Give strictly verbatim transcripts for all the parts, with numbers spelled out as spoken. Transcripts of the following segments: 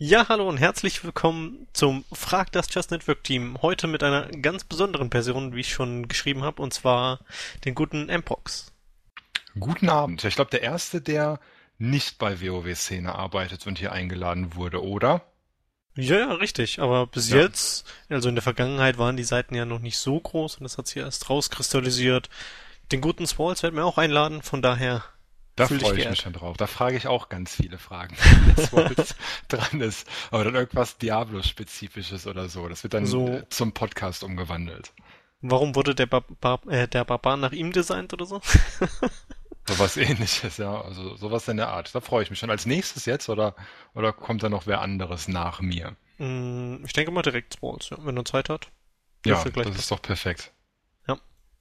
Ja, hallo und herzlich willkommen zum Frag das Just Network Team. Heute mit einer ganz besonderen Person, wie ich schon geschrieben habe, und zwar den guten Mpox. Guten Abend. Ich glaube, der Erste, der nicht bei WoW-Szene arbeitet und hier eingeladen wurde, oder? Ja, ja, richtig. Aber bis Ja, jetzt, also in der Vergangenheit, waren die Seiten ja noch nicht so groß und das hat sich erst rauskristallisiert. Den guten Swalls werden wir auch einladen, von daher da fühl dich freue ich mich geehrt. schon drauf. Da frage ich auch ganz viele Fragen, wenn das Holz dran ist. Aber dann irgendwas Diablo-spezifisches oder so. Das wird dann äh, So, zum Podcast umgewandelt. warum wurde der, Bar Bar äh, der Barbar nach ihm designt oder so? Sowas Ähnliches, ja. Also sowas in der Art. Da freue ich mich schon. Als nächstes jetzt oder, oder kommt da noch wer anderes nach mir? Mm, ich denke mal direkt Swalls, ja, wenn er Zeit hat. Ja, Dürfte gleich das ist passen. doch perfekt. Ja.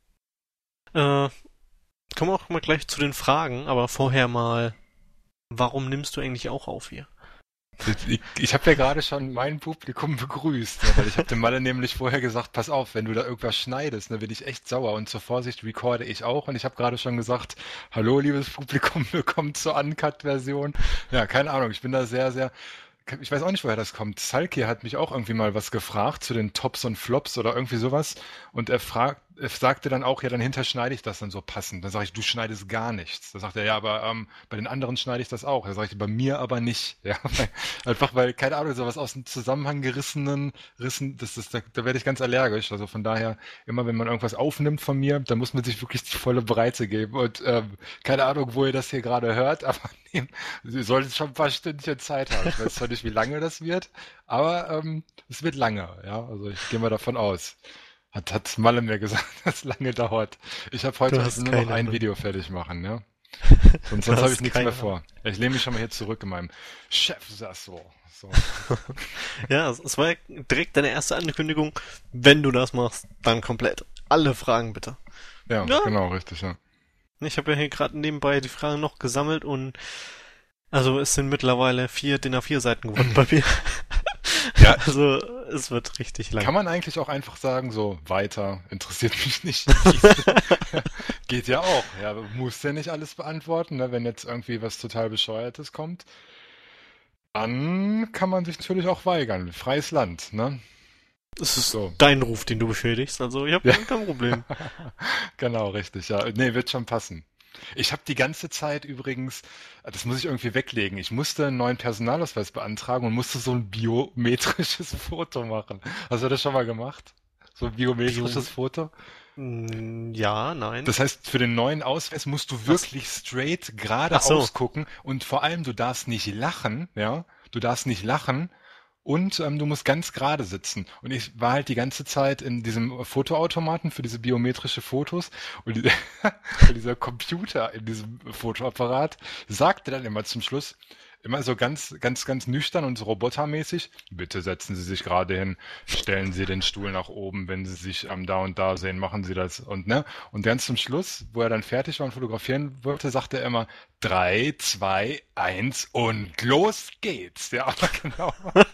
Äh, Kommen wir auch mal gleich zu den Fragen, aber vorher mal, warum nimmst du eigentlich auch auf hier? Ich, ich habe ja gerade schon mein Publikum begrüßt, ja, weil ich habe dem Malle nämlich vorher gesagt, pass auf, wenn du da irgendwas schneidest, dann bin ich echt sauer und zur Vorsicht recorde ich auch und ich habe gerade schon gesagt, hallo liebes Publikum, willkommen zur Uncut-Version. Ja, keine Ahnung, ich bin da sehr, sehr, ich weiß auch nicht, woher das kommt. Salki hat mich auch irgendwie mal was gefragt zu den Tops und Flops oder irgendwie sowas und er fragt, er sagte dann auch, ja, dann hinterschneide ich das dann so passend. Dann sage ich, du schneidest gar nichts. Da sagt er, ja, aber ähm, bei den anderen schneide ich das auch. Da sage ich, bei mir aber nicht. Ja, weil, einfach weil, keine Ahnung, sowas aus dem Zusammenhang gerissenen, rissen, das ist, da, da werde ich ganz allergisch. Also von daher, immer wenn man irgendwas aufnimmt von mir, dann muss man sich wirklich die volle Breite geben. Und ähm, keine Ahnung, wo ihr das hier gerade hört, aber nee, ihr solltet schon ein paar Stündchen Zeit haben. Ich weiß zwar nicht, wie lange das wird, aber ähm, es wird lange, ja. Also ich gehe mal davon aus. Hat, hat Malle mir gesagt, dass es lange dauert. Ich habe Du heute also hast nur noch keine ein Ahnung. Video fertig machen, ja. Sonst, Du sonst habe ich hast nichts mehr keine Ahnung. vor. Ich lehne mich schon mal hier zurück in meinem Chefsessel. So. Ja, es, es war ja direkt deine erste Ankündigung. Wenn du das machst, dann komplett. Alle Fragen bitte. Ja, Ja, genau, richtig, ja. ich habe ja hier gerade nebenbei die Fragen noch gesammelt und also es sind mittlerweile vier D I N A vier Seiten geworden bei mir. Ja, Also es wird richtig lang. kann man eigentlich auch einfach sagen, so weiter, interessiert mich nicht. Dies- Geht ja auch. Ja, muss ja nicht alles beantworten, ne? Wenn jetzt irgendwie was total Bescheuertes kommt, dann kann man sich natürlich auch weigern. Freies Land, ne? Es ist So. dein Ruf, den du beschädigst, also ich habe Ja. kein Problem. Genau, richtig, ja. Nee, wird schon passen. Ich habe die ganze Zeit übrigens, äh, das muss ich irgendwie weglegen, ich musste einen neuen Personalausweis beantragen und musste so ein biometrisches Foto machen. Hast du das schon mal gemacht? So ein Bio... biometrisches Foto? Mm, ja, nein. Das heißt, für den neuen Ausweis musst du Ach, s- wirklich straight ach so. geradeaus gucken und vor allem, du darfst nicht lachen, ja? Du darfst nicht lachen und ähm, du musst ganz gerade sitzen. Und ich war halt die ganze Zeit in diesem Fotoautomaten für diese biometrische Fotos und, die, und dieser Computer in diesem Fotoapparat sagte dann immer zum Schluss, immer so ganz, ganz, ganz nüchtern und so robotermäßig, bitte setzen Sie sich gerade hin, stellen Sie den Stuhl nach oben, wenn Sie sich ähm, da und da sehen, machen Sie das und ne. Und ganz zum Schluss, wo er dann fertig war und fotografieren wollte, sagte er immer drei, zwei, eins und los geht's. Ja, aber genau.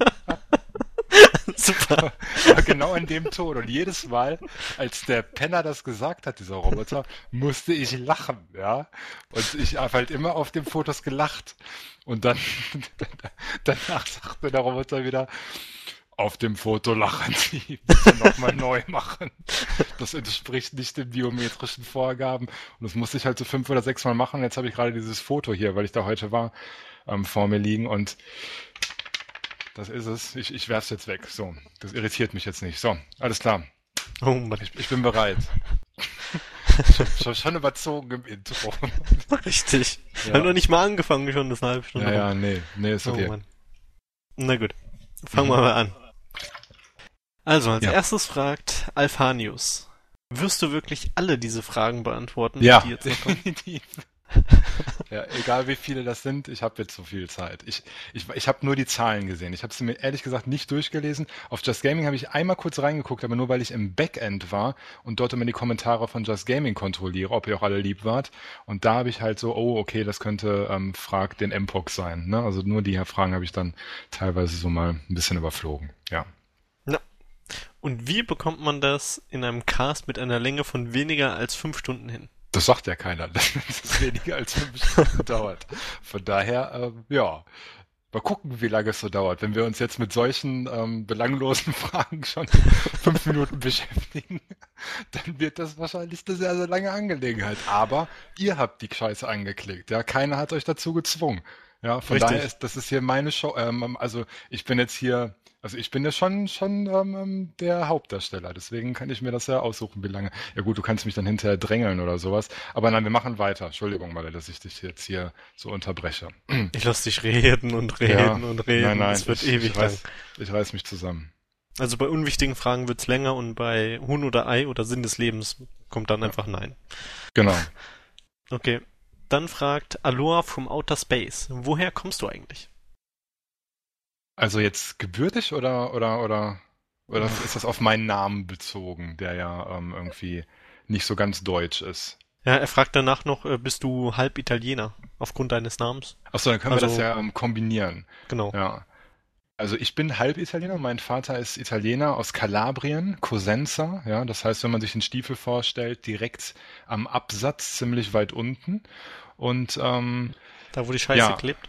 Super. Aber genau in dem Ton. Und jedes Mal, als der Penner das gesagt hat, dieser Roboter, musste ich lachen, ja. Und ich habe halt immer auf den Fotos gelacht. Und dann, danach sagte der Roboter wieder, auf dem Foto lachen Sie, bitte nochmal neu machen. Das entspricht nicht den biometrischen Vorgaben. Und das musste ich halt so fünf oder sechs Mal machen. Jetzt habe ich gerade dieses Foto hier, weil ich da heute war, ähm, vor mir liegen. Und das ist es. Ich, ich werf's jetzt weg. So, das irritiert mich jetzt nicht. So, alles klar. Oh Mann. Ich, ich bin bereit. Schon, schon, schon überzogen im Intro. Richtig. Wir haben Ja, noch nicht mal angefangen, schon ist eine halbe Stunde ja, rum. ja, nee, nee, ist Oh okay. Mann. Na gut. Fangen wir Mhm. mal an. Also, als Ja, erstes fragt Alphanius. Wirst du wirklich alle diese Fragen beantworten, die ja, jetzt noch kommen? definitiv. Ja, egal wie viele das sind, ich habe jetzt so viel Zeit. Ich, ich, ich habe nur die Zahlen gesehen. Ich habe sie mir ehrlich gesagt nicht durchgelesen. Auf Just Gaming habe ich einmal kurz reingeguckt, aber nur weil ich im Backend war und dort immer die Kommentare von Just Gaming kontrolliere, ob ihr auch alle lieb wart. Und da habe ich halt so, oh, okay, das könnte ähm, Frag den Mpox sein. Ne? Also nur die Fragen habe ich dann teilweise so mal ein bisschen überflogen. Ja. Na. Und wie bekommt man das in einem Cast mit einer Länge von weniger als fünf Stunden hin? Das sagt ja keiner, dass es weniger als fünf Stunden dauert. Von daher, ähm, ja, Mal gucken, wie lange es so dauert. Wenn wir uns jetzt mit solchen ähm, belanglosen Fragen schon fünf Minuten beschäftigen, dann wird das wahrscheinlich eine sehr, sehr lange Angelegenheit. Aber ihr habt die Scheiße angeklickt, ja. Keiner hat euch dazu gezwungen. Ja, von daher Richtig. ist, das ist hier meine Show. Ähm, also ich bin jetzt hier, also ich bin ja schon, schon ähm, ähm, der Hauptdarsteller. Deswegen kann ich mir das ja aussuchen, wie lange. Ja gut, du kannst mich dann hinterher drängeln oder sowas. Aber nein, wir machen weiter. Entschuldigung mal, dass ich dich jetzt hier so unterbreche. Ich lass dich reden und Ja, reden und nein, reden. nein, Es wird ich, ich ewig lang. reiß, ich reiß mich zusammen. Also bei unwichtigen Fragen wird's länger und bei Huhn oder Ei oder Sinn des Lebens kommt dann Ja, einfach Nein. genau. Okay. Dann fragt Aloha from Outer Space. Woher kommst du eigentlich? Also jetzt gebürtig oder oder oder oder ist Uff. das auf meinen Namen bezogen, der ja ähm, irgendwie nicht so ganz deutsch ist? Ja, er fragt danach noch, äh, bist du halb Italiener aufgrund deines Namens? Achso, dann können wir das Also, ja ähm, kombinieren. genau. Ja. Also ich bin halb Italiener, mein Vater ist Italiener aus Kalabrien, Cosenza, ja, das heißt, wenn man sich den Stiefel vorstellt, direkt am Absatz, ziemlich weit unten. Und ähm, Da, wo die Scheiße ja, klebt.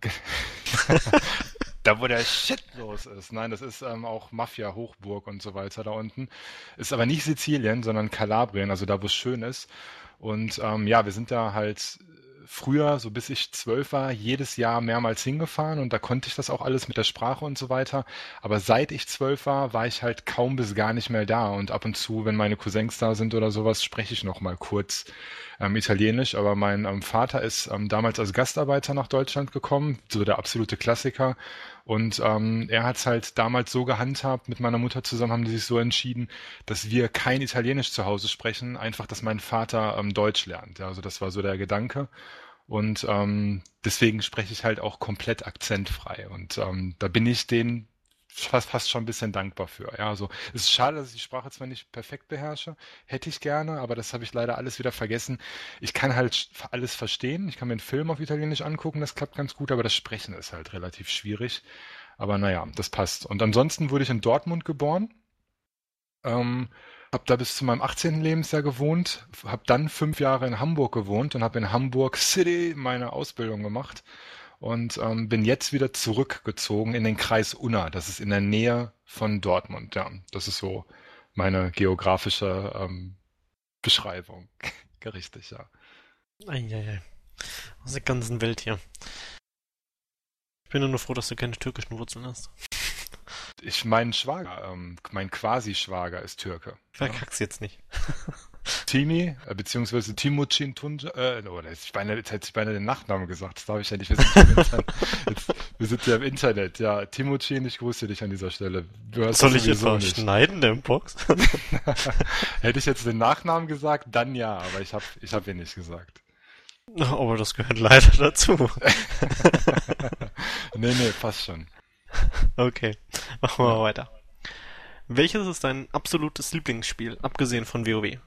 da wo der Shit los ist. Nein, das ist ähm, auch Mafia, Hochburg und so weiter da unten. Ist aber nicht Sizilien, sondern Kalabrien, also da, wo es schön ist. Und ähm, ja, wir sind da halt früher, so bis ich zwölf war, jedes Jahr mehrmals hingefahren und da konnte ich das auch alles mit der Sprache und so weiter. Aber seit ich zwölf war, war ich halt kaum bis gar nicht mehr da. Und ab und zu, wenn meine Cousins da sind oder sowas, spreche ich noch mal kurz ähm, Italienisch. Aber mein ähm, Vater ist ähm, damals als Gastarbeiter nach Deutschland gekommen, so der absolute Klassiker. Und ähm, er hat es halt damals so gehandhabt, mit meiner Mutter zusammen haben die sich so entschieden, dass wir kein Italienisch zu Hause sprechen, einfach, dass mein Vater ähm, Deutsch lernt. Ja, also das war so der Gedanke. Und ähm, deswegen spreche ich halt auch komplett akzentfrei. Und ähm, da bin ich denen fast, fast schon ein bisschen dankbar für. Ja, also es ist schade, dass ich die Sprache zwar nicht perfekt beherrsche, hätte ich gerne, aber das habe ich leider alles wieder vergessen. Ich kann halt alles verstehen. Ich kann mir einen Film auf Italienisch angucken, das klappt ganz gut, aber das Sprechen ist halt relativ schwierig. Aber naja, das passt. Und ansonsten wurde ich in Dortmund geboren. Ähm, habe da bis zu meinem achtzehnten Lebensjahr gewohnt, habe dann fünf Jahre in Hamburg gewohnt und habe in Hamburg City meine Ausbildung gemacht und ähm, bin jetzt wieder zurückgezogen in den Kreis Unna. Das ist in der Nähe von Dortmund. Ja, das ist so meine geografische ähm, Beschreibung. Richtig, ja. Eieiei. Aus der ganzen Welt hier. Ich bin nur froh, dass du keine türkischen Wurzeln hast. Ich mein Schwager, ähm, mein Quasi-Schwager ist Türke. Ja. Verkack's jetzt nicht. Timi, äh, beziehungsweise Timucin Tunca, äh, oder jetzt, ich beinahe, jetzt hätte ich beinahe den Nachnamen gesagt, das darf ich ja nicht, wir sind ja im Internet. Jetzt, wir sind ja im Internet, ja, Timucin, ich grüße dich an dieser Stelle. Du hörst das Soll ich sowieso etwa nicht. schneiden, der Box? Hätte ich jetzt den Nachnamen gesagt, dann ja, aber ich habe ich hab ihn nicht gesagt. Aber das gehört leider dazu. Nee, nee, passt schon. Okay, machen wir Ja. mal weiter. Welches ist dein absolutes Lieblingsspiel, abgesehen von WoW?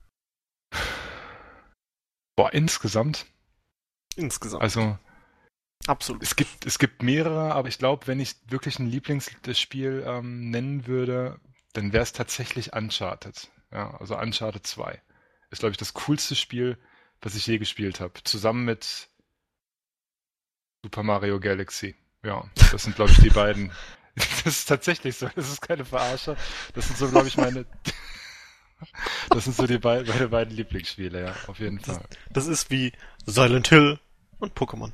Boah, insgesamt, Insgesamt. also Absolut. es gibt, es gibt mehrere, aber ich glaube, wenn ich wirklich ein Lieblingsspiel ähm, nennen würde, dann wäre es tatsächlich Uncharted. Ja, also Uncharted zwei. Ist, glaube ich, das coolste Spiel, was ich je gespielt habe. Zusammen mit Super Mario Galaxy. Ja, das sind, glaube ich, die beiden. Das ist tatsächlich so, das ist keine Verarsche. Das sind so, glaube ich, meine. Das sind so die beiden, meine beiden Lieblingsspiele, ja, auf jeden Das, Fall. das ist wie Silent Hill und Pokémon.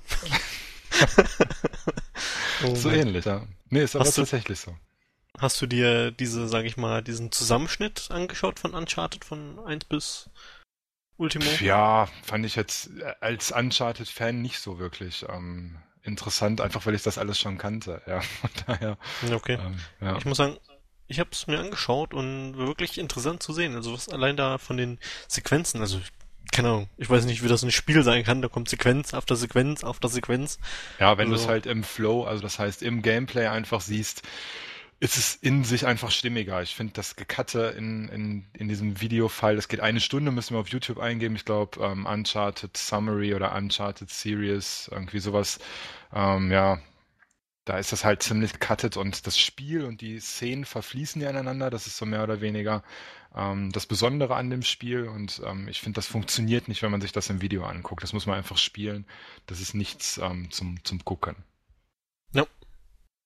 Oh So Mann. ähnlich, ja. Nee, ist aber Hast du, tatsächlich so. hast du dir diese, sag ich mal, diesen Zusammenschnitt angeschaut von Uncharted von eins bis Ultimo? Pff, ja, fand ich jetzt äh, als Uncharted-Fan nicht so wirklich ähm, interessant, einfach weil ich das alles schon kannte. Ja, von daher, Ja, okay. ähm, ja. Ich muss sagen, ich habe es mir angeschaut und war wirklich interessant zu sehen. Also was allein da von den Sequenzen, also keine Ahnung, ich weiß nicht, wie das ein Spiel sein kann. Da kommt Sequenz auf der Sequenz auf der Sequenz. Ja, wenn du es Also, halt im Flow, also das heißt im Gameplay einfach siehst, ist es in sich einfach stimmiger. Ich finde das Gecutte in, in, in diesem Videofile, das geht eine Stunde, müssen wir auf YouTube eingeben. Ich glaube, ähm, Uncharted Summary oder Uncharted Series, irgendwie sowas. Ähm, ja, da ist das halt ziemlich gecuttet und das Spiel und die Szenen verfließen ja ineinander. Das ist so mehr oder weniger ähm, das Besondere an dem Spiel und ähm, ich finde, das funktioniert nicht, wenn man sich das im Video anguckt. Das muss man einfach spielen. Das ist nichts ähm, zum, zum Gucken.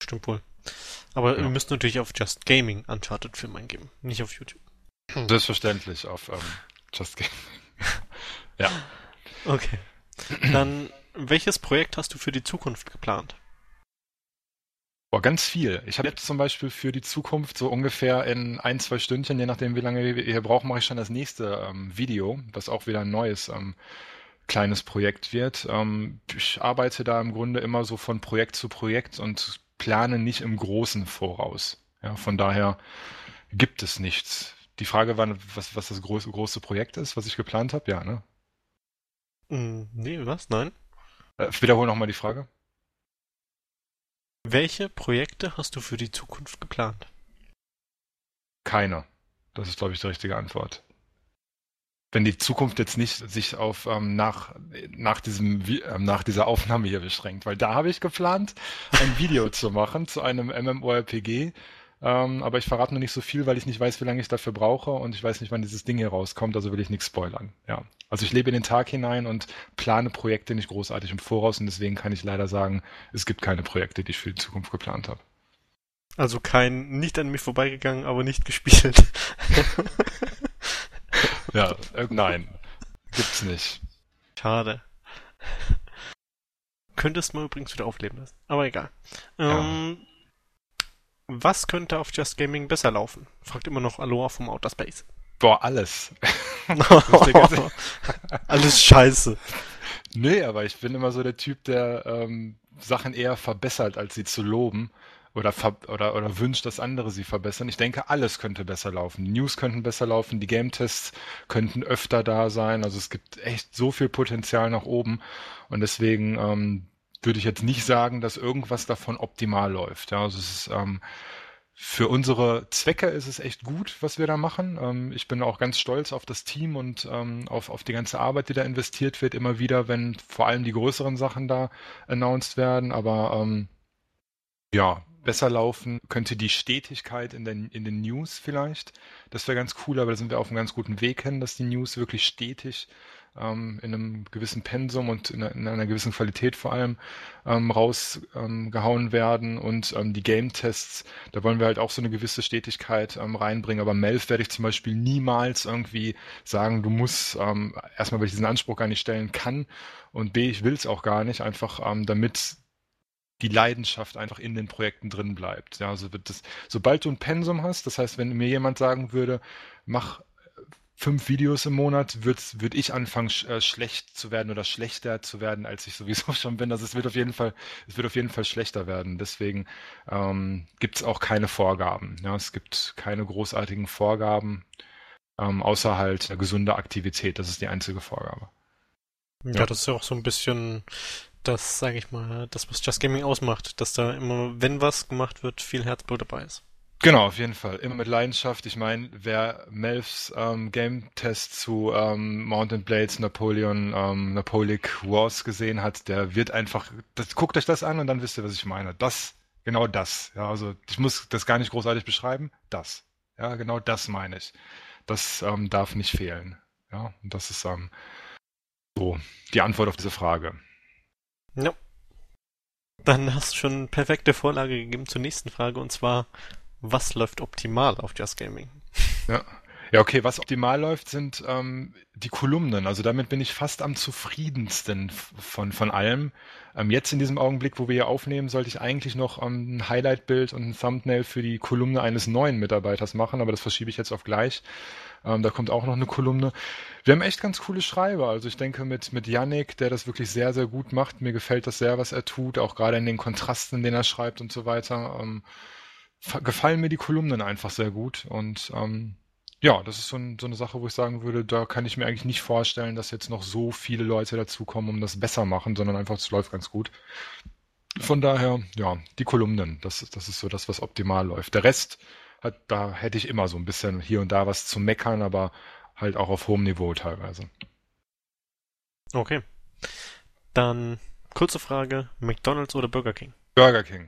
stimmt wohl. Aber wir Ja. müssen natürlich auf Just Gaming Uncharted Film eingeben, nicht auf YouTube. Selbstverständlich auf ähm, Just Game. Ja. Okay. Dann, welches Projekt hast du für die Zukunft geplant? Boah, ganz viel. Ich habe jetzt zum Beispiel für die Zukunft so ungefähr in ein, zwei Stündchen, je nachdem wie lange wir hier brauchen, mache ich schon das nächste ähm, Video, was auch wieder ein neues ähm, kleines Projekt wird. Ähm, ich arbeite da im Grunde immer so von Projekt zu Projekt und plane nicht im Großen voraus. Ja, von daher gibt es nichts. Die Frage war, was, was das große, große Projekt ist, was ich geplant habe. Ja, ne? Hm, nee, was? Nein? Äh, wiederhole nochmal die Frage. Welche Projekte hast du für die Zukunft geplant? Keine. Das ist, glaube ich, die richtige Antwort. Wenn die Zukunft jetzt nicht sich auf ähm, nach, nach, diesem, Vi- ähm, nach dieser Aufnahme hier beschränkt, weil da habe ich geplant, ein Video zu machen zu einem MMORPG, ähm, aber ich verrate noch nicht so viel, weil ich nicht weiß, wie lange ich dafür brauche und ich weiß nicht, wann dieses Ding hier rauskommt, also will ich nichts spoilern. Ja. Also ich lebe in den Tag hinein und plane Projekte nicht großartig im Voraus und deswegen kann ich leider sagen, es gibt keine Projekte, die ich für die Zukunft geplant habe. Also kein, nicht an mir vorbeigegangen, aber nicht gespielt. Ja, äh, nein, gibt's nicht. Schade. Könntest mal übrigens wieder aufleben lassen. Aber egal. Ja. Ähm, was könnte auf Just Gaming besser laufen? Fragt immer noch Aloha vom Outer Space. Boah, alles. Lustig. Alles scheiße. Nee, aber ich bin immer so der Typ, der ähm, Sachen eher verbessert, als sie zu loben oder, ver oder, oder wünscht, dass andere sie verbessern. Ich denke, alles könnte besser laufen. Die News könnten besser laufen, die Game-Tests könnten öfter da sein. Also es gibt echt so viel Potenzial nach oben und deswegen ähm, würde ich jetzt nicht sagen, dass irgendwas davon optimal läuft. Ja, also es ist ähm, für unsere Zwecke ist es echt gut, was wir da machen. Ähm, ich bin auch ganz stolz auf das Team und ähm, auf, auf die ganze Arbeit, die da investiert wird, immer wieder, wenn vor allem die größeren Sachen da announced werden. Aber ähm, ja, besser laufen könnte die Stetigkeit in den, in den News vielleicht. Das wäre ganz cool, aber da sind wir auf einem ganz guten Weg hin, dass die News wirklich stetig ähm, in einem gewissen Pensum und in einer, in einer gewissen Qualität vor allem ähm, rausgehauen ähm, werden. Und ähm, die Game-Tests, da wollen wir halt auch so eine gewisse Stetigkeit ähm, reinbringen. Aber Melf werde ich zum Beispiel niemals irgendwie sagen, du musst ähm, erstmal, weil ich diesen Anspruch gar nicht stellen kann und B, ich will es auch gar nicht, einfach ähm, damit die Leidenschaft einfach in den Projekten drin bleibt. Ja, also wird das, sobald du ein Pensum hast, das heißt, wenn mir jemand sagen würde, mach fünf Videos im Monat, würde würd ich anfangen, sch äh, schlecht zu werden oder schlechter zu werden, als ich sowieso schon bin. Also es wird auf jeden Fall, es wird auf jeden Fall schlechter werden. Deswegen ähm, gibt es auch keine Vorgaben. Ja, es gibt keine großartigen Vorgaben, ähm, außer halt eine gesunde Aktivität. Das ist die einzige Vorgabe. Ja, Ja. das ist ja auch so ein bisschen das, sage ich mal, das, was Just Gaming ausmacht, dass da immer, wenn was gemacht wird, viel Herzblut dabei ist. Genau, auf jeden Fall. Immer mit Leidenschaft. Ich meine, wer Melfs ähm, Game-Test zu ähm, Mount and Blades Napoleon, ähm, Napoleonic Wars gesehen hat, der wird einfach, das, guckt euch das an und dann wisst ihr, was ich meine. Das, genau das. Ja, also ich muss das gar nicht großartig beschreiben. Das. Ja, genau das meine ich. Das ähm, darf nicht fehlen. Ja, und das ist ähm, so die Antwort auf diese Frage. Ja. Dann hast du schon perfekte Vorlage gegeben zur nächsten Frage und zwar, was läuft optimal auf Just Gaming? Ja. Ja, okay, was optimal läuft, sind ähm, die Kolumnen. Also damit bin ich fast am zufriedensten f- von, von allem. Ähm, jetzt in diesem Augenblick, wo wir hier aufnehmen, sollte ich eigentlich noch ähm, ein Highlight-Bild und ein Thumbnail für die Kolumne eines neuen Mitarbeiters machen, aber das verschiebe ich jetzt auf gleich. Ähm, da kommt auch noch eine Kolumne. Wir haben echt ganz coole Schreiber. Also ich denke mit, mit Yannick, der das wirklich sehr, sehr gut macht. Mir gefällt das sehr, was er tut, auch gerade in den Kontrasten, in denen er schreibt und so weiter. Ähm, fa- gefallen mir die Kolumnen einfach sehr gut und ähm, ja, das ist so, ein, so eine Sache, wo ich sagen würde, da kann ich mir eigentlich nicht vorstellen, dass jetzt noch so viele Leute dazukommen, um das besser machen, sondern einfach, es läuft ganz gut. Von daher, ja, die Kolumnen, das, ist- das ist so das, was optimal läuft. Der Rest hat, da hätte ich immer so ein bisschen hier und da was zu meckern, aber halt auch auf hohem Niveau teilweise. Okay. Dann kurze Frage, McDonald's oder Burger King? Burger King.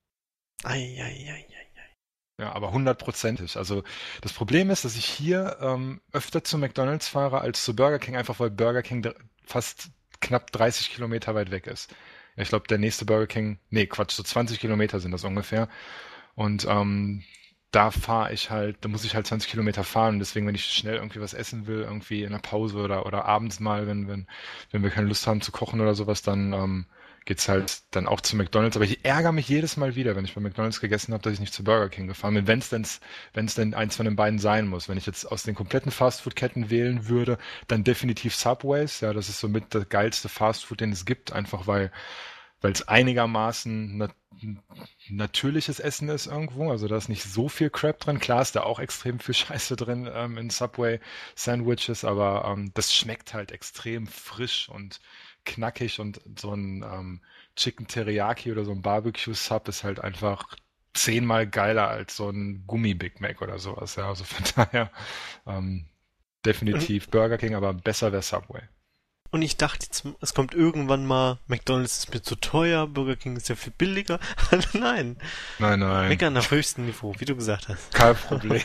Eieiei. Ja, aber hundertprozentig. Also das Problem ist, dass ich hier ähm, öfter zu McDonald's fahre als zu Burger King, einfach weil Burger King dr- fast knapp dreißig Kilometer weit weg ist. Ja, ich glaube, der nächste Burger King, nee, Quatsch, so zwanzig Kilometer sind das ungefähr. Und ähm, da fahre ich halt, da muss ich halt zwanzig Kilometer fahren. Und deswegen, wenn ich schnell irgendwie was essen will, irgendwie in der Pause oder, oder abends mal, wenn, wenn, wenn wir keine Lust haben zu kochen oder sowas, dann ähm, geht's halt dann auch zu McDonald's. Aber ich ärgere mich jedes Mal wieder, wenn ich bei McDonald's gegessen habe, dass ich nicht zu Burger King gefahren bin, wenn es denn, wenn es denn eins von den beiden sein muss. Wenn ich jetzt aus den kompletten Fastfood-Ketten wählen würde, dann definitiv Subways. Ja, das ist somit das geilste Fastfood, den es gibt, einfach weil weil es einigermaßen nat natürliches Essen ist irgendwo. Also da ist nicht so viel Crap drin. Klar ist da auch extrem viel Scheiße drin ähm, in Subway-Sandwiches, aber ähm, das schmeckt halt extrem frisch und knackig und so ein ähm, Chicken Teriyaki oder so ein Barbecue-Sub ist halt einfach zehnmal geiler als so ein Gummi-Big Mac oder sowas. Ja, also von daher ähm, Und, definitiv Burger King, aber besser wäre Subway. und ich dachte, jetzt, es kommt irgendwann mal, McDonald's ist mir zu teuer, Burger King ist ja viel billiger. Nein, Nein, nein, Meckern auf höchstem Niveau, wie du gesagt hast. kein Problem.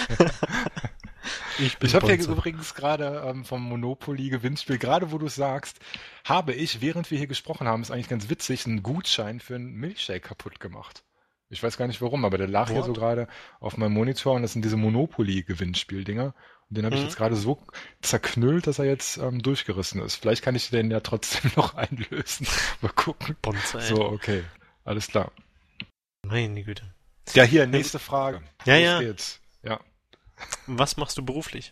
Ich Ich bin habe ja Bonze. übrigens gerade ähm, vom Monopoly-Gewinnspiel, gerade wo du es sagst, habe ich, während wir hier gesprochen haben, ist eigentlich ganz witzig, einen Gutschein für einen Milchshake kaputt gemacht. Ich weiß gar nicht warum, aber der lag hier so What? gerade auf meinem Monitor und das sind diese Monopoly-Gewinnspiel-Dinger. Und den habe ich Hm? jetzt gerade so zerknüllt, dass er jetzt ähm, durchgerissen ist. Vielleicht kann ich den ja trotzdem noch einlösen. Mal gucken. Bonze, ey. So, okay. Alles klar. Meine Güte. Ja, hier, Ja, gu- nächste Frage. ja, Los ja. geht's. Ja. Was machst du beruflich?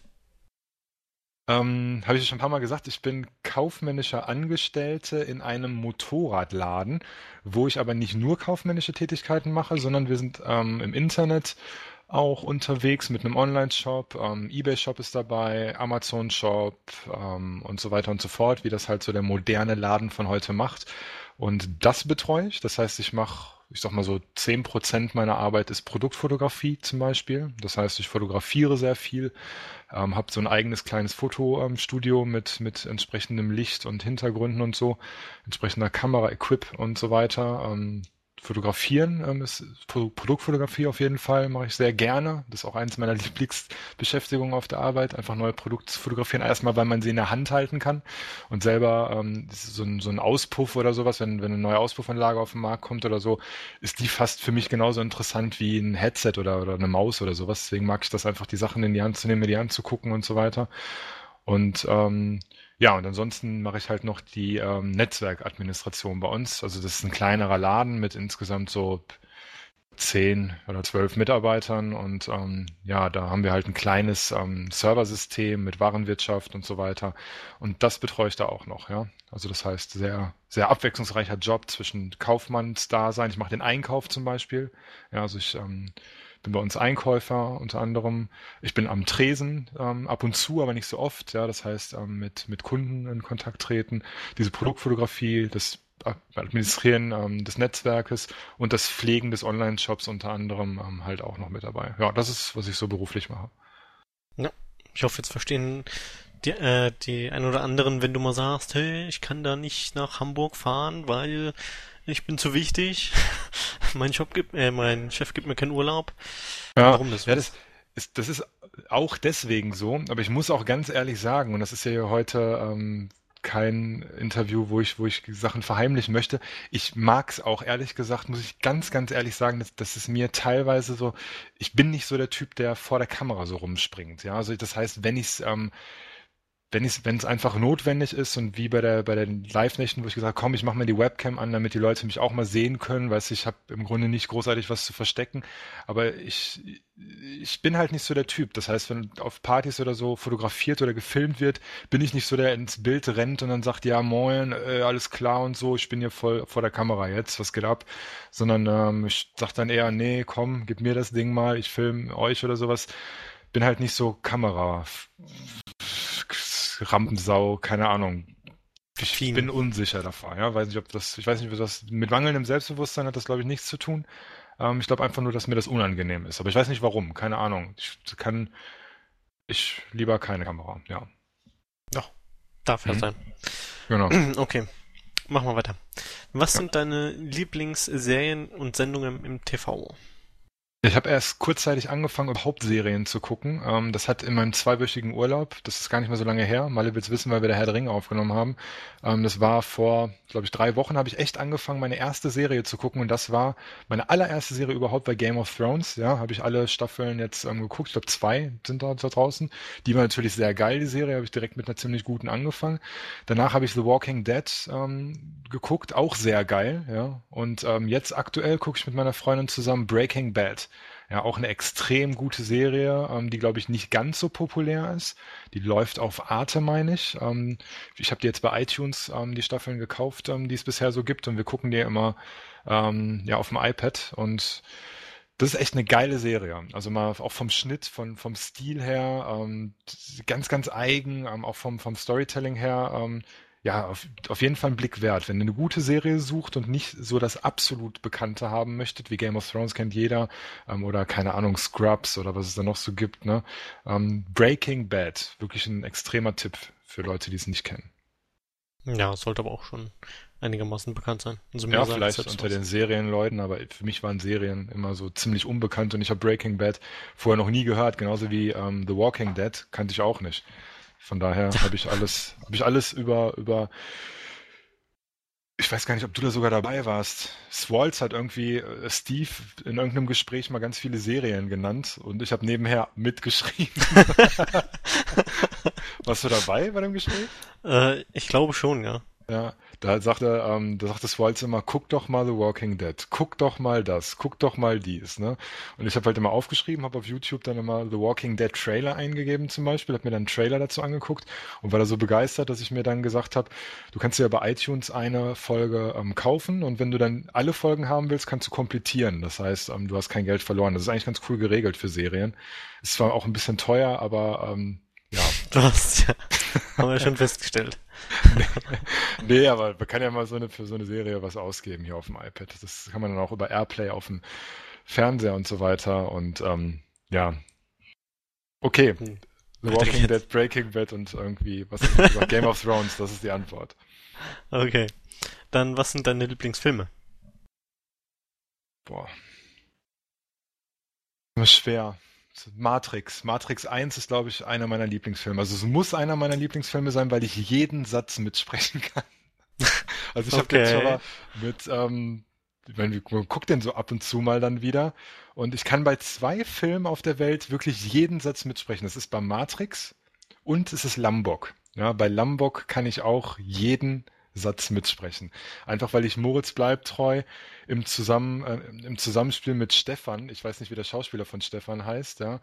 Ähm, habe ich ja schon ein paar Mal gesagt, ich bin kaufmännischer Angestellte in einem Motorradladen, wo ich aber nicht nur kaufmännische Tätigkeiten mache, sondern wir sind ähm, im Internet auch unterwegs mit einem Online-Shop. Ähm, eBay-Shop ist dabei, Amazon-Shop ähm, und so weiter und so fort, wie das halt so der moderne Laden von heute macht. Und das betreue ich. Das heißt, ich mache, ich sag mal so, zehn Prozent meiner Arbeit ist Produktfotografie zum Beispiel. Das heißt, ich fotografiere sehr viel, ähm, habe so ein eigenes kleines Fotostudio mit, mit entsprechendem Licht und Hintergründen und so, entsprechender Kamera-Equip und so weiter. Ähm, Fotografieren ähm, ist Pro Produktfotografie auf jeden Fall, mache ich sehr gerne. Das ist auch eines meiner Lieblingsbeschäftigungen auf der Arbeit, einfach neue Produkte zu fotografieren. Erstmal, weil man sie in der Hand halten kann und selber ähm, das ist so ein, so ein Auspuff oder sowas, wenn, wenn eine neue Auspuffanlage auf den Markt kommt oder so, ist die fast für mich genauso interessant wie ein Headset oder, oder eine Maus oder sowas. Deswegen mag ich das einfach, die Sachen in die Hand zu nehmen, mir die anzugucken und so weiter. Und ähm, ja, und ansonsten mache ich halt noch die ähm, Netzwerkadministration bei uns. Also das ist ein kleinerer Laden mit insgesamt so zehn oder zwölf Mitarbeitern und ähm, ja, da haben wir halt ein kleines ähm, Serversystem mit Warenwirtschaft und so weiter. Und das betreue ich da auch noch, ja. Also das heißt, sehr, sehr abwechslungsreicher Job zwischen Kaufmannsdasein. Ich mache den Einkauf zum Beispiel. Ja, also ich ähm, bin bei uns Einkäufer unter anderem. Ich bin am Tresen ähm, ab und zu, aber nicht so oft. Ja, das heißt, ähm, mit, mit Kunden in Kontakt treten. Diese Produktfotografie, das Administrieren ähm, des Netzwerkes und das Pflegen des Online-Shops unter anderem ähm, halt auch noch mit dabei. Ja, das ist, was ich so beruflich mache. Ja, ich hoffe, jetzt verstehen die, äh, die ein oder anderen, wenn du mal sagst, hey, ich kann da nicht nach Hamburg fahren, weil ich bin zu wichtig. Mein Job gibt, äh, mein Chef gibt mir keinen Urlaub. Ja, Warum das so ja, das ist? ist, das ist auch deswegen so, aber ich muss auch ganz ehrlich sagen, und das ist ja hier heute ähm, kein Interview, wo ich, wo ich Sachen verheimlichen möchte. Ich mag's auch, ehrlich gesagt, muss ich ganz, ganz ehrlich sagen, dass, dass es mir teilweise so, ich bin nicht so der Typ, der vor der Kamera so rumspringt. Ja, also das heißt, wenn ich's ähm, wenn es wenn es einfach notwendig ist und wie bei der bei den Live-Nächten, wo ich gesagt habe, komm, ich mache mir die Webcam an, damit die Leute mich auch mal sehen können, weil ich habe im Grunde nicht großartig was zu verstecken, aber ich ich bin halt nicht so der Typ. Das heißt, wenn auf Partys oder so fotografiert oder gefilmt wird, bin ich nicht so, der ins Bild rennt und dann sagt, ja, moin, äh, alles klar und so, ich bin hier voll vor der Kamera jetzt, was geht ab? Sondern ähm, ich sag dann eher, nee, komm, gib mir das Ding mal, ich filme euch oder sowas. Bin halt nicht so Kamera Rampensau, keine Ahnung. Ich Affin. bin unsicher davor, ja. Weiß nicht, ob das, ich weiß nicht, ob das mit mangelndem Selbstbewusstsein hat das, glaube ich, nichts zu tun. Ähm, ich glaube einfach nur, dass mir das unangenehm ist. Aber ich weiß nicht warum, keine Ahnung. Ich kann, ich lieber keine Kamera, ja. Ja, darf ja Mhm. sein. Genau. Okay, machen wir weiter. Was Ja. sind deine Lieblingsserien und Sendungen im T V? Ich habe erst kurzzeitig angefangen, überhaupt Serien zu gucken. Ähm, das hat in meinem zweiwöchigen Urlaub, das ist gar nicht mehr so lange her, Malle wird's wissen, weil wir der Herr der Ringe aufgenommen haben. Ähm, das war vor, glaube ich, drei Wochen, habe ich echt angefangen, meine erste Serie zu gucken. Und das war meine allererste Serie überhaupt bei Game of Thrones. Ja, habe ich alle Staffeln jetzt ähm, geguckt. Ich glaube, zwei sind da, da draußen. Die war natürlich sehr geil, die Serie. Habe ich direkt mit einer ziemlich guten angefangen. Danach habe ich The Walking Dead ähm, geguckt, auch sehr geil. Ja, und ähm, jetzt aktuell gucke ich mit meiner Freundin zusammen Breaking Bad. Ja, auch eine extrem gute Serie, ähm, die, glaube ich, nicht ganz so populär ist. Die läuft auf Arte, meine ich. Ähm, ich habe die jetzt bei iTunes ähm, die Staffeln gekauft, ähm, die es bisher so gibt, und wir gucken die immer ähm, ja auf dem iPad, und das ist echt eine geile Serie. Also mal auch vom Schnitt, von, vom Stil her, ähm, ganz, ganz eigen, ähm, auch vom, vom Storytelling her. Ähm, ja, auf, auf jeden Fall einen Blick wert. Wenn ihr eine gute Serie sucht und nicht so das absolut Bekannte haben möchtet, wie Game of Thrones kennt jeder, ähm, oder keine Ahnung, Scrubs oder was es da noch so gibt, ne? Ähm, Breaking Bad, wirklich ein extremer Tipp für Leute, die es nicht kennen. Ja, sollte aber auch schon einigermaßen bekannt sein. Also mir Ja, sagt es vielleicht selbst unter was. den Serienleuten, aber für mich waren Serien immer so ziemlich unbekannt, und ich habe Breaking Bad vorher noch nie gehört, genauso wie ähm, The Walking Dead kannte ich auch nicht. Von daher habe ich alles, habe ich alles über, über, ich weiß gar nicht, ob du da sogar dabei warst. Swalz hat irgendwie äh, Steve in irgendeinem Gespräch mal ganz viele Serien genannt, und ich habe nebenher mitgeschrieben. Warst du dabei bei dem Gespräch? Äh, ich glaube schon, ja. Ja, da sagte, ähm, da sagte Swalz immer, guck doch mal The Walking Dead, guck doch mal das, guck doch mal dies, ne? Und ich habe halt immer aufgeschrieben, habe auf YouTube dann immer The Walking Dead Trailer eingegeben zum Beispiel, habe mir dann einen Trailer dazu angeguckt und war da so begeistert, dass ich mir dann gesagt habe, du kannst dir ja bei iTunes eine Folge ähm, kaufen, und wenn du dann alle Folgen haben willst, kannst du komplettieren. Das heißt, ähm, du hast kein Geld verloren. Das ist eigentlich ganz cool geregelt für Serien. Ist zwar auch ein bisschen teuer, aber ähm, ja. Du hast ja, haben wir schon festgestellt. Nee, nee, aber man kann ja mal so eine, für so eine Serie was ausgeben hier auf dem iPad. Das kann man dann auch über AirPlay auf dem Fernseher und so weiter. Und ähm, ja, okay. Hm. The Weiter Walking geht's. Dead, Breaking Bad und irgendwie, was habe ich noch gesagt? Game of Thrones, das ist die Antwort. Okay. Dann, was sind deine Lieblingsfilme? Boah, das ist schwer. Matrix. Matrix eins ist, glaube ich, einer meiner Lieblingsfilme. Also es muss einer meiner Lieblingsfilme sein, weil ich jeden Satz mitsprechen kann. Also ich habe den schon Okay. mal mit, ähm, ich meine, man guckt den so ab und zu mal dann wieder. Und ich kann bei zwei Filmen auf der Welt wirklich jeden Satz mitsprechen. Das ist bei Matrix und es ist Lambok. Ja, bei Lambok kann ich auch jeden Satz mitsprechen. Einfach weil ich Moritz bleibt treu im Zusammen, äh, im Zusammenspiel mit Stefan, ich weiß nicht, wie der Schauspieler von Stefan heißt, ja,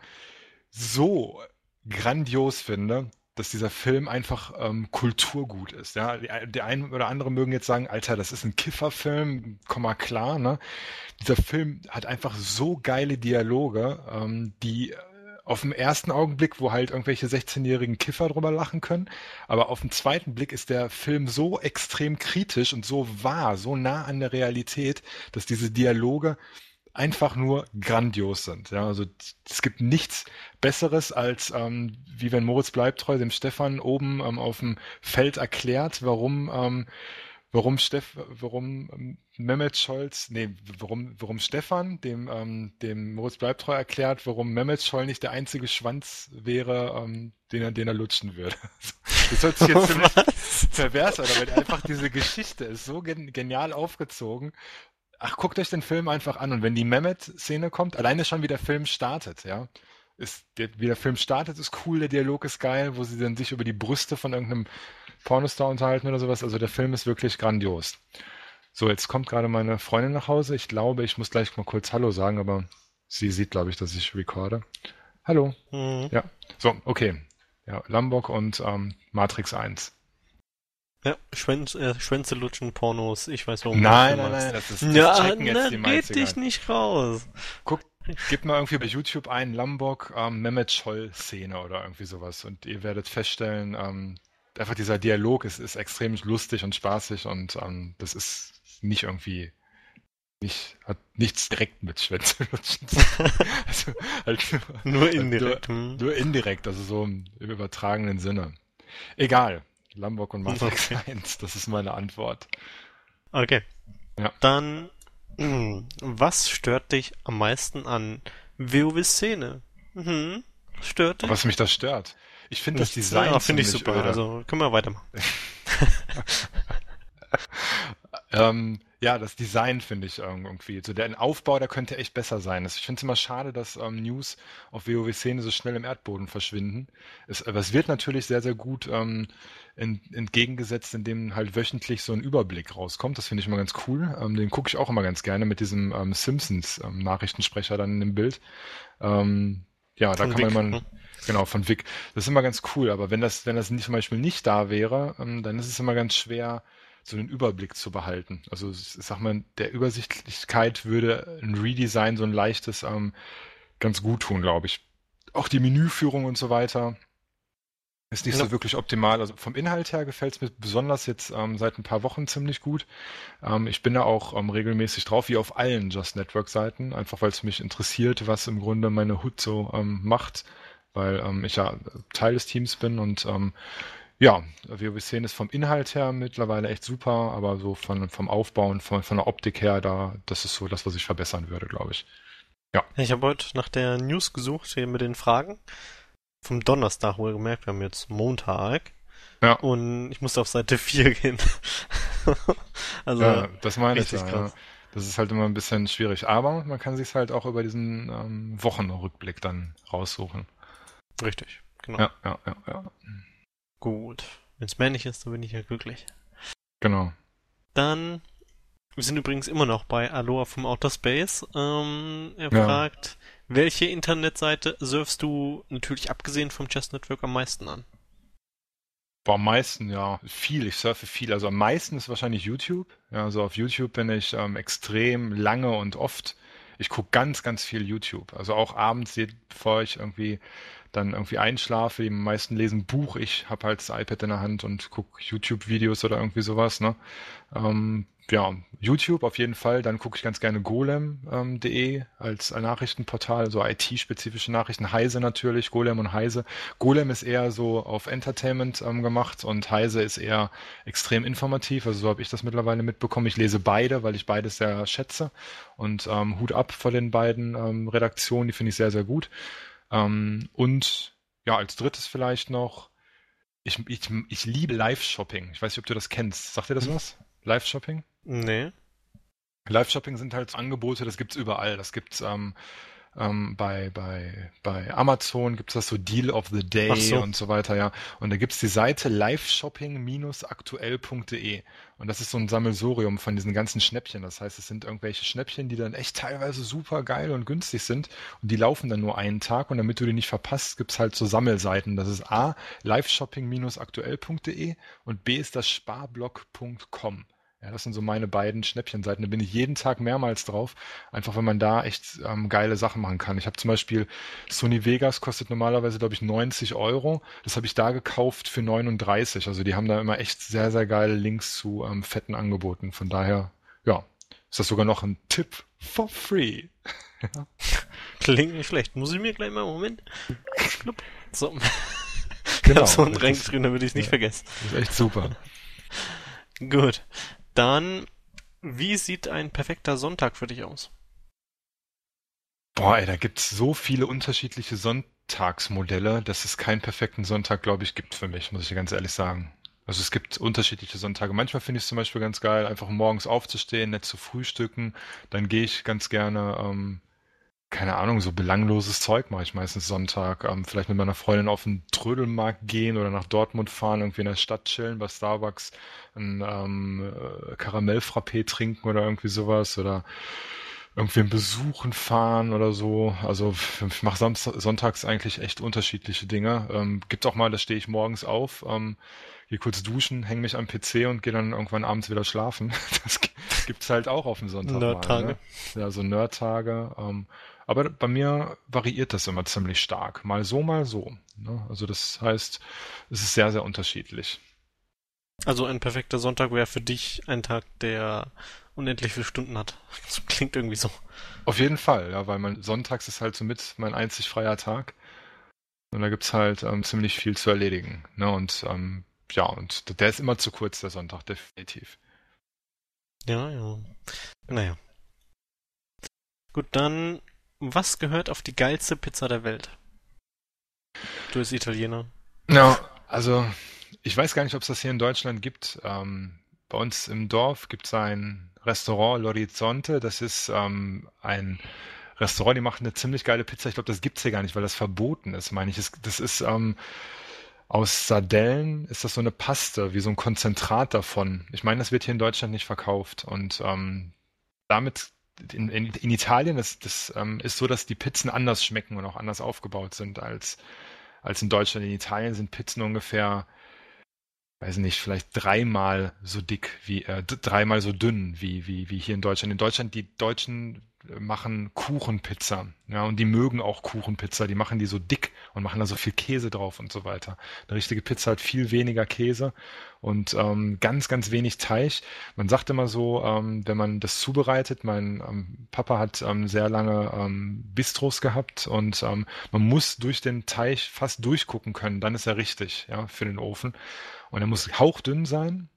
so grandios finde, dass dieser Film einfach ähm, Kulturgut ist. Ja, die, die einen oder andere mögen jetzt sagen, Alter, das ist ein Kifferfilm, komm mal klar, ne? Dieser Film hat einfach so geile Dialoge, ähm, die äh, auf den ersten Augenblick, wo halt irgendwelche sechzehnjährigen Kiffer drüber lachen können, aber auf den zweiten Blick ist der Film so extrem kritisch und so wahr, so nah an der Realität, dass diese Dialoge einfach nur grandios sind. Ja, also es gibt nichts Besseres, als ähm, wie wenn Moritz Bleibtreu dem Stefan oben ähm, auf dem Feld erklärt, warum ähm, warum Steff, warum ähm, Mehmet Scholz, nee, warum warum Stefan dem ähm, dem Moritz Bleibtreu erklärt, warum Mehmet Scholl nicht der einzige Schwanz wäre, ähm, den er den er lutschen würde. Das hört sich jetzt ziemlich Was? pervers an, aber einfach diese Geschichte ist so gen genial aufgezogen. Ach, guckt euch den Film einfach an, und wenn die Mehmet-Szene kommt, alleine schon wie der Film startet, ja, ist der, wie der Film startet, ist cool, der Dialog ist geil, wo sie dann sich über die Brüste von irgendeinem Pornostar unterhalten oder sowas. Also der Film ist wirklich grandios. So, jetzt kommt gerade meine Freundin nach Hause. Ich glaube, ich muss gleich mal kurz Hallo sagen, aber sie sieht, glaube ich, dass ich recorde. Hallo. Hm. Ja. So, okay. Ja, Lambok und ähm, Matrix eins. Ja, Schwänz, äh, Schwänze lutschen, Pornos, ich weiß, warum du den Nein, Film nein, nein, magst. das ist, das Ja, checken na, jetzt die red meisten. dich nicht raus. Guck, gebt mal irgendwie bei YouTube ein Lambok ähm, Mehmet Scholl-Szene oder irgendwie sowas, und ihr werdet feststellen, ähm, einfach dieser Dialog ist, ist extrem lustig und spaßig, und ähm, das ist nicht irgendwie, nicht, hat nichts direkt mit Schwänzelutschen zu tun. Also halt nur, Nur halt nur, indirekt. Hm. nur indirekt, also so im, im übertragenen Sinne. Egal. Lambok und Matrix Okay. eins, das ist meine Antwort. Okay. Ja. Dann Was stört dich am meisten an WoW-Szene? Mhm. Stört Was dich? mich da stört. Ich finde das Nichts, ne? Ja, Design finde ich ziemlich super. öde. Also können wir weitermachen. Ähm, ja, das Design finde ich ähm, irgendwie. So der Aufbau, der könnte echt besser sein. Das- Ich finde es immer schade, dass ähm, News auf WoW-Szene so schnell im Erdboden verschwinden. Es, aber es wird natürlich sehr, sehr gut ähm, ent, entgegengesetzt, indem halt wöchentlich so ein Überblick rauskommt. Das finde ich immer ganz cool. Ähm, den gucke ich auch immer ganz gerne mit diesem ähm, Simpsons-Nachrichtensprecher dann im Bild. Ähm, ja, da Von kann man Vic. immer, Ne? genau, von Vic. Das ist immer ganz cool, aber wenn das, wenn das nicht, zum Beispiel nicht da wäre, ähm, dann ist es immer ganz schwer, so einen Überblick zu behalten. Also ich sag mal, der Übersichtlichkeit würde ein Redesign, so ein leichtes, ähm, ganz gut tun, glaube ich. Auch die Menüführung und so weiter ist nicht Ja. so wirklich optimal. Also vom Inhalt her gefällt es mir besonders jetzt ähm, seit ein paar Wochen ziemlich gut. Ähm, ich bin da auch ähm, regelmäßig drauf, wie auf allen Just Network Seiten, einfach weil es mich interessiert, was im Grunde meine H U D so ähm, macht, weil ähm, ich ja Teil des Teams bin und ähm, ja, WoW-Szene ist vom Inhalt her mittlerweile echt super, aber so von, vom Aufbau und von, von der Optik her, da, das ist so das, was ich verbessern würde, glaube ich. Ja, Ich habe heute nach der News gesucht, hier mit den Fragen. Vom Donnerstag wohlgemerkt, wir haben jetzt Montag. ja, Und ich musste auf Seite vier gehen. Also ja, das meine ich richtig ja, ja. krass. Das ist halt immer ein bisschen schwierig, aber man kann sich halt auch über diesen ähm, Wochenrückblick dann raussuchen. Richtig, genau. Ja, ja, ja, ja, Gut. Wenn es männlich ist, dann bin ich ja glücklich. genau. Dann, wir sind übrigens immer noch bei Aloha vom Outer Space. Ähm, er Ja. fragt, welche Internetseite surfst du natürlich abgesehen vom Chess Network am meisten an? Boah, am meisten, ja, viel. Ich surfe viel. Also am meisten ist wahrscheinlich YouTube. Ja, also auf YouTube bin ich ähm, extrem lange und oft. Ich gucke ganz, ganz viel YouTube. Also auch abends, je- bevor ich irgendwie dann irgendwie einschlafe. Die meisten lesen Buch. Ich habe halt das iPad in der Hand und gucke YouTube-Videos oder irgendwie sowas, ne? Ähm, ja, YouTube auf jeden Fall. Dann gucke ich ganz gerne golem punkt de als Nachrichtenportal, so I T-spezifische Nachrichten. Heise natürlich, Golem und Heise. Golem ist eher so auf Entertainment ähm, gemacht und Heise ist eher extrem informativ. Also so habe ich das mittlerweile mitbekommen. Ich lese beide, weil ich beides sehr schätze. Und ähm, Hut ab vor den beiden ähm, Redaktionen, die finde ich sehr, sehr gut. Ähm, und ja, als drittes vielleicht noch, ich, ich, ich liebe Live-Shopping. Ich weiß nicht, ob du das kennst. Sagt dir das Hm? was? Live-Shopping? Nee. Live-Shopping sind halt so Angebote, das gibt's überall. Das gibt's ähm, ähm, bei, bei, bei Amazon gibt's das so Deal of the Ach Day so. und so weiter, ja. Und da gibt's die Seite liveshopping aktuell punkt de. Und das ist so ein Sammelsurium von diesen ganzen Schnäppchen. Das heißt, es sind irgendwelche Schnäppchen, die dann echt teilweise super geil und günstig sind. Und die laufen dann nur einen Tag. Und damit du die nicht verpasst, gibt's halt so Sammelseiten. Das ist A, liveshopping aktuell punkt de und B ist das sparblock punkt com. Ja, das sind so meine beiden Schnäppchenseiten. Da bin ich jeden Tag mehrmals drauf, einfach weil man da echt ähm, geile Sachen machen kann. Ich habe zum Beispiel Sony Vegas kostet normalerweise, glaube ich, neunzig Euro. Das habe ich da gekauft für neununddreißig. Also die haben da immer echt sehr, sehr geile Links zu ähm, fetten Angeboten. Von daher, ja, ist das sogar noch ein Tipp for free. Klingt nicht schlecht. Muss ich mir gleich mal einen Moment. Schlupp. So. Ich habe Genau, so einen das ist, reingeschrieben, damit ich es nicht ja, vergesse. das ist echt super. Gut. Dann, wie sieht ein perfekter Sonntag für dich aus? Boah, ey, da gibt's so viele unterschiedliche Sonntagsmodelle, dass es keinen perfekten Sonntag, glaube ich, gibt für mich, muss ich dir ganz ehrlich sagen. Also es gibt unterschiedliche Sonntage. Manchmal finde ich es zum Beispiel ganz geil, einfach morgens aufzustehen, nett zu frühstücken. Dann gehe ich ganz gerne, ähm, keine Ahnung, so belangloses Zeug mache ich meistens Sonntag. Ähm, vielleicht mit meiner Freundin auf den Trödelmarkt gehen oder nach Dortmund fahren, irgendwie in der Stadt chillen, bei Starbucks ein ähm, äh, Karamellfrappé trinken oder irgendwie sowas oder irgendwen besuchen fahren oder so. Also ich mache sonntags eigentlich echt unterschiedliche Dinge. Ähm, gibt auch mal, da stehe ich morgens auf, ähm, gehe kurz duschen, hänge mich am P C und gehe dann irgendwann abends wieder schlafen. Das g- gibt's halt auch auf dem Sonntag mal, Nerd-Tage. ne? Ja, so Nerd-Tage. Ähm, aber bei mir variiert das immer ziemlich stark. Mal so, mal so. Ne? Also das heißt, es ist sehr, sehr unterschiedlich. Also ein perfekter Sonntag wäre für dich ein Tag, der unendlich viele Stunden hat. Das klingt irgendwie so. Auf jeden Fall, ja, weil man sonntags ist halt so mit mein einzig freier Tag. Und da gibt's halt ähm, ziemlich viel zu erledigen. Ne? Und ähm, ja, und der ist immer zu kurz, der Sonntag, definitiv. Ja, ja. Naja. Gut, dann, was gehört auf die geilste Pizza der Welt? Du bist Italiener. Ja, also ich weiß gar nicht, ob es das hier in Deutschland gibt. Ähm, bei uns im Dorf gibt es ein Restaurant L'Orizzonte. Das ist ähm, ein Restaurant, die machen eine ziemlich geile Pizza. Ich glaube, das gibt's hier gar nicht, weil das verboten ist, meine ich. Es, das ist ähm, aus Sardellen, ist das so eine Paste, wie so ein Konzentrat davon. Ich meine, das wird hier in Deutschland nicht verkauft. Und ähm, damit in, in, in Italien, das, das ähm, ist so, dass die Pizzen anders schmecken und auch anders aufgebaut sind als, als in Deutschland. In Italien sind Pizzen ungefähr, weiß nicht, vielleicht dreimal so dick wie, äh, d- dreimal so dünn wie, wie, wie hier in Deutschland. In Deutschland, die Deutschen äh, machen Kuchenpizza, ja, und die mögen auch Kuchenpizza. Die machen die so dick und machen da so viel Käse drauf und so weiter. Eine richtige Pizza hat viel weniger Käse und ähm, ganz, ganz wenig Teig. Man sagt immer so, ähm, wenn man das zubereitet, mein ähm, Papa hat ähm, sehr lange ähm, Bistros gehabt und ähm, man muss durch den Teig fast durchgucken können, dann ist er richtig, ja, für den Ofen. Und er muss hauchdünn sein,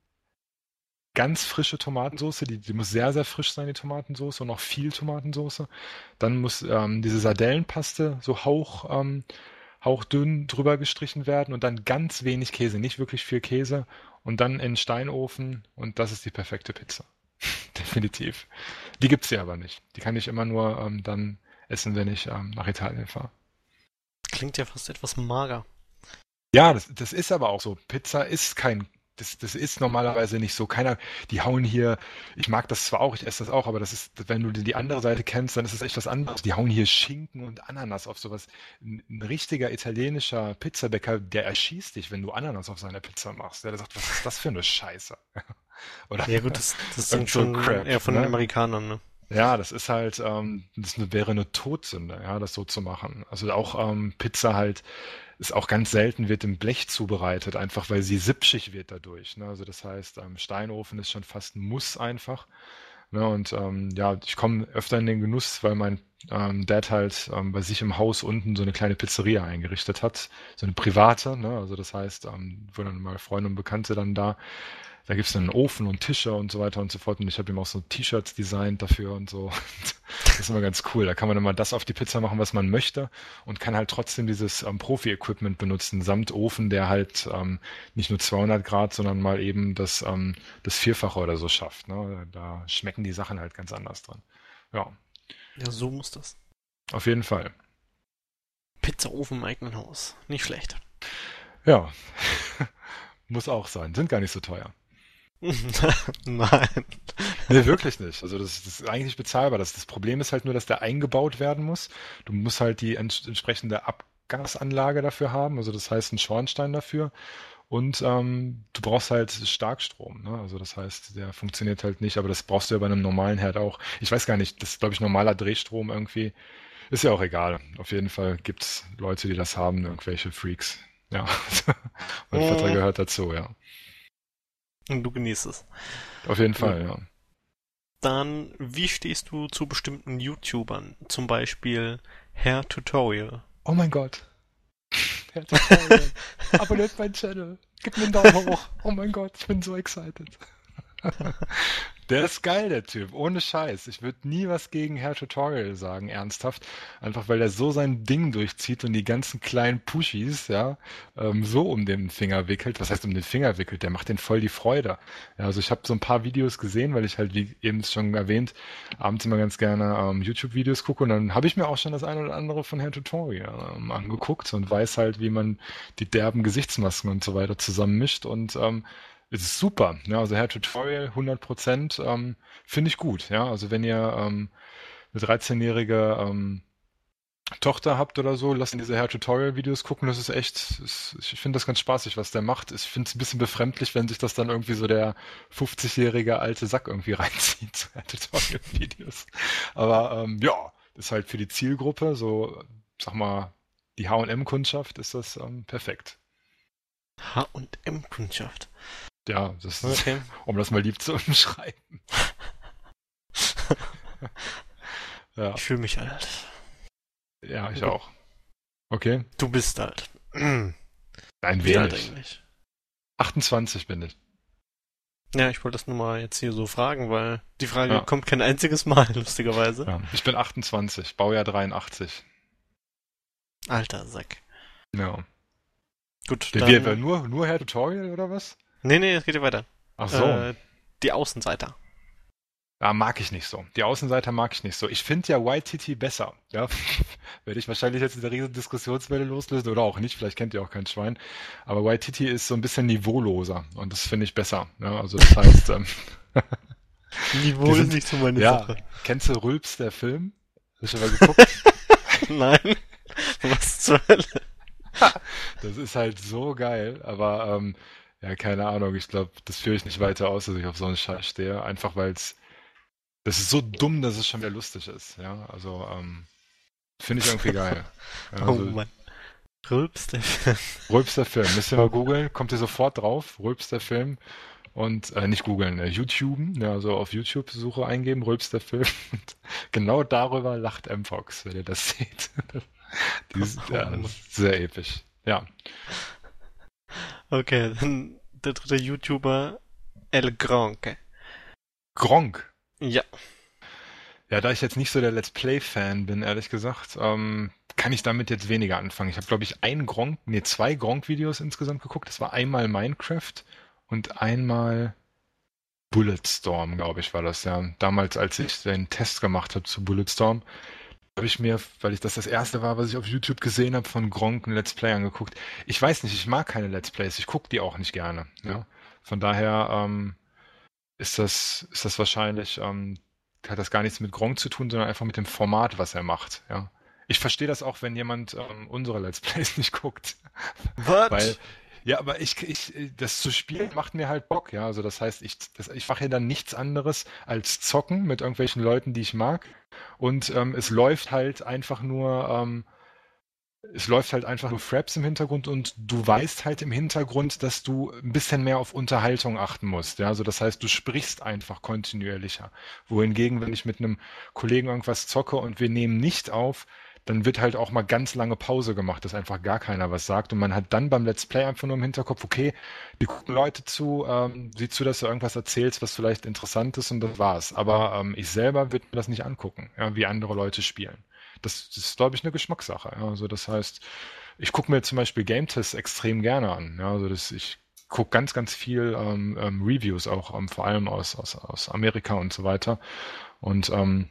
ganz frische Tomatensauce, die, die muss sehr, sehr frisch sein, die Tomatensauce, und noch viel Tomatensauce. Dann muss ähm, diese Sardellenpaste so hauch, ähm, hauchdünn drüber gestrichen werden und dann ganz wenig Käse, nicht wirklich viel Käse und dann in den Steinofen und das ist die perfekte Pizza. Definitiv. Die gibt's hier aber nicht. Die kann ich immer nur ähm, dann essen, wenn ich ähm, nach Italien fahre. Klingt ja fast etwas mager. Ja, das, das ist aber auch so. Pizza ist kein, das, das ist normalerweise nicht so. Keiner, die hauen hier, ich mag das zwar auch, ich esse das auch, aber das ist, wenn du die andere Seite kennst, dann ist es echt was anderes. Die hauen hier Schinken und Ananas auf sowas. Ein, ein richtiger italienischer Pizzabäcker, der erschießt dich, wenn du Ananas auf seine Pizza machst. Der sagt, was ist das für eine Scheiße? Oder Ja gut, das, das sind irgend so ein schon Crap, eher von den ne? Amerikanern, ne? Ja, das ist halt, ähm, das ne- wäre eine Todsünde, ja, das so zu machen. Also auch ähm, Pizza halt ist auch ganz selten wird im Blech zubereitet, einfach weil sie sippschig wird dadurch. Ne? Also das heißt, ähm, Steinofen ist schon fast ein Muss einfach. Ne? Und ähm, ja, ich komme öfter in den Genuss, weil mein ähm, Dad halt ähm, bei sich im Haus unten so eine kleine Pizzeria eingerichtet hat, so eine private. Ne? Also das heißt, ähm, wo dann mal Freunde und Bekannte dann da da gibt's dann einen Ofen und Tische und so weiter und so fort. Und ich habe ihm auch so T-Shirts designt dafür und so. Das ist immer ganz cool. Da kann man immer das auf die Pizza machen, was man möchte und kann halt trotzdem dieses ähm, Profi-Equipment benutzen, samt Ofen, der halt ähm, nicht nur zweihundert Grad, sondern mal eben das, ähm, das Vierfache oder so schafft. Ne? Da schmecken die Sachen halt ganz anders dran. Ja, Ja, so muss das. auf jeden Fall. Pizzaofen im eigenen Haus. Nicht schlecht. Ja, muss auch sein. Sind gar nicht so teuer. Nein. Nee, wirklich nicht. Also das, das ist eigentlich bezahlbar. Das, das Problem ist halt nur, dass der eingebaut werden muss. Du musst halt die ents entsprechende Abgasanlage dafür haben, also das heißt einen Schornstein dafür. Und ähm, du brauchst halt Starkstrom, ne? Also das heißt, der funktioniert halt nicht, aber das brauchst du ja bei einem normalen Herd auch. Ich weiß gar nicht, das ist, glaube ich, normaler Drehstrom irgendwie. Ist ja auch egal. Auf jeden Fall gibt's Leute, die das haben, irgendwelche Freaks. Ja. Mein Vater Mm, gehört dazu, ja. Und du genießt es. Auf jeden Gut. Fall, ja. Dann, wie stehst du zu bestimmten YouTubern? Zum Beispiel Herr Tutorial. Oh mein Gott. Ja, Tutorial. Abonniert meinen Channel. Gib mir einen Daumen hoch. Oh mein Gott, ich bin so excited. Der ist geil, der Typ. Ohne Scheiß. Ich würde nie was gegen Herr Tutorial sagen, ernsthaft. Einfach weil er so sein Ding durchzieht und die ganzen kleinen Pushis, ja, ähm, so um den Finger wickelt. Was heißt um den Finger wickelt? Der macht den voll die Freude. Ja, also ich habe so ein paar Videos gesehen, weil ich halt, wie eben schon erwähnt, abends immer ganz gerne ähm, YouTube-Videos gucke und dann habe ich mir auch schon das eine oder andere von Herr Tutorial ähm, angeguckt und weiß halt, wie man die derben Gesichtsmasken und so weiter zusammenmischt und ähm, es ist super. Ja, also Herr Tutorial hundert Prozent ähm, finde ich gut. Ja, also wenn ihr ähm, eine dreizehnjährige ähm, Tochter habt oder so, lasst ihn diese Herr Tutorial Videos gucken. Das ist echt, ist, ich finde das ganz spaßig, was der macht. Ich finde es ein bisschen befremdlich, wenn sich das dann irgendwie so der fünfzigjährige alte Sack irgendwie reinzieht, so Herr Tutorial Videos. Aber ähm, ja, ist halt für die Zielgruppe, so sag mal, die H und M-Kundschaft ist das ähm, perfekt. H und M-Kundschaft. Ja, das ist, Okay. um das mal lieb zu umschreiben. Ja, Ich fühle mich alt. ja, ich Gut. auch. Okay, Du bist alt. ein Wie alt wenig. eigentlich? achtundzwanzig bin ich. Ja, ich wollte das nur mal jetzt hier so fragen, weil die Frage Ja, kommt kein einziges Mal, lustigerweise. ja. Ich bin achtundzwanzig, Baujahr dreiundachtzig. Alter Sack. Ja. Gut, Wir, wir, wir dann. nur, nur Herr Tutorial oder was? Nee, nee, es geht ja weiter. Ach so. Äh, die Außenseiter. Ja, mag ich nicht so. Die Außenseiter mag ich nicht so. Ich finde ja Waititi besser. Ja, werde ich wahrscheinlich jetzt in der riesen Diskussionswelle loslösen oder auch nicht. Vielleicht kennt ihr auch kein Schwein. Aber Waititi ist so ein bisschen niveauloser und das finde ich besser. Ja, also das heißt, ähm, die Niveau ist sind, nicht so meine ja, Sache. kennst du Rülps, der Film? Hast du schon mal geguckt? Nein. Was zur Hölle? Das ist halt so geil, aber ähm, ja, keine Ahnung. Ich glaube, das führe ich nicht weiter aus, dass ich auf so einen Scheiß stehe. Einfach weil es, das ist so dumm, dass es schon wieder lustig ist. Ja, also ähm, finde ich irgendwie geil. Ja, Oh also Mann. Rülps, der Film. Rülps der Film. Müsst ihr mal googeln, kommt ihr sofort drauf. Rülps der Film. Und äh, nicht googeln, äh, YouTuben, ja, also auf YouTube-Suche eingeben, Rülps der Film. Und genau darüber lacht M-Fox, wenn ihr das seht. Die ist, Oh ja, Mann. sehr episch. Ja. Okay, dann der dritte YouTuber, El Gronk. Gronkh. Ja. Ja, da ich jetzt nicht so der Let's Play-Fan bin, ehrlich gesagt, ähm, kann ich damit jetzt weniger anfangen. Ich habe, glaube ich, ein Gronkh, nee, zwei Gronkh-Videos insgesamt geguckt. Das war einmal Minecraft und einmal Bulletstorm, glaube ich, war das ja. Damals, als ich den Test gemacht habe zu Bulletstorm, habe ich mir, weil ich das das erste war, was ich auf YouTube gesehen habe, von Gronkh ein Let's Play angeguckt. Ich weiß nicht, ich mag keine Let's Plays, ich gucke die auch nicht gerne. Ja. Von daher ähm, ist das, ist das wahrscheinlich, ähm, hat das gar nichts mit Gronkh zu tun, sondern einfach mit dem Format, was er macht. Ja. Ich verstehe das auch, wenn jemand ähm, unsere Let's Plays nicht guckt. Weil, Was? ja, aber ich, ich, das zu spielen macht mir halt Bock, ja. Also das heißt, ich, das, ich mache ja dann nichts anderes als zocken mit irgendwelchen Leuten, die ich mag. Und ähm, es läuft halt einfach nur, ähm, es läuft halt einfach nur Fraps im Hintergrund und du weißt halt im Hintergrund, dass du ein bisschen mehr auf Unterhaltung achten musst. Ja, also das heißt, du sprichst einfach kontinuierlicher. Wohingegen, wenn ich mit einem Kollegen irgendwas zocke und wir nehmen nicht auf, dann wird halt auch mal ganz lange Pause gemacht, dass einfach gar keiner was sagt. Und man hat dann beim Let's Play einfach nur im Hinterkopf, okay, die gucken Leute zu, ähm, sieh zu, dass du irgendwas erzählst, was vielleicht interessant ist und das war's. Aber ähm, ich selber würde mir das nicht angucken, ja, wie andere Leute spielen. Das, das ist, glaube ich, eine Geschmackssache. Ja. Also das heißt, ich gucke mir zum Beispiel Game Tests extrem gerne an. Ja. Also das, ich gucke ganz, ganz viel ähm, ähm, Reviews auch, ähm, vor allem aus, aus, aus Amerika und so weiter. Und ähm,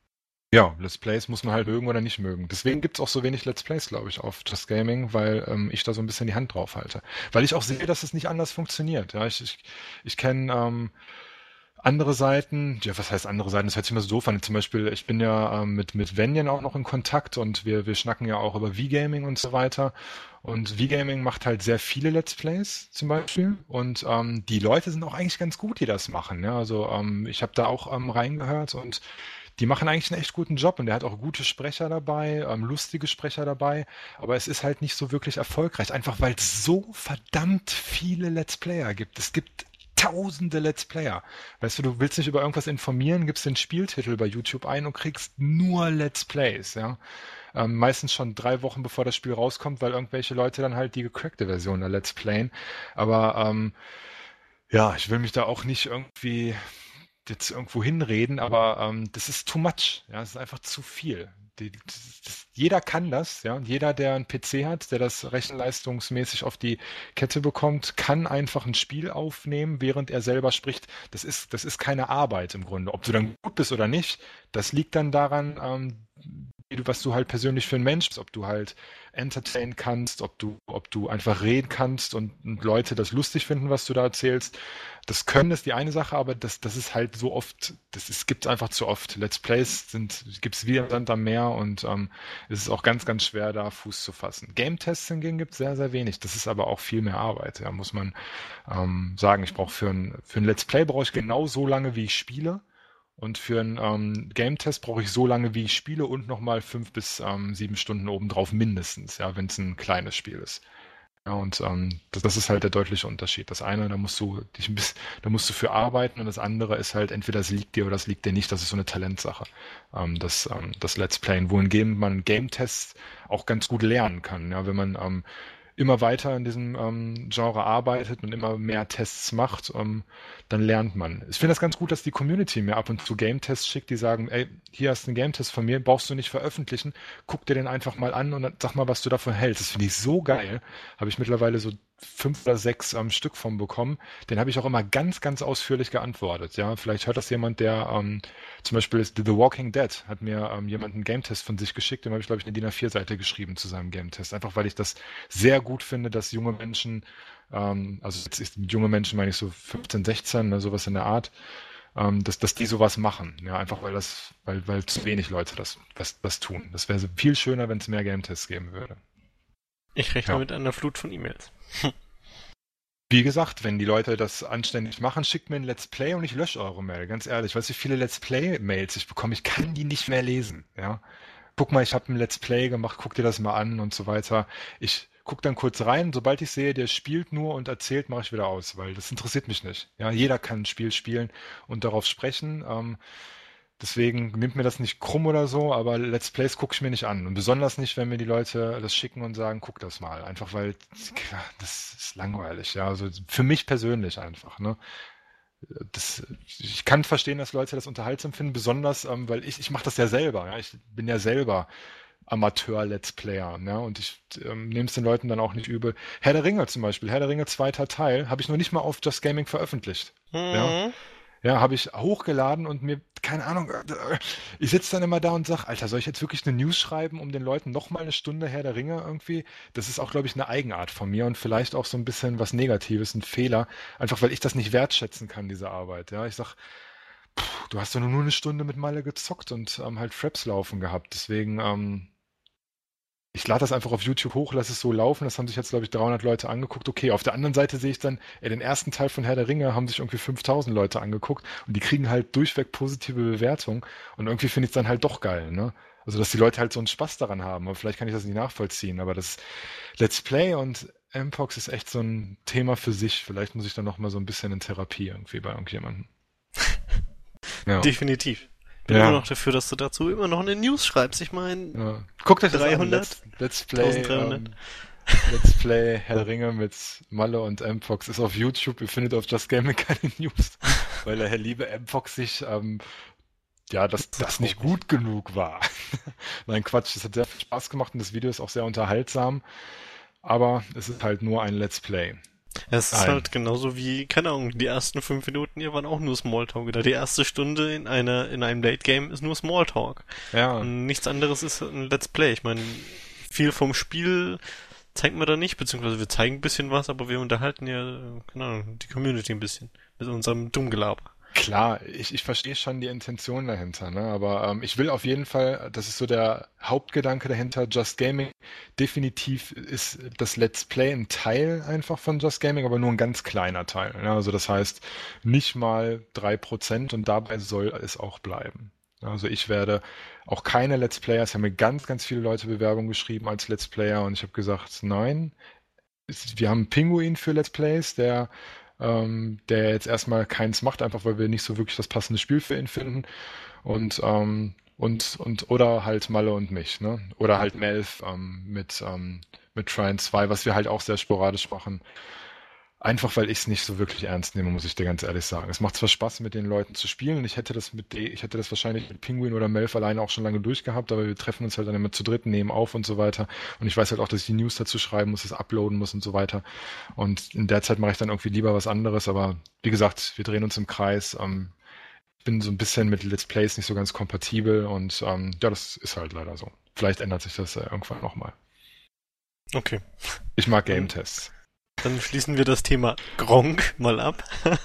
ja, Let's Plays muss man halt mögen oder nicht mögen. Deswegen gibt's auch so wenig Let's Plays, glaube ich, auf Just Gaming, weil ähm, ich da so ein bisschen die Hand drauf halte. Weil ich auch sehe, dass es nicht anders funktioniert. Ja, ich, ich, ich kenne ähm, andere Seiten, ja, was heißt andere Seiten? Das hört sich immer so doof an. Zum Beispiel, ich bin ja ähm, mit, mit Venjen auch noch in Kontakt und wir, wir schnacken ja auch über V-Gaming und so weiter. Und V-Gaming macht halt sehr viele Let's Plays zum Beispiel. Und ähm, die Leute sind auch eigentlich ganz gut, die das machen. Ja, also ähm, ich habe da auch ähm, reingehört und die machen eigentlich einen echt guten Job und der hat auch gute Sprecher dabei, ähm, lustige Sprecher dabei, aber es ist halt nicht so wirklich erfolgreich, einfach weil es so verdammt viele Let's Player gibt. Es gibt tausende Let's Player. Weißt du, du willst dich über irgendwas informieren, gibst den Spieltitel bei YouTube ein und kriegst nur Let's Plays, ja. Ähm, meistens schon drei Wochen bevor das Spiel rauskommt, weil irgendwelche Leute dann halt die gecrackte Version der Let's Playen. Aber ähm, ja, ich will mich da auch nicht irgendwie jetzt irgendwo hinreden, aber ähm, das ist too much. Ja, es ist einfach zu viel. Die, das, das, jeder kann das, ja. Und jeder, der einen P C hat, der das rechenleistungsmäßig auf die Kette bekommt, kann einfach ein Spiel aufnehmen, während er selber spricht. Das ist, das ist keine Arbeit im Grunde. Ob du dann gut bist oder nicht, das liegt dann daran, ähm, wie du, was du halt persönlich für ein Mensch bist, ob du halt entertain kannst, ob du, ob du einfach reden kannst und, und Leute das lustig finden, was du da erzählst. Das Können ist die eine Sache, aber das, das ist halt so oft, das ist, gibt's einfach zu oft. Let's Plays sind, gibt's wie Sand am Meer und ähm, es ist auch ganz, ganz schwer, da Fuß zu fassen. Game Tests hingegen gibt's sehr, sehr wenig. Das ist aber auch viel mehr Arbeit. Ja, muss man ähm, sagen. Ich brauche für ein, für ein Let's Play brauche ich genau so lange, wie ich spiele. Und für einen ähm, Game-Test brauche ich so lange, wie ich spiele und nochmal fünf bis ähm, sieben Stunden obendrauf mindestens, ja, wenn es ein kleines Spiel ist. Ja, und ähm, das, das ist halt der deutliche Unterschied. Das eine, da musst du dich ein bisschen, da musst du für arbeiten und das andere ist halt, entweder das liegt dir oder das liegt dir nicht. Das ist so eine Talentsache. Ähm, das, ähm, das Let's Playen, wohingegen man Game-Tests auch ganz gut lernen kann. Ja, wenn man ähm, immer weiter in diesem ähm, Genre arbeitet und immer mehr Tests macht, ähm, dann lernt man. Ich finde das ganz gut, dass die Community mir ab und zu Game-Tests schickt, die sagen, ey, hier hast du einen Game-Test von mir, brauchst du nicht veröffentlichen, guck dir den einfach mal an und dann sag mal, was du davon hältst. Das finde ich so geil. Habe ich mittlerweile so fünf oder sechs ähm, Stück von bekommen. Den habe ich auch immer ganz, ganz ausführlich geantwortet. Ja, vielleicht hört das jemand, der ähm, zum Beispiel ist The Walking Dead, hat mir ähm, jemand einen Game-Test von sich geschickt, dem habe ich, glaube ich, eine D I N A vier Seite geschrieben zu seinem Game-Test. Einfach weil ich das sehr gut finde, dass junge Menschen, ähm, also jetzt ist, mit junge Menschen meine ich so fünfzehn, sechzehn, ne, sowas in der Art, ähm, dass, dass die sowas machen. Ja, einfach weil das, weil, weil zu wenig Leute das, das, das tun. Das wäre so viel schöner, wenn es mehr Game-Tests geben würde. Ich rechne Ja. mit einer Flut von E-Mails. Wie gesagt, wenn die Leute das anständig machen, schickt mir ein Let's Play und ich lösche eure Mail. Ganz ehrlich, weißt du, wie viele Let's Play-Mails ich bekomme? Ich kann die nicht mehr lesen. Ja, guck mal, ich habe ein Let's Play gemacht, guck dir das mal an und so weiter. Ich guck dann kurz rein, sobald ich sehe, der spielt nur und erzählt, mache ich wieder aus, weil das interessiert mich nicht. Ja, jeder kann ein Spiel spielen und darauf sprechen. Ähm, deswegen nimmt mir das nicht krumm oder so, aber Let's Plays gucke ich mir nicht an. Und besonders nicht, wenn mir die Leute das schicken und sagen, guck das mal. Einfach weil das ist langweilig. Ja, also für mich persönlich einfach. Ne? Das, ich kann verstehen, dass Leute das unterhaltsam finden, besonders, ähm, weil ich, ich mache das ja selber. Ja? Ich bin ja selber Amateur-Let's Player. Ja? Und ich ähm, nehme es den Leuten dann auch nicht übel. Herr der Ringe zum Beispiel, Herr der Ringe zweiter Teil, habe ich noch nicht mal auf Just Gaming veröffentlicht. Ja? Mhm. Ja, habe ich hochgeladen und mir, keine Ahnung, äh, ich sitze dann immer da und sage, Alter, soll ich jetzt wirklich eine News schreiben, um den Leuten nochmal eine Stunde Herr der Ringe irgendwie? Das ist auch, glaube ich, eine Eigenart von mir und vielleicht auch so ein bisschen was Negatives, ein Fehler, einfach weil ich das nicht wertschätzen kann, diese Arbeit. Ja, ich sag, pff, du hast doch nur eine Stunde mit Malle gezockt und ähm, halt Fraps laufen gehabt. Deswegen, ähm, ich lade das einfach auf YouTube hoch, lasse es so laufen. Das haben sich jetzt, glaube ich, dreihundert Leute angeguckt. Okay, auf der anderen Seite sehe ich dann, ey, den ersten Teil von Herr der Ringe haben sich irgendwie fünftausend Leute angeguckt und die kriegen halt durchweg positive Bewertungen und irgendwie finde ich es dann halt doch geil, ne? Also, dass die Leute halt so einen Spaß daran haben. Aber vielleicht kann ich das nicht nachvollziehen, aber das Let's Play und Mpox ist echt so ein Thema für sich. Vielleicht muss ich dann noch mal so ein bisschen in Therapie irgendwie bei irgendjemandem. Ja. Definitiv. Bin Ja. immer noch dafür, dass du dazu immer noch eine News schreibst. Ich meine, Ja. Guckt euch das dreihundert? an. Let's, Let's Play, eintausenddreihundert? ähm, Let's Play Herr der Ringe mit Malle und Mpox ist auf YouTube. Ihr findet auf Just Gaming keine News, weil der Herr liebe Mpox sich, ähm, ja, dass Das ist das nicht traurig. gut genug war. Nein, Quatsch, das hat sehr viel Spaß gemacht und das Video ist auch sehr unterhaltsam, aber es ist halt nur ein Let's Play. Ja, es ist Nein. halt genauso wie, keine Ahnung, die ersten fünf Minuten hier waren auch nur Smalltalk. Oder die erste Stunde in einer, in einem Late Game ist nur Smalltalk. Ja, Und nichts anderes ist ein Let's Play. Ich meine, viel vom Spiel zeigt man da nicht, beziehungsweise wir zeigen ein bisschen was, aber wir unterhalten ja, keine Ahnung, die Community ein bisschen mit unserem Dummgelaber. klar, ich, ich verstehe schon die Intention dahinter, ne? Aber ähm, ich will auf jeden Fall, das ist so der Hauptgedanke dahinter, Just Gaming. Definitiv ist das Let's Play ein Teil einfach von Just Gaming, aber nur ein ganz kleiner Teil. Ne? Also das heißt nicht mal drei Prozent und dabei soll es auch bleiben. Also ich werde auch keine Let's Player, es haben mir ganz, ganz viele Leute Bewerbungen geschrieben als Let's Player und ich habe gesagt, nein. Es- Wir haben einen Pinguin für Let's Plays, der ähm, der jetzt erstmal keins macht, einfach weil wir nicht so wirklich das passende Spiel für ihn finden. Und, ähm, und, und, oder halt Malle und mich, ne? Oder halt Melf ähm, mit, ähm, mit Trine zwei, was wir halt auch sehr sporadisch machen. Einfach weil ich es nicht so wirklich ernst nehme, muss ich dir ganz ehrlich sagen. Es macht zwar Spaß, mit den Leuten zu spielen, und ich hätte das mit de ich hätte das wahrscheinlich mit Pinguin oder Melf alleine auch schon lange durchgehabt, aber wir treffen uns halt dann immer zu dritt, nehmen auf und so weiter. Und ich weiß halt auch, dass ich die News dazu schreiben muss, das uploaden muss und so weiter. Und in der Zeit mache ich dann irgendwie lieber was anderes, aber wie gesagt, wir drehen uns im Kreis. Ähm, ich bin so ein bisschen mit Let's Plays nicht so ganz kompatibel und ähm, ja, das ist halt leider so. Vielleicht ändert sich das äh, irgendwann nochmal. Okay. Ich mag Dann, Game-Tests. dann schließen wir das Thema Gronkh mal ab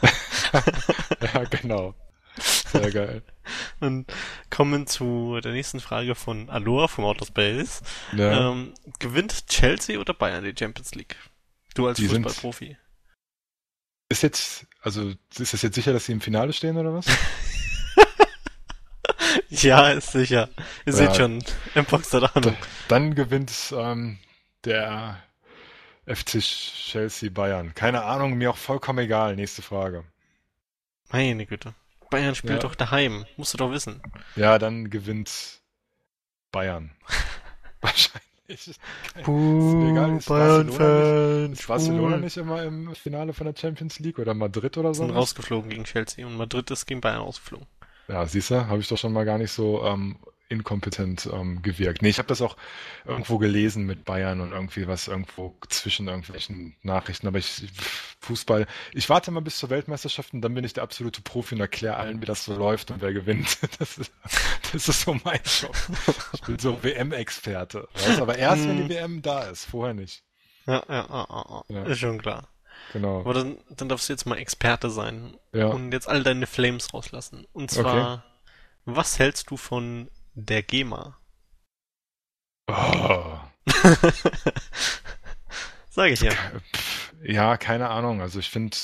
Ja, genau. Sehr geil. und kommen zu der nächsten Frage von Aloha vom Outer Space. Ja, Ähm, gewinnt Chelsea oder Bayern die Champions League? Du als die sind. Fußballprofi. Ist jetzt, also ist es jetzt sicher, dass sie im Finale stehen oder was? Ja, ist sicher. Ihr seht Ja, schon, Mpox hat d- Ahnung. dann gewinnt ähm, der F C Chelsea Bayern. Keine Ahnung, mir auch vollkommen egal. Nächste Frage. Meine Güte. Bayern spielt Ja, doch daheim. Musst du doch wissen. ja, dann gewinnt Bayern. Wahrscheinlich. Ich, ist mir egal, Puh, ist Barcelona nicht, ist Bayern-Fans, Barcelona cool. nicht immer im Finale von der Champions League oder Madrid oder Sind sowas? rausgeflogen gegen Chelsea und Madrid ist gegen Bayern rausgeflogen. Ja, siehst du, habe ich doch schon mal gar nicht so ähm, inkompetent ähm, gewirkt. Nee, ich habe das auch irgendwo gelesen mit Bayern und irgendwie was irgendwo zwischen irgendwelchen Nachrichten. Aber ich, Fußball, ich warte mal bis zur Weltmeisterschaft und dann bin ich der absolute Profi und erkläre allen, wie das so läuft und wer gewinnt. Das ist, das ist so mein Job. Ich bin so W M-Experte. Weißt, aber erst, wenn die Hm, W M da ist, vorher nicht. ja, ja, ja, ja, ja, Ja, ist schon klar. genau. Aber dann, dann darfst du jetzt mal Experte sein Ja, und jetzt all deine Flames rauslassen. Und okay. zwar, was hältst du von der GEMA? Oh. Sag ich ja. Pff, ja, keine Ahnung. Also ich finde,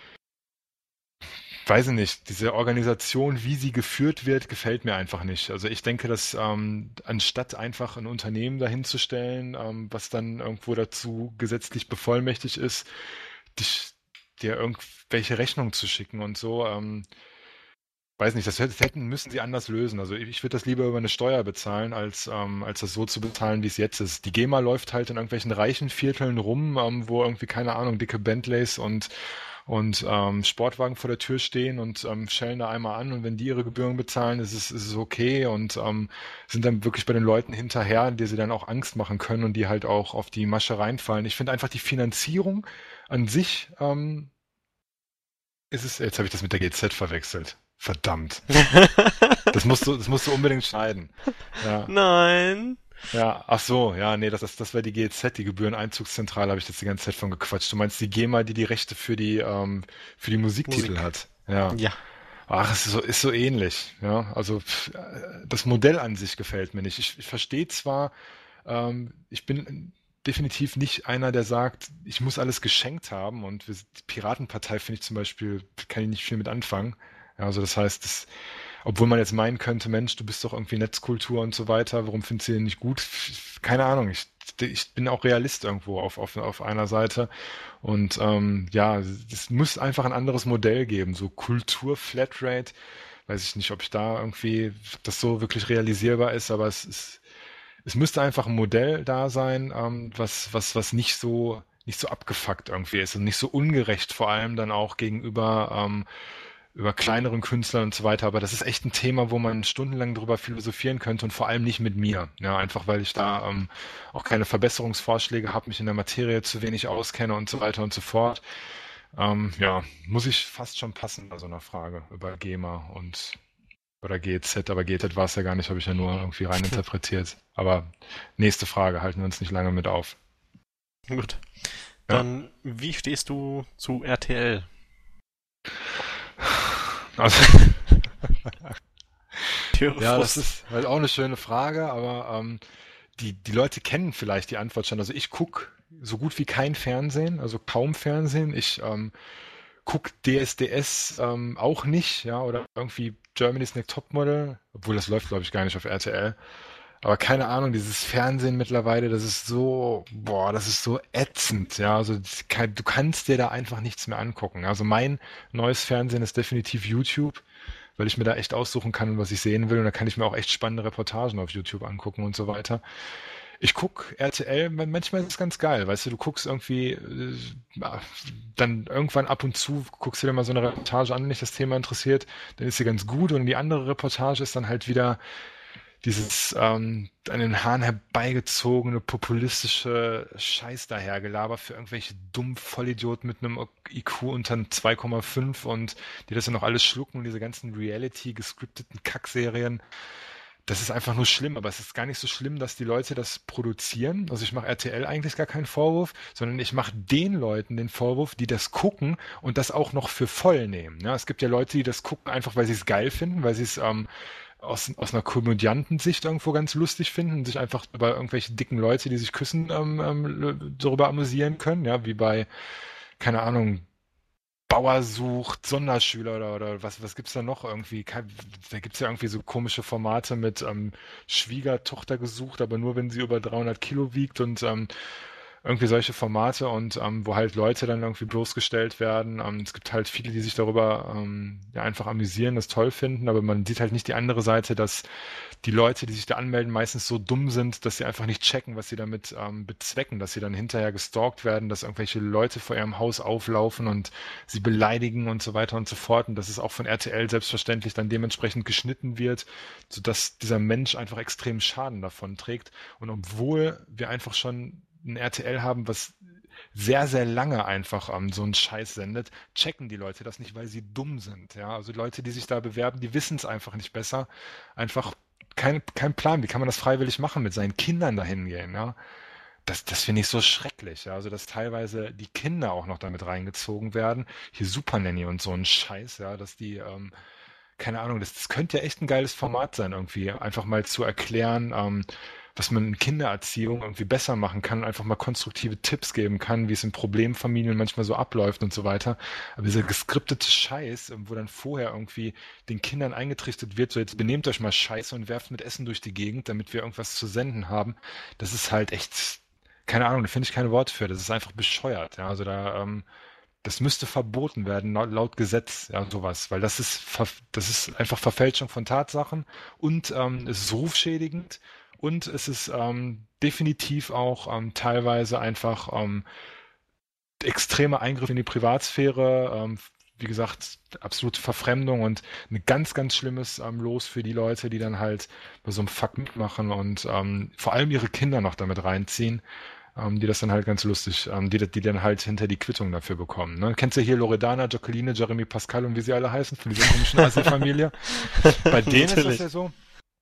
weiß ich nicht, diese Organisation, wie sie geführt wird, gefällt mir einfach nicht. Also ich denke, dass ähm, anstatt einfach ein Unternehmen dahinzustellen, ähm, was dann irgendwo dazu gesetzlich bevollmächtigt ist, dich, dir irgendwelche Rechnungen zu schicken und so, ähm, weiß nicht, das hätten, müssen sie anders lösen. Also ich, ich würde das lieber über eine Steuer bezahlen, als, ähm, als das so zu bezahlen, wie es jetzt ist. Die GEMA läuft halt in irgendwelchen reichen Vierteln rum, ähm, wo irgendwie, keine Ahnung, dicke Bentleys und, und ähm, Sportwagen vor der Tür stehen und ähm, schellen da einmal an und wenn die ihre Gebühren bezahlen, ist es, ist es okay und ähm, sind dann wirklich bei den Leuten hinterher, die sie dann auch Angst machen können und die halt auch auf die Masche reinfallen. Ich finde einfach die Finanzierung an sich ähm, ist es, jetzt habe ich das mit der G Z verwechselt. Verdammt. Das musst du, das musst du unbedingt schneiden. Ja, Nein. ja, ach so, ja, nee, das, das, das wäre die G E Z, die Gebühreneinzugszentrale, habe ich jetzt die ganze Zeit von gequatscht. Du meinst die GEMA, die die Rechte für die, ähm, für die Musiktitel Musik. hat. Ja. Ja. Ach, es ist so, ist so ähnlich, ja. Also pff, äh, das Modell an sich gefällt mir nicht. Ich, ich verstehe zwar, ähm, ich bin definitiv nicht einer, der sagt, ich muss alles geschenkt haben und wir, die Piratenpartei finde ich zum Beispiel, kann ich nicht viel mit anfangen. Ja, also das heißt, das, obwohl man jetzt meinen könnte, Mensch, du bist doch irgendwie Netzkultur und so weiter, warum findest du den nicht gut? Keine Ahnung, ich, ich bin auch Realist irgendwo auf, auf, auf einer Seite. Und ähm, ja, es muss einfach ein anderes Modell geben, so Kultur-Flatrate. Weiß ich nicht, ob ich da irgendwie, ob das so wirklich realisierbar ist, aber es ist, es müsste einfach ein Modell da sein, ähm, was, was, was nicht so, nicht so abgefuckt irgendwie ist und nicht so ungerecht, vor allem dann auch gegenüber ähm, über kleineren Künstlern und so weiter. Aber das ist echt ein Thema, wo man stundenlang drüber philosophieren könnte und vor allem nicht mit mir. Ja, einfach weil ich da ähm, auch keine Verbesserungsvorschläge habe, mich in der Materie zu wenig auskenne und so weiter und so fort. Ähm, ja, muss ich fast schon passen bei so einer Frage über GEMA und oder G E Z, aber G E Z war es ja gar nicht, habe ich ja nur irgendwie reininterpretiert. Aber nächste Frage, halten wir uns nicht lange mit auf. Gut. Ja, Dann, wie stehst du zu R T L? also, Türe ja, das Frust. ist halt auch eine schöne Frage, aber ähm, die, die Leute kennen vielleicht die Antwort schon. Also ich gucke so gut wie kein Fernsehen, also kaum Fernsehen. Ich ähm, gucke D S D S ähm, auch nicht, ja, oder irgendwie Germany's Next Topmodel, obwohl das läuft, glaube ich, gar nicht auf R T L. Aber keine Ahnung, dieses Fernsehen mittlerweile, das ist so, boah, das ist so ätzend, ja. Also das kann, du kannst dir da einfach nichts mehr angucken. Also mein neues Fernsehen ist definitiv YouTube, weil ich mir da echt aussuchen kann, was ich sehen will. Und da kann ich mir auch echt spannende Reportagen auf YouTube angucken und so weiter. Ich guck R T L, man- manchmal ist es ganz geil, weißt du, du guckst irgendwie, äh, dann irgendwann ab und zu guckst du dir mal so eine Reportage an, wenn dich das Thema interessiert, dann ist sie ganz gut und die andere Reportage ist dann halt wieder dieses ähm, an den Haaren herbeigezogene, populistische Scheiß dahergelaber für irgendwelche dummen Vollidioten mit einem I Q unter zwei Komma fünf und die das dann noch alles schlucken und diese ganzen Reality gescripteten Kackserien. Das ist einfach nur schlimm, aber es ist gar nicht so schlimm, dass die Leute das produzieren. Also ich mache R T L eigentlich gar keinen Vorwurf, sondern ich mache den Leuten den Vorwurf, die das gucken und das auch noch für voll nehmen. Ja, es gibt ja Leute, die das gucken einfach, weil sie es geil finden, weil sie es ähm, aus, aus einer Komödiantensicht irgendwo ganz lustig finden und sich einfach über irgendwelche dicken Leute, die sich küssen, ähm, ähm, darüber amüsieren können. Ja, wie bei, keine Ahnung, Bauer sucht Sonderschüler oder, oder was, was gibt's da noch irgendwie? Kein- Da gibt's ja irgendwie so komische Formate mit ähm, Schwiegertochter gesucht, aber nur wenn sie über dreihundert Kilo wiegt und ähm, irgendwie solche Formate und ähm, wo halt Leute dann irgendwie bloßgestellt werden. Ähm, es gibt halt viele, die sich darüber ähm, ja einfach amüsieren, das toll finden, aber man sieht halt nicht die andere Seite, dass die Leute, die sich da anmelden, meistens so dumm sind, dass sie einfach nicht checken, was sie damit ähm, bezwecken, dass sie dann hinterher gestalkt werden, dass irgendwelche Leute vor ihrem Haus auflaufen und sie beleidigen und so weiter und so fort und dass es auch von R T L selbstverständlich dann dementsprechend geschnitten wird, sodass dieser Mensch einfach extrem Schaden davon trägt. Und obwohl wir einfach schon ein R T L haben, was sehr, sehr lange einfach ähm, so einen Scheiß sendet, checken die Leute das nicht, weil sie dumm sind. Ja, also Leute, die sich da bewerben, die wissen es einfach nicht besser. Einfach kein, kein Plan. Wie kann man das freiwillig machen, mit seinen Kindern dahin gehen? Ja, das, das finde ich so schrecklich. Ja, also dass teilweise die Kinder auch noch damit reingezogen werden. Hier Super Nanny und so ein Scheiß. Ja, dass die ähm, keine Ahnung, das, das könnte ja echt ein geiles Format sein, irgendwie. Einfach mal zu erklären, ähm, was man in Kindererziehung irgendwie besser machen kann, einfach mal konstruktive Tipps geben kann, wie es in Problemfamilien manchmal so abläuft und so weiter. Aber dieser geskriptete Scheiß, ähm, wo dann vorher irgendwie den Kindern eingetrichtert wird, so jetzt benehmt euch mal Scheiße und werft mit Essen durch die Gegend, damit wir irgendwas zu senden haben, das ist halt echt, keine Ahnung, da finde ich keine Worte für. Das ist einfach bescheuert. Ja, also da, ähm, das müsste verboten werden, laut, laut Gesetz, ja, sowas, weil das ist, ver- das ist einfach Verfälschung von Tatsachen und ähm, es ist rufschädigend und es ist ähm, definitiv auch ähm, teilweise einfach ähm, extreme Eingriff in die Privatsphäre, ähm, wie gesagt, absolute Verfremdung und ein ganz, ganz schlimmes ähm, Los für die Leute, die dann halt bei so einem Fuck mitmachen und ähm, vor allem ihre Kinder noch damit reinziehen, ähm, die das dann halt ganz lustig, ähm, die, die dann halt hinter die Quittung dafür bekommen. Ne? Kennst du hier Loredana, Jacqueline, Jeremy Pascal und wie sie alle heißen, von dieser komischen Assi-Familie? Bei denen ist das Natürlich. ja so,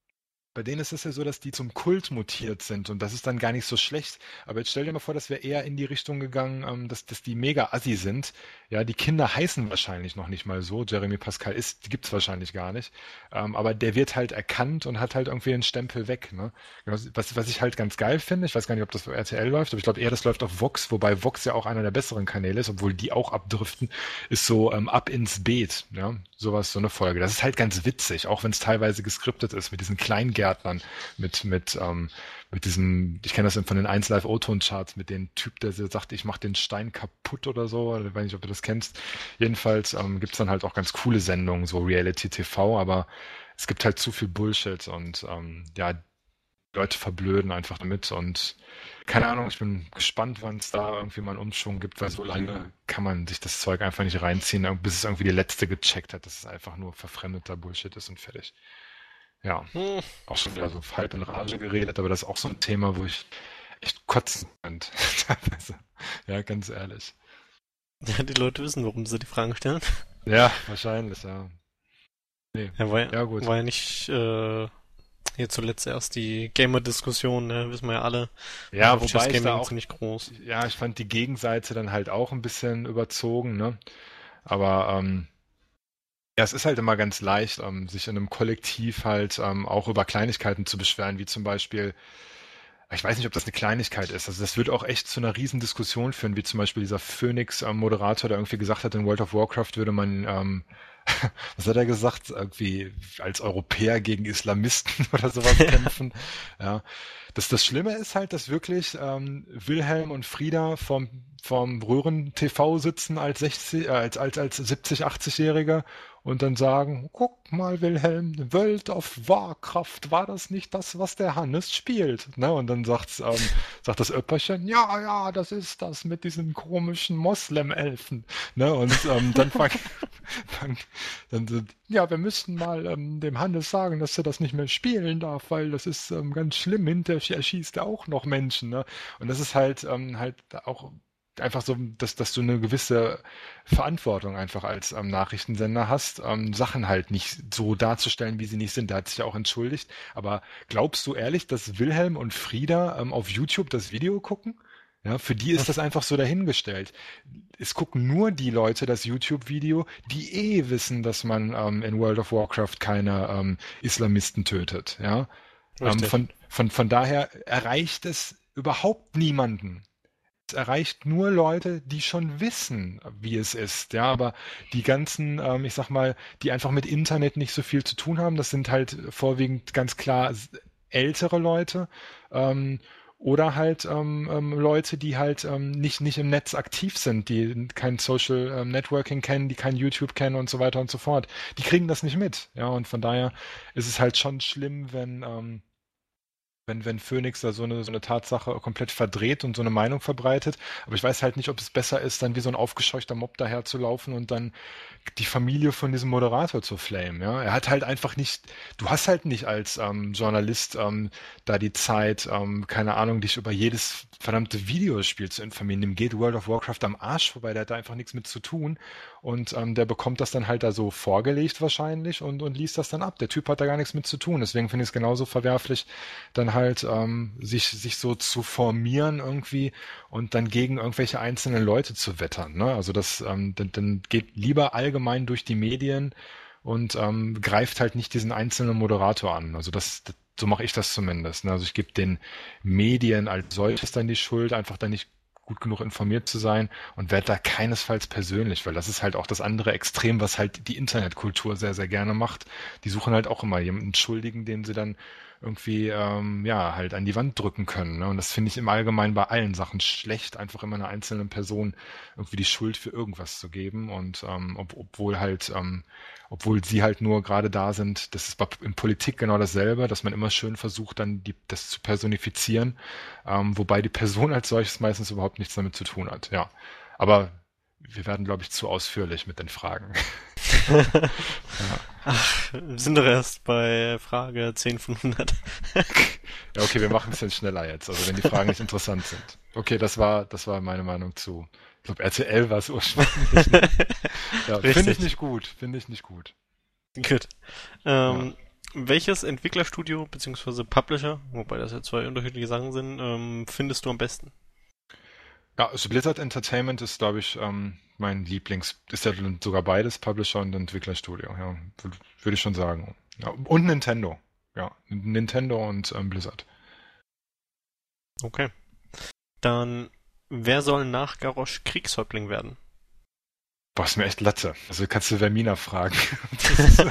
bei denen ist es ja so, dass die zum Kult mutiert sind und das ist dann gar nicht so schlecht. Aber jetzt stell dir mal vor, das wäre eher in die Richtung gegangen, ähm, dass, dass die mega assi sind. Ja, die Kinder heißen wahrscheinlich noch nicht mal so. Jeremy Pascal ist, die gibt's wahrscheinlich gar nicht. Ähm, aber der wird halt erkannt und hat halt irgendwie einen Stempel weg. Ne? Genau, Was, was ich halt ganz geil finde, ich weiß gar nicht, ob das auf R T L läuft, aber ich glaube eher, das läuft auf Vox, wobei Vox ja auch einer der besseren Kanäle ist, obwohl die auch abdriften, ist so ähm, Ab ins Beet. Ja, sowas, so eine Folge. Das ist halt ganz witzig, auch wenn es teilweise geskriptet ist mit diesen Kleingärtnern, mit mit ähm, mit diesem, ich kenne das von den eins Live O-Ton-Charts, mit dem Typ, der so sagt, ich mach den Stein kaputt oder so, ich weiß nicht, ob du das kennst. Jedenfalls ähm, gibt's dann halt auch ganz coole Sendungen, so Reality-T V, aber es gibt halt zu viel Bullshit und ähm, ja, Leute verblöden einfach damit und keine Ahnung, ich bin gespannt, wann es da irgendwie mal einen Umschwung gibt, weil so lange kann man sich das Zeug einfach nicht reinziehen, bis es irgendwie die Letzte gecheckt hat, dass es einfach nur verfremdeter Bullshit ist und fertig. Ja, Hm. auch schon wieder so halb in Rage geredet, aber das ist auch so ein Thema, wo ich echt kotzen könnte, teilweise. Ja, ganz ehrlich. Ja, die Leute wissen, warum sie die Fragen stellen. Ja, wahrscheinlich, ja. Nee, Ja, war ja, ja gut. war ja nicht äh, hier zuletzt erst die Gamer-Diskussion, ne? Wissen wir ja alle. War Ja, auf Chess wobei ich da Gaming auch, ziemlich groß. ja, ich fand die Gegenseite dann halt auch ein bisschen überzogen, ne? Aber ähm, ja, es ist halt immer ganz leicht, ähm, sich in einem Kollektiv halt ähm, auch über Kleinigkeiten zu beschweren, wie zum Beispiel, ich weiß nicht, ob das eine Kleinigkeit ist. Also das wird auch echt zu einer riesen Diskussion führen, wie zum Beispiel dieser Phoenix-Moderator, der irgendwie gesagt hat, in World of Warcraft würde man, ähm, was hat er gesagt, irgendwie als Europäer gegen Islamisten oder sowas kämpfen. Ja, das, das Schlimme ist halt, dass wirklich ähm, Wilhelm und Frieda vom, vom Röhren-T V sitzen als sechzig, äh, als, als, als siebzig, achtzig-Jähriger und dann sagen, guck mal, Wilhelm, World of Warcraft, war das nicht das, was der Hannes spielt? Ne? Und dann sagt's, ähm, sagt das Öpperchen, ja, ja, das ist das mit diesen komischen Moslem-Elfen. Ne? Und ähm, dann fang, fang, dann sind, ja, wir müssten mal ähm, dem Hannes sagen, dass er das nicht mehr spielen darf, weil das ist ähm, ganz schlimm, hinterher erschießt er auch noch Menschen. Ne? Und das ist halt, ähm, halt auch einfach so, dass, dass du eine gewisse Verantwortung einfach als ähm, Nachrichtensender hast, ähm, Sachen halt nicht so darzustellen, wie sie nicht sind. Der hat sich ja auch entschuldigt. Aber glaubst du ehrlich, dass Wilhelm und Frieda ähm, auf YouTube das Video gucken? Ja, für die ist das einfach so dahingestellt. Es gucken nur die Leute das YouTube-Video, die eh wissen, dass man ähm, in World of Warcraft keine ähm, Islamisten tötet. Ja, ähm, Richtig. von, von, von daher erreicht es überhaupt niemanden. Es erreicht nur Leute, die schon wissen, wie es ist. Ja, aber die ganzen, ähm, ich sag mal, die einfach mit Internet nicht so viel zu tun haben, das sind halt vorwiegend ganz klar s- ältere Leute. Ähm, oder halt ähm, ähm, Leute, die halt ähm, nicht, nicht im Netz aktiv sind, die kein Social ähm, Networking kennen, die kein YouTube kennen und so weiter und so fort. Die kriegen das nicht mit. Ja, und von daher ist es halt schon schlimm, wenn, ähm, wenn, wenn Phoenix da so eine, so eine Tatsache komplett verdreht und so eine Meinung verbreitet. Aber ich weiß halt nicht, ob es besser ist, dann wie so ein aufgescheuchter Mob daherzulaufen und dann die Familie von diesem Moderator zu flamen, ja. Er hat halt einfach nicht, du hast halt nicht als ähm, Journalist ähm, da die Zeit, ähm, keine Ahnung, dich über jedes verdammte Videospiel zu informieren. Dem geht World of Warcraft am Arsch vorbei, der hat da einfach nichts mit zu tun und ähm, der bekommt das dann halt da so vorgelegt wahrscheinlich und, und liest das dann ab. Der Typ hat da gar nichts mit zu tun, deswegen finde ich es genauso verwerflich, dann halt ähm, sich, sich so zu formieren irgendwie und dann gegen irgendwelche einzelnen Leute zu wettern, ne? Also das, ähm, dann, dann geht lieber allgemein durch die Medien und ähm, greift halt nicht diesen einzelnen Moderator an. Also das, das so mache ich das zumindest, ne? Also ich gebe den Medien als solches dann die Schuld, einfach dann nicht gut genug informiert zu sein und werde da keinesfalls persönlich, weil das ist halt auch das andere Extrem, was halt die Internetkultur sehr, sehr gerne macht. Die suchen halt auch immer jemanden Schuldigen, den sie dann irgendwie ähm, ja halt an die Wand drücken können. Ne? Und das finde ich im Allgemeinen bei allen Sachen schlecht, einfach immer einer einzelnen Person irgendwie die Schuld für irgendwas zu geben. Und ähm, ob, obwohl halt, ähm, obwohl sie halt nur gerade da sind, das ist bei, in Politik genau dasselbe, dass man immer schön versucht, dann die, das zu personifizieren, ähm, wobei die Person als solches meistens überhaupt nichts damit zu tun hat. Ja, aber wir werden, glaube ich, zu ausführlich mit den Fragen. Ja. Ach, wir sind doch erst bei Frage zehn von hundert. Ja, okay, wir machen ein bisschen schneller jetzt, also wenn die Fragen nicht interessant sind. Okay, das war, das war meine Meinung zu, ich glaube, R T L war es ursprünglich. Ne? Ja, finde ich nicht gut, finde ich nicht gut. Gut. Ähm, Ja. welches Entwicklerstudio bzw. Publisher, wobei das ja zwei unterschiedliche Sachen sind, ähm, findest du am besten? Ja, also Blizzard Entertainment ist, glaube ich, ähm, mein Lieblings, ist ja sogar beides, Publisher und Entwicklerstudio, ja, würde würd ich schon sagen. Ja, und Nintendo, ja, Nintendo und ähm, Blizzard. Okay. Dann, wer soll nach Garrosh Kriegshäuptling werden? Boah, ist mir echt Latte. Also kannst du Vermina fragen. Das ist,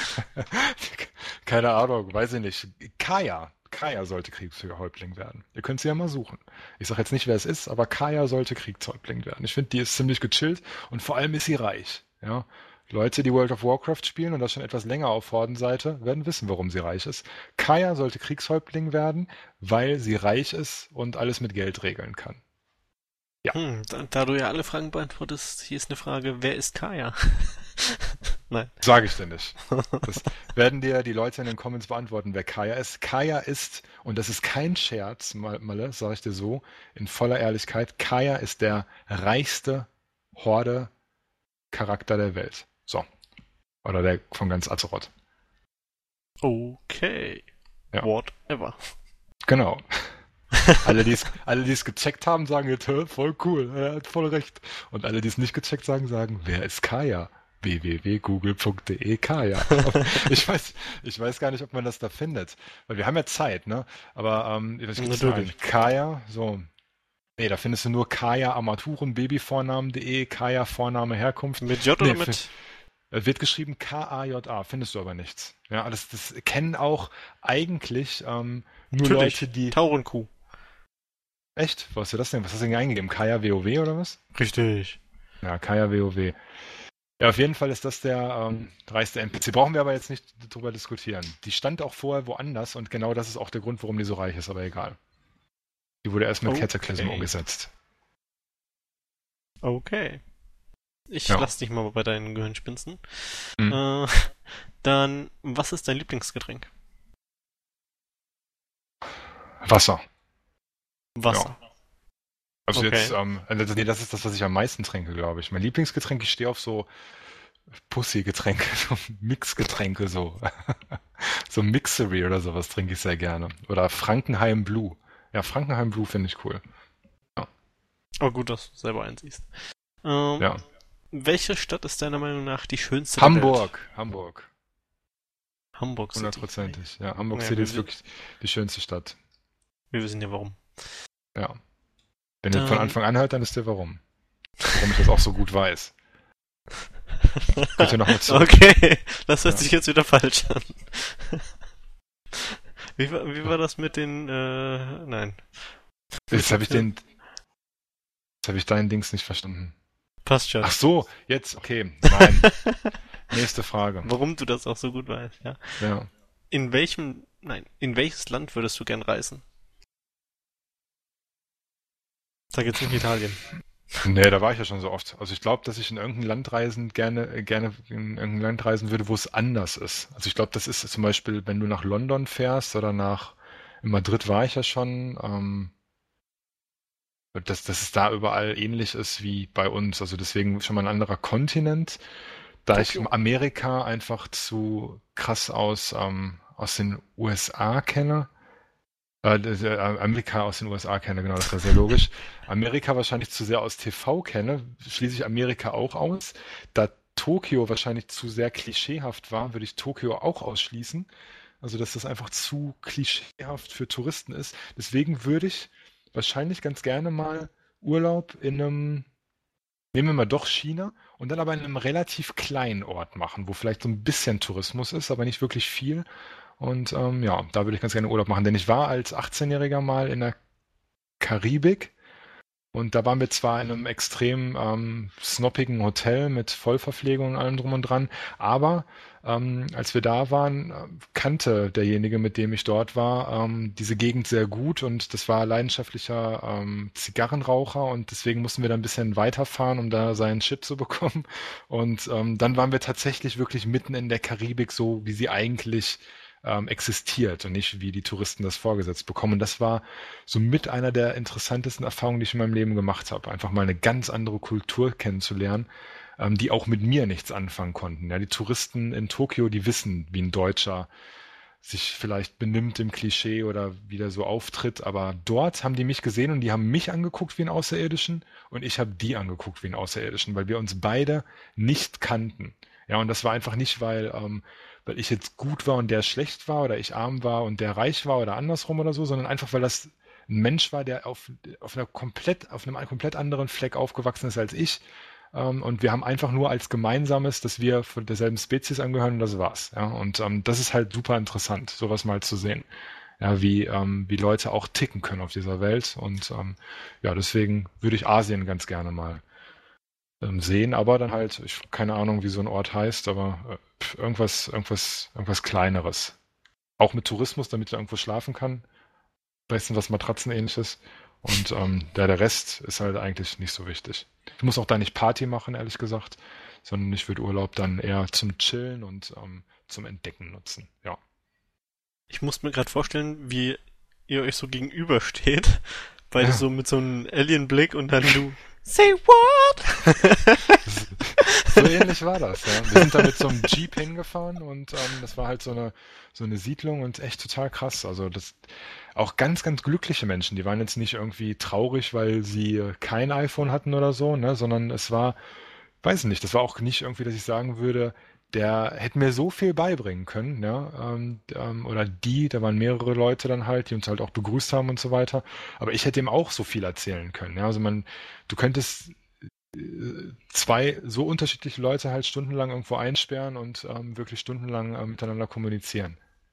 keine Ahnung, weiß ich nicht. Kaya. Kaya sollte Kriegshäuptling werden. Ihr könnt sie ja mal suchen. Ich sage jetzt nicht, wer es ist, aber Kaya sollte Kriegshäuptling werden. Ich finde, die ist ziemlich gechillt und vor allem ist sie reich. Ja? Leute, die World of Warcraft spielen und das schon etwas länger auf Hordenseite, werden wissen, warum sie reich ist. Kaya sollte Kriegshäuptling werden, weil sie reich ist und alles mit Geld regeln kann. Ja. Hm, da, da du ja alle Fragen beantwortest, hier ist eine Frage, wer ist Kaya? Nein. Sage ich dir nicht. Das werden dir die Leute in den Comments beantworten, wer Kaya ist. Kaya ist, und das ist kein Scherz, Malle, sage ich dir so, in voller Ehrlichkeit, Kaya ist der reichste Horde-Charakter der Welt. So. Oder der von ganz Azeroth. Okay. Ja. Whatever. Genau. Alle, die es alle, die es gecheckt haben, sagen jetzt, voll cool, er hat voll recht. Und alle, die es nicht gecheckt sagen, sagen, wer ist Kaya? w w w punkt google punkt d e Kaya. Ich weiß, ich weiß gar nicht, ob man das da findet. Weil wir haben ja Zeit, ne? Aber ähm, was gibt's da ein? Kaya, so. Nee, da findest du nur Kaya Armaturen, Babyvornamen.de, Kaya Vorname Herkunft. Mit J nee, oder mit? Wird geschrieben K A J A, findest du aber nichts. Ja, das, das kennen auch eigentlich ähm, nur Natürlich. Leute, die. Taurenkuh. Echt? Was hast du das denn? Was hast du denn eingegeben? Kaya WoW oder was? Richtig. Ja, Kaya WoW. Ja, auf jeden Fall ist das der ähm, reichste N P C. Brauchen wir aber jetzt nicht drüber diskutieren. Die stand auch vorher woanders und genau das ist auch der Grund, warum die so reich ist, aber egal. Die wurde erst mit Okay. Cataclysm umgesetzt. Okay. Ich Ja. lass dich mal bei deinen Gehirnspinsten. Mhm. Äh, dann, was ist dein Lieblingsgetränk? Wasser. Wasser. Also Okay. jetzt, ähm, also nee, das ist das, was ich am meisten trinke, glaube ich. Mein Lieblingsgetränk, ich stehe auf so Pussy-Getränke, so Mixgetränke, so. So Mixery oder sowas trinke ich sehr gerne. Oder Frankenheim Blue. Ja, Frankenheim Blue finde ich cool. Oh, gut, dass du selber einsiehst. Ähm, Ja. Welche Stadt ist deiner Meinung nach die schönste der Welt? Hamburg, Hamburg. Hamburg City. Hundertprozentig. Ja, Hamburg Ja, City wir ist wi- wirklich die schönste Stadt. Wir wissen ja warum. Ja. Wenn ihr Dann- von Anfang an hört, dann wisst ihr warum. Warum ich das auch so gut weiß. Könnt ihr noch mal zurück? Okay, das hört Ja. sich jetzt wieder falsch an. Wie war, wie war das mit den, äh, nein. Jetzt habe ich den, jetzt habe ich deinen Dings nicht verstanden. Passt Ach schon. so, jetzt, okay, nein. Nächste Frage. Warum du das auch so gut weißt, ja. Ja. In welchem, nein, in welches Land würdest du gern reisen? Sag jetzt nicht Italien. Nee, da war ich ja schon so oft. Also ich glaube, dass ich in irgendein Land reisen gerne, äh, gerne in irgendein Land reisen würde, wo es anders ist. Also ich glaube, das ist zum Beispiel, wenn du nach London fährst oder nach, in Madrid war ich ja schon, ähm, dass, dass es da überall ähnlich ist wie bei uns. Also deswegen schon mal ein anderer Kontinent. Da ich Tokio. Amerika einfach zu krass aus, ähm, aus den U S A kenne, äh, das, äh, Amerika aus den U S A kenne, genau, das wäre sehr logisch. Amerika wahrscheinlich zu sehr aus T V kenne, schließe ich Amerika auch aus. Da Tokio wahrscheinlich zu sehr klischeehaft war, würde ich Tokio auch ausschließen. Also, dass das einfach zu klischeehaft für Touristen ist. Deswegen würde ich wahrscheinlich ganz gerne mal Urlaub in einem, nehmen wir mal doch China und dann aber in einem relativ kleinen Ort machen, wo vielleicht so ein bisschen Tourismus ist, aber nicht wirklich viel. Und ähm, ja, da würde ich ganz gerne Urlaub machen, denn ich war als achtzehn-Jähriger mal in der Karibik und da waren wir zwar in einem extrem ähm, snobbigen Hotel mit Vollverpflegung und allem drum und dran, aber ähm, als wir da waren, äh, kannte derjenige, mit dem ich dort war, ähm, diese Gegend sehr gut und das war leidenschaftlicher ähm, Zigarrenraucher und deswegen mussten wir da ein bisschen weiterfahren, um da seinen Chip zu bekommen. Und ähm, dann waren wir tatsächlich wirklich mitten in der Karibik, so wie sie eigentlich ähm, existiert und nicht wie die Touristen das vorgesetzt bekommen. Und das war so mit einer der interessantesten Erfahrungen, die ich in meinem Leben gemacht habe. Einfach mal eine ganz andere Kultur kennenzulernen, ähm, die auch mit mir nichts anfangen konnten. Ja, die Touristen in Tokio, die wissen, wie ein Deutscher sich vielleicht benimmt im Klischee oder wie der so auftritt, aber dort haben die mich gesehen und die haben mich angeguckt wie einen Außerirdischen und ich habe die angeguckt wie einen Außerirdischen, weil wir uns beide nicht kannten. Ja, und das war einfach nicht, weil, ähm, weil ich jetzt gut war und der schlecht war oder ich arm war und der reich war oder andersrum oder so, sondern einfach, weil das ein Mensch war, der auf, auf einer komplett, auf einem komplett anderen Fleck aufgewachsen ist als ich. Ähm, und wir haben einfach nur als Gemeinsames, dass wir von derselben Spezies angehören und das war's. Ja, und ähm, das ist halt super interessant, sowas mal zu sehen. Ja, wie, ähm, wie Leute auch ticken können auf dieser Welt. Und ähm, ja, deswegen würde ich Asien ganz gerne mal ähm, sehen, aber dann halt, ich keine Ahnung, wie so ein Ort heißt, aber äh, pf, irgendwas, irgendwas, irgendwas Kleineres. Auch mit Tourismus, damit er irgendwo schlafen kann. Besten was Matratzenähnliches. Und ähm, der, der Rest ist halt eigentlich nicht so wichtig. Ich muss auch da nicht Party machen, ehrlich gesagt, sondern ich würde Urlaub dann eher zum Chillen und ähm, zum Entdecken nutzen. Ja. Ich muss mir gerade vorstellen, wie ihr euch so gegenübersteht. Beide Ja, so mit so einem Alien-Blick und dann du. Say what? s- so ähnlich war das, ja. Wir sind da mit so einem Jeep hingefahren und ähm, das war halt so eine, so eine Siedlung und echt total krass. Also das auch ganz, ganz glückliche Menschen. Die waren jetzt nicht irgendwie traurig, weil sie äh, kein iPhone hatten oder so, ne, sondern es war, weiß nicht, das war auch nicht irgendwie, dass ich sagen würde, der hätte mir so viel beibringen können, ja, ähm, ähm, oder die, da waren mehrere Leute dann halt, die uns halt auch begrüßt haben und so weiter. Aber ich hätte ihm auch so viel erzählen können, ja. Also man, du könntest äh, zwei so unterschiedliche Leute halt stundenlang irgendwo einsperren und ähm, wirklich stundenlang äh, miteinander kommunizieren.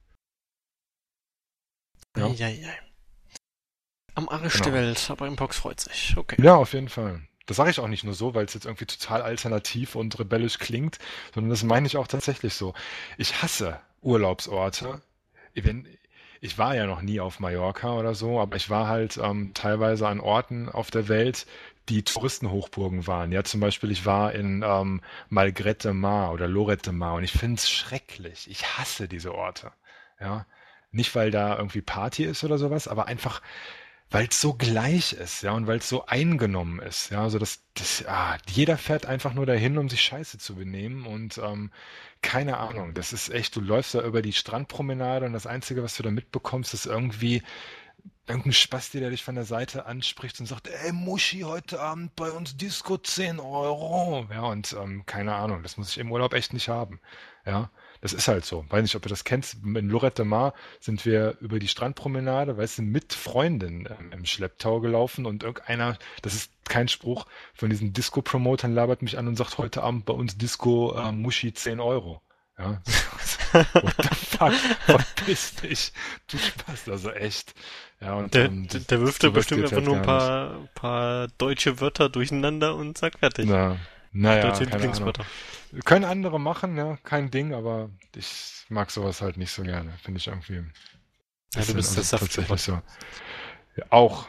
Ja, Eieiei. Am Arsch der genau. Welt, aber Impox freut sich. Okay. Ja, auf jeden Fall. Das sage ich auch nicht nur so, weil es jetzt irgendwie total alternativ und rebellisch klingt, sondern das meine ich auch tatsächlich so. Ich hasse Urlaubsorte. Wenn, ich war ja noch nie auf Mallorca oder so, aber ich war halt ähm, teilweise an Orten auf der Welt, die Touristenhochburgen waren. Ja, zum Beispiel, ich war in ähm, Malgret de Mar oder Lloret de Mar und ich finde es schrecklich. Ich hasse diese Orte. Ja, nicht weil da irgendwie Party ist oder sowas, aber einfach weil es so gleich ist, ja, und weil es so eingenommen ist, ja, also das, das, ah, jeder fährt einfach nur dahin, um sich scheiße zu benehmen und ähm, keine Ahnung, das ist echt, du läufst da über die Strandpromenade und das Einzige, was du da mitbekommst, ist irgendwie irgendein Spasti, der dich von der Seite anspricht und sagt, ey Muschi, heute Abend bei uns Disco zehn Euro. Ja, und ähm, keine Ahnung, das muss ich im Urlaub echt nicht haben. Ja, das ist halt so. Weiß nicht, ob du das kennst. In Lloret de Mar sind wir über die Strandpromenade, weißt du, mit Freundin ähm, im Schlepptau gelaufen und irgendeiner, das ist kein Spruch, von diesen Disco-Promotern labert mich an und sagt, heute Abend bei uns Disco äh, Muschi zehn Euro. Ja, what the fuck, verpiss dich, du Spaß, also echt. Ja, und Der, ähm, der, das, der wirft da sowas bestimmt geht einfach halt nur ein gar nicht. paar, paar deutsche Wörter durcheinander und zack, fertig. Na, naja, Deutsche keine Ahnung. Lieblingswörter. Können andere machen, ja, kein Ding, aber ich mag sowas halt nicht so gerne. Finde ich irgendwie ein Ja, du bisschen, bist der also tatsächlich Saftlappen. so. Ja, auch,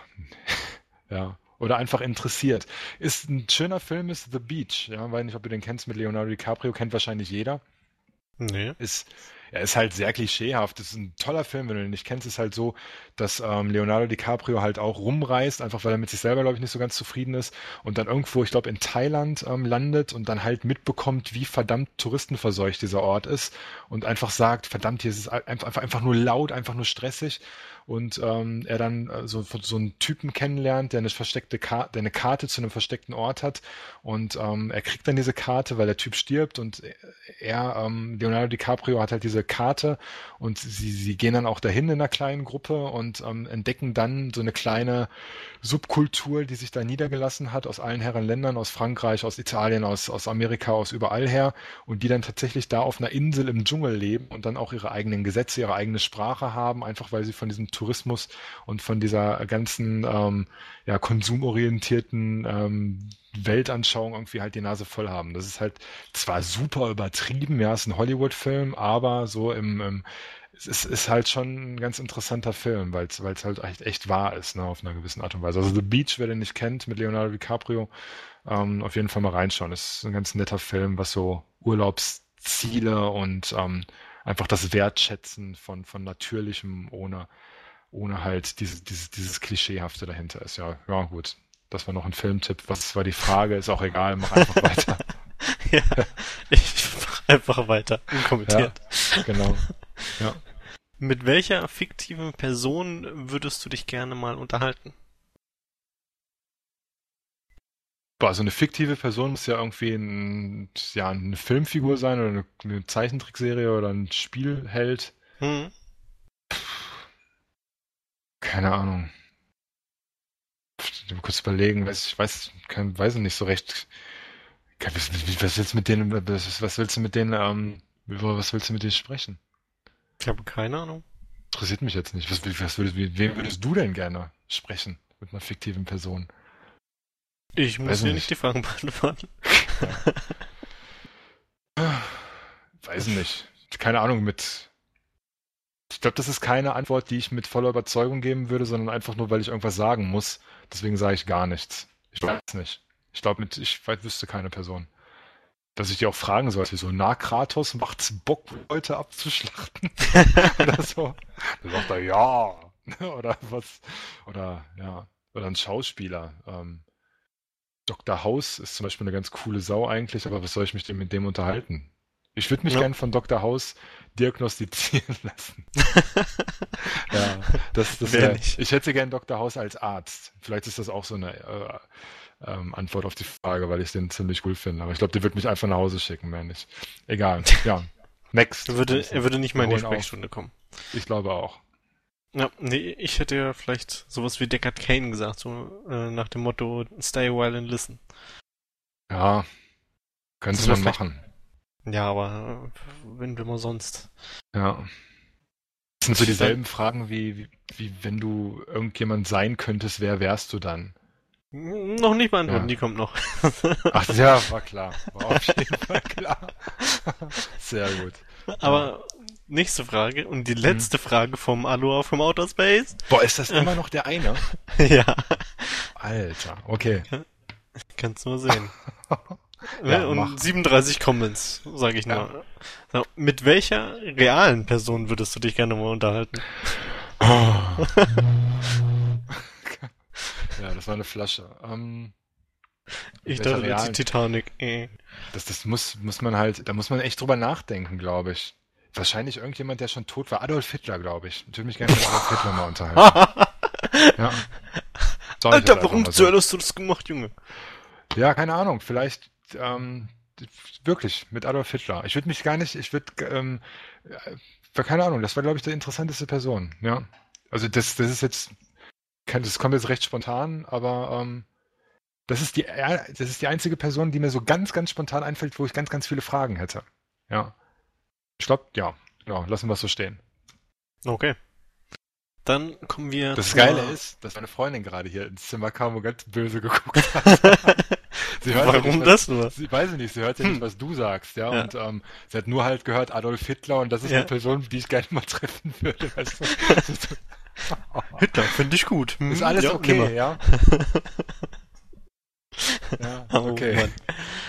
ja. Oder einfach interessiert. Ist ein schöner Film, ist The Beach, ja, weiß nicht, ob du den kennst mit Leonardo DiCaprio, kennt wahrscheinlich jeder. Nee. Ist, er ist halt sehr klischeehaft. Das ist ein toller Film, wenn du ihn nicht kennst. Ist halt so, dass ähm, Leonardo DiCaprio halt auch rumreist, einfach weil er mit sich selber, glaube ich, nicht so ganz zufrieden ist und dann irgendwo, ich glaube, in Thailand ähm, landet und dann halt mitbekommt, wie verdammt touristenverseucht dieser Ort ist und einfach sagt, verdammt, hier ist es einfach, einfach, einfach nur laut, einfach nur stressig. Und ähm, er dann äh, so, so einen Typen kennenlernt, der eine versteckte Karte, der eine Karte zu einem versteckten Ort hat. Und ähm, er kriegt dann diese Karte, weil der Typ stirbt und er, ähm, Leonardo DiCaprio hat halt diese Karte und sie, sie gehen dann auch dahin in einer kleinen Gruppe und ähm, entdecken dann so eine kleine Subkultur, die sich da niedergelassen hat aus allen Herren Ländern, aus Frankreich, aus Italien, aus, aus Amerika, aus überall her und die dann tatsächlich da auf einer Insel im Dschungel leben und dann auch ihre eigenen Gesetze, ihre eigene Sprache haben, einfach weil sie von diesem Tourismus und von dieser ganzen ähm, ja, konsumorientierten ähm, Weltanschauung irgendwie halt die Nase voll haben. Das ist halt zwar super übertrieben, ja, ist ein Hollywood-Film, aber so im, im es ist, ist halt schon ein ganz interessanter Film, weil es weil es halt echt, echt wahr ist, ne, auf einer gewissen Art und Weise. Also The Beach, wer den nicht kennt, mit Leonardo DiCaprio, ähm, auf jeden Fall mal reinschauen. Ist ein ganz netter Film, was so Urlaubsziele und ähm, einfach das Wertschätzen von, von Natürlichem ohne, ohne halt diese, dieses, dieses Klischeehafte dahinter ist. Ja, ja, gut. Das war noch ein Filmtipp. Was war die Frage? Ist auch egal, mach einfach weiter. Ja, ich mach einfach weiter, Ja, unkommentiert. genau. Ja. Mit welcher fiktiven Person würdest du dich gerne mal unterhalten? Boah, so eine fiktive Person muss ja irgendwie ein, ja, eine Filmfigur sein oder eine, eine Zeichentrickserie oder ein Spielheld. Hm? Keine Ahnung. Mal kurz überlegen, weiß, ich weiß, kein, weiß nicht so recht. Was, was willst du mit denen, was, was willst du mit denen, ähm, über was willst du mit denen sprechen? Ich habe keine Ahnung. Interessiert mich jetzt nicht. Was, was würdest, mit wem würdest du denn gerne sprechen? Mit einer fiktiven Person? Ich muss Weiß dir ich nicht die nicht. Fragen beantworten. Ja. Weiß ich nicht. Keine Ahnung, mit. Ich glaube, das ist keine Antwort, die ich mit voller Überzeugung geben würde, sondern einfach nur, weil ich irgendwas sagen muss. Deswegen sage ich gar nichts. Ich weiß nicht. Ich glaube, mit, ich weiß, wüsste keine Person. Dass ich die auch fragen sollte, so, na, Kratos, macht's Bock, Leute abzuschlachten? Oder so. Dann sagt er, ja. Oder was? Oder, ja. Oder ein Schauspieler. Ähm, Doktor House ist zum Beispiel eine ganz coole Sau eigentlich, aber was soll ich mich denn mit dem unterhalten? Ich würde mich Ja. gern von Doktor House diagnostizieren lassen. Ja, das, das Wer wäre. nicht? Ich hätte gern Doktor House als Arzt. Vielleicht ist das auch so eine äh, ähm, Antwort auf die Frage, weil ich den ziemlich cool finde. Aber ich glaube, der wird mich einfach nach Hause schicken, mehr nicht. Egal. Ja. Er Next, würde würde, ich er sagen. würde nicht mal Wir in die holen auf. Sprechstunde kommen. Ich glaube auch. Ja, nee, ich hätte ja vielleicht sowas wie Deckard Cain gesagt, so äh, nach dem Motto Stay a while and listen. Ja, Das könnte wäre man vielleicht, machen. ja, aber äh, wenn wir mal sonst. Ja. Das sind so Ich dann, dieselben Fragen wie, wie, wie wenn du irgendjemand sein könntest, wer wärst du dann? noch nicht beantworten, Ja. die kommt noch. Ach ja, war klar. War auf jeden Fall klar. Sehr gut. Ja. Aber nächste Frage und die Hm. letzte Frage vom Aloha vom Outer Space. Boah, ist das Äh, immer noch der eine? ja, Alter, okay. kannst du mal sehen. Ja, Ne, und mach. siebenunddreißig Comments, sage ich Ja. nur. So, mit welcher realen Person würdest du dich gerne mal unterhalten? Oh. Ja, das war eine Flasche. Ähm, mit Ich welcher dachte, die realen? Titanic. Äh. Das, das muss, muss man halt, da muss man echt drüber nachdenken, glaube ich. Wahrscheinlich irgendjemand, der schon tot war. Adolf Hitler, glaube ich. Ich würde mich gerne mit Adolf Hitler mal unterhalten. Ja, sag ich jetzt Alter, einfach warum mal zur so. Hölle hast du das gemacht, Junge? Ja, keine Ahnung. Vielleicht ähm, wirklich mit Adolf Hitler. Ich würde mich gar nicht, ich würde, ähm, äh, keine Ahnung. Das war, glaube ich, die interessanteste Person. Ja, also das, das ist jetzt, kann- das kommt jetzt recht spontan, aber ähm, das ist die, ja, das ist die einzige Person, die mir so ganz, ganz spontan einfällt, wo ich ganz, ganz viele Fragen hätte. Ja, Ich glaube, ja, ja, lassen wir es so stehen. Okay. Dann kommen wir Das zur... Geile ist, dass meine Freundin gerade hier ins Zimmer kam und ganz böse geguckt hat. Sie hört ja nicht, Warum was, das nur? sie weiß ja nicht, sie hört ja nicht, Hm. was du sagst, ja, Ja, und ähm, sie hat nur halt gehört Adolf Hitler und das ist eine ja. Person, die ich gerne mal treffen würde. Weißt du? Hitler, finde ich gut. Ist Hm, alles ja, nimmer. okay, ja? Ja, Oh okay, Mann.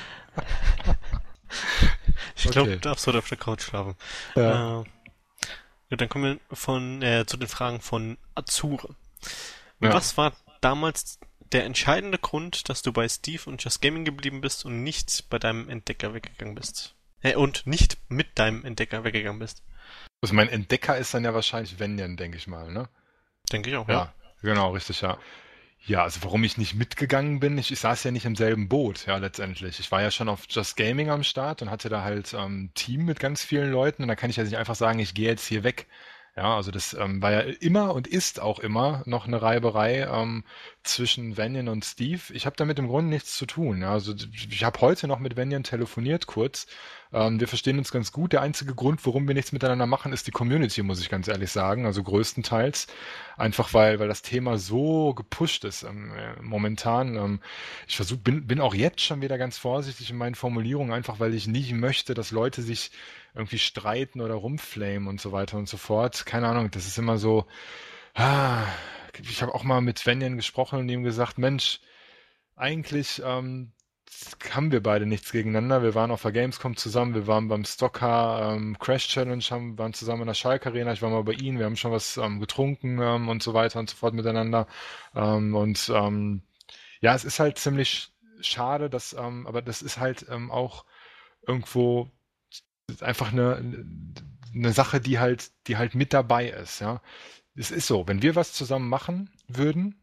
Ich glaube, du okay. darfst heute auf der Couch schlafen. Äh, Ja, ja, dann kommen wir von, äh, zu den Fragen von Azure. ja. Was war damals der entscheidende Grund, dass du bei Steve und Just Gaming geblieben bist und nicht bei deinem Entdecker weggegangen bist? Äh, und nicht mit deinem Entdecker weggegangen bist? Also mein Entdecker ist dann ja wahrscheinlich Venjan, denke ich mal, ne? Denke ich auch, ja. Ja, genau, richtig, ja. Ja, also warum ich nicht mitgegangen bin, ich, ich saß ja nicht im selben Boot, ja, letztendlich. Ich war ja schon auf Just Gaming am Start und hatte da halt ähm, ein Team mit ganz vielen Leuten und da kann ich ja nicht einfach sagen, ich gehe jetzt hier weg. Ja, also das ähm, war ja immer und ist auch immer noch eine Reiberei ähm, zwischen Vanyan und Steve. Ich habe damit im Grunde nichts zu tun. Ja, also ich habe heute noch mit Vanyan telefoniert kurz. Ähm, wir verstehen uns ganz gut. Der einzige Grund, warum wir nichts miteinander machen, ist die Community, muss ich ganz ehrlich sagen. Also größtenteils. Einfach weil, weil das Thema so gepusht ist ähm, äh, momentan. Ähm, ich versuch, bin, bin auch jetzt schon wieder ganz vorsichtig in meinen Formulierungen, einfach weil ich nicht möchte, dass Leute sich irgendwie streiten oder rumflamen und so weiter und so fort. Keine Ahnung, das ist immer so. Ah, ich habe auch mal mit Svenjan gesprochen und ihm gesagt, Mensch, eigentlich ähm, haben wir beide nichts gegeneinander. Wir waren auf der Gamescom zusammen, wir waren beim Stocker ähm, Crash Challenge, haben, waren zusammen in der Schalke Arena, ich war mal bei Ihnen, wir haben schon was ähm, getrunken ähm, und so weiter und so fort miteinander. Ähm, und ähm, ja, es ist halt ziemlich schade, dass, ähm, aber das ist halt ähm, auch irgendwo einfach eine, eine Sache, die halt, die halt mit dabei ist, ja. Es ist so, wenn wir was zusammen machen würden,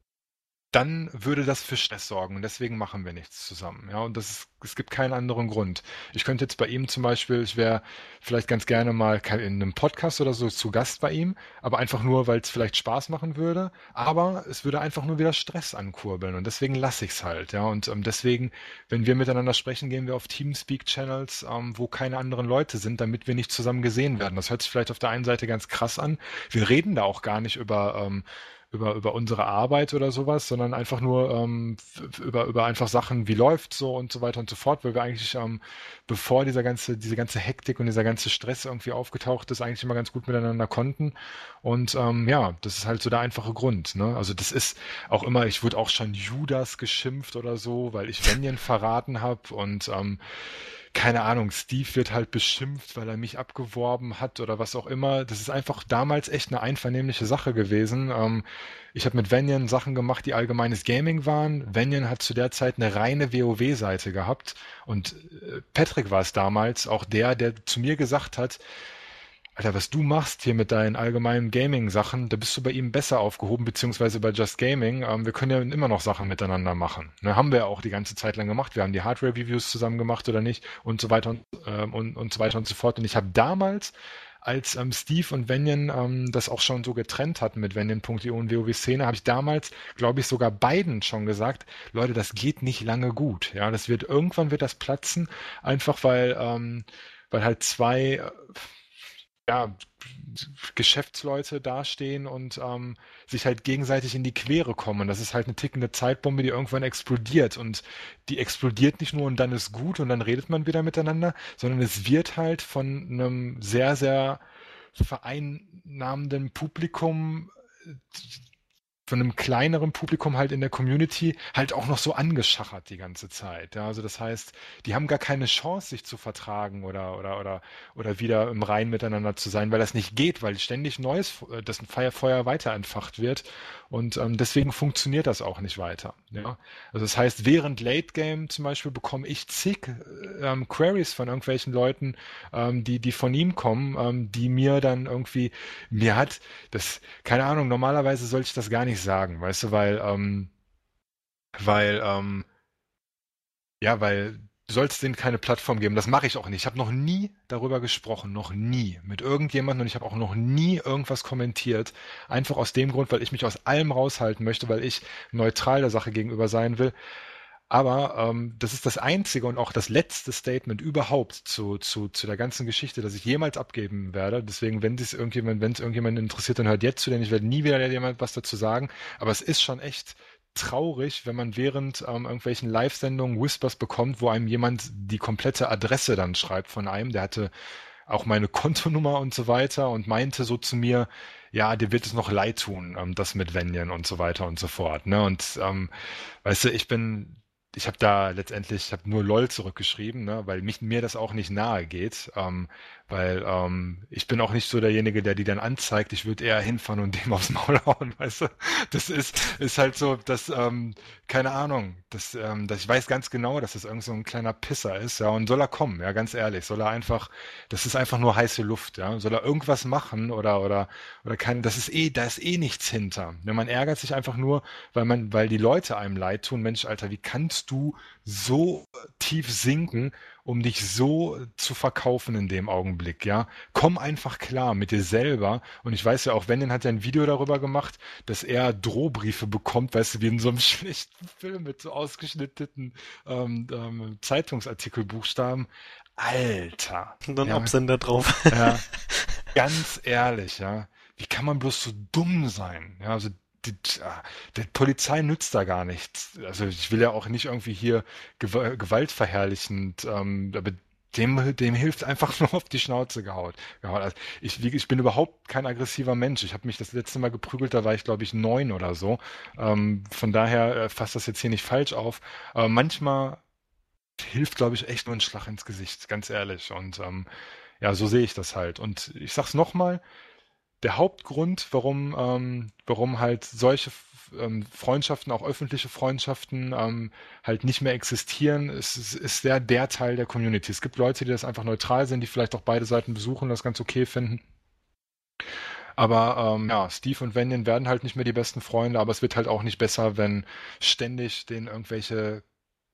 dann würde das für Stress sorgen und deswegen machen wir nichts zusammen. Ja, und das ist, es gibt keinen anderen Grund. Ich könnte jetzt bei ihm zum Beispiel, ich wäre vielleicht ganz gerne mal in einem Podcast oder so zu Gast bei ihm, aber einfach nur, weil es vielleicht Spaß machen würde. Aber es würde einfach nur wieder Stress ankurbeln und deswegen lasse ich es halt. Ja, und ähm, deswegen, wenn wir miteinander sprechen, gehen wir auf Teamspeak-Channels, ähm, wo keine anderen Leute sind, damit wir nicht zusammen gesehen werden. Das hört sich vielleicht auf der einen Seite ganz krass an. Wir reden da auch gar nicht über ähm, über, über unsere Arbeit oder sowas, sondern einfach nur ähm, f- über, über einfach Sachen, wie läuft so und so weiter und so fort, weil wir eigentlich, ähm, bevor dieser ganze, diese ganze Hektik und dieser ganze Stress irgendwie aufgetaucht ist, eigentlich immer ganz gut miteinander konnten. Und ähm, ja, das ist halt so der einfache Grund. Ne? Also das ist auch immer, ich wurde auch schon Judas geschimpft oder so, weil ich Venjen verraten habe und ähm, keine Ahnung, Steve wird halt beschimpft, weil er mich abgeworben hat oder was auch immer. Das ist einfach damals echt eine einvernehmliche Sache gewesen. Ähm, ich habe mit Venjan Sachen gemacht, die allgemeines Gaming waren. Venjan hat zu der Zeit eine reine WoW-Seite gehabt. Und äh, Patrick war es damals, auch der, der zu mir gesagt hat, Alter, was du machst hier mit deinen allgemeinen Gaming-Sachen, da bist du bei ihm besser aufgehoben, beziehungsweise bei Just Gaming. Ähm, wir können ja immer noch Sachen miteinander machen. Ne, haben wir ja auch die ganze Zeit lang gemacht. Wir haben die Hardware-Reviews zusammen gemacht oder nicht und so weiter und, ähm, und, und so weiter und so fort. Und ich habe damals, als ähm, Steve und Venjan ähm, das auch schon so getrennt hatten mit Venjan Punkt io und WoW-Szene, habe ich damals, glaube ich, sogar beiden schon gesagt, Leute, das geht nicht lange gut. Ja, das wird, irgendwann wird das platzen, einfach weil, ähm, weil halt zwei äh, ja, Geschäftsleute dastehen und ähm, sich halt gegenseitig in die Quere kommen. Das ist halt eine tickende Zeitbombe, die irgendwann explodiert. Und die explodiert nicht nur und dann ist gut und dann redet man wieder miteinander, sondern es wird halt von einem sehr, sehr vereinnahmenden Publikum, äh, von einem kleineren Publikum halt in der Community halt auch noch so angeschachert die ganze Zeit. Ja, also das heißt, die haben gar keine Chance, sich zu vertragen oder, oder, oder, oder wieder im Rein miteinander zu sein, weil das nicht geht, weil ständig Neues, äh, das Feuer, Feuer weiter entfacht wird. Und ähm, deswegen funktioniert das auch nicht weiter. Ja? Also das heißt, während Late Game zum Beispiel bekomme ich zig äh, ähm, Queries von irgendwelchen Leuten, ähm, die, die von ihm kommen, ähm, die mir dann irgendwie, mir hat das, keine Ahnung, normalerweise sollte ich das gar nicht sagen, weißt du, weil, ähm, weil, ähm, ja, weil du sollst denen keine Plattform geben. Das mache ich auch nicht. Ich habe noch nie darüber gesprochen, noch nie mit irgendjemandem und ich habe auch noch nie irgendwas kommentiert. Einfach aus dem Grund, weil ich mich aus allem raushalten möchte, weil ich neutral der Sache gegenüber sein will. Aber ähm, das ist das einzige und auch das letzte Statement überhaupt zu, zu, zu der ganzen Geschichte, das ich jemals abgeben werde. Deswegen, wenn es irgendjemand, wenn es irgendjemand interessiert, dann hört jetzt zu, denn ich werde nie wieder jemand was dazu sagen. Aber es ist schon echt traurig, wenn man während ähm, irgendwelchen Live-Sendungen Whispers bekommt, wo einem jemand die komplette Adresse dann schreibt von einem. Der hatte auch meine Kontonummer und so weiter und meinte so zu mir, ja, dir wird es noch leid tun, ähm, das mit Venjen und so weiter und so fort. Ne? Und ähm, weißt du, ich bin, ich habe da letztendlich, ich habe nur LOL zurückgeschrieben, ne? Weil mich, mir das auch nicht nahe geht, ähm, weil ähm, ich bin auch nicht so derjenige, der die dann anzeigt. Ich würde eher hinfahren und dem aufs Maul hauen, weißt du? Das ist, ist halt so, dass, ähm, keine Ahnung, das, ähm, dass ich weiß ganz genau, dass das irgend so ein kleiner Pisser ist, ja, und soll er kommen, ja, ganz ehrlich, soll er einfach, das ist einfach nur heiße Luft, ja, soll er irgendwas machen oder, oder, oder kann, das ist eh, da ist eh nichts hinter. Ja, man ärgert sich einfach nur, weil man, weil die Leute einem leid tun. Mensch, Alter, wie kannst du so tief sinken, um dich so zu verkaufen in dem Augenblick, ja? Komm einfach klar mit dir selber. Und ich weiß ja auch, Wendon hat ja ein Video darüber gemacht, dass er Drohbriefe bekommt, weißt du, wie in so einem schlechten Film mit so ausgeschnittenen ähm, ähm, Zeitungsartikelbuchstaben. Alter, Und dann ja, Absender drauf. ja, ganz ehrlich, ja. Wie kann man bloß so dumm sein? Ja, also die, ah, der Polizei nützt da gar nichts. Also ich will ja auch nicht irgendwie hier gew gewaltverherrlichend, ähm, aber dem, dem hilft einfach nur auf die Schnauze gehauen. gehauen. Also ich, wie- ich bin überhaupt kein aggressiver Mensch. Ich habe mich das letzte Mal geprügelt, da war ich glaube ich neun oder so. Ähm, von daher äh, fasst das jetzt hier nicht falsch auf. Aber manchmal hilft, glaube ich, echt nur ein Schlag ins Gesicht, ganz ehrlich. Und ähm, ja, so sehe ich das halt. Und ich sag's nochmal, der Hauptgrund, warum, ähm, warum halt solche f- ähm, Freundschaften, auch öffentliche Freundschaften, ähm, halt nicht mehr existieren, ist, ist, ist der, der Teil der Community. Es gibt Leute, die das einfach neutral sind, die vielleicht auch beide Seiten besuchen, das ganz okay finden. Aber ähm, ja, Steve und Vanian werden halt nicht mehr die besten Freunde, aber es wird halt auch nicht besser, wenn ständig den irgendwelche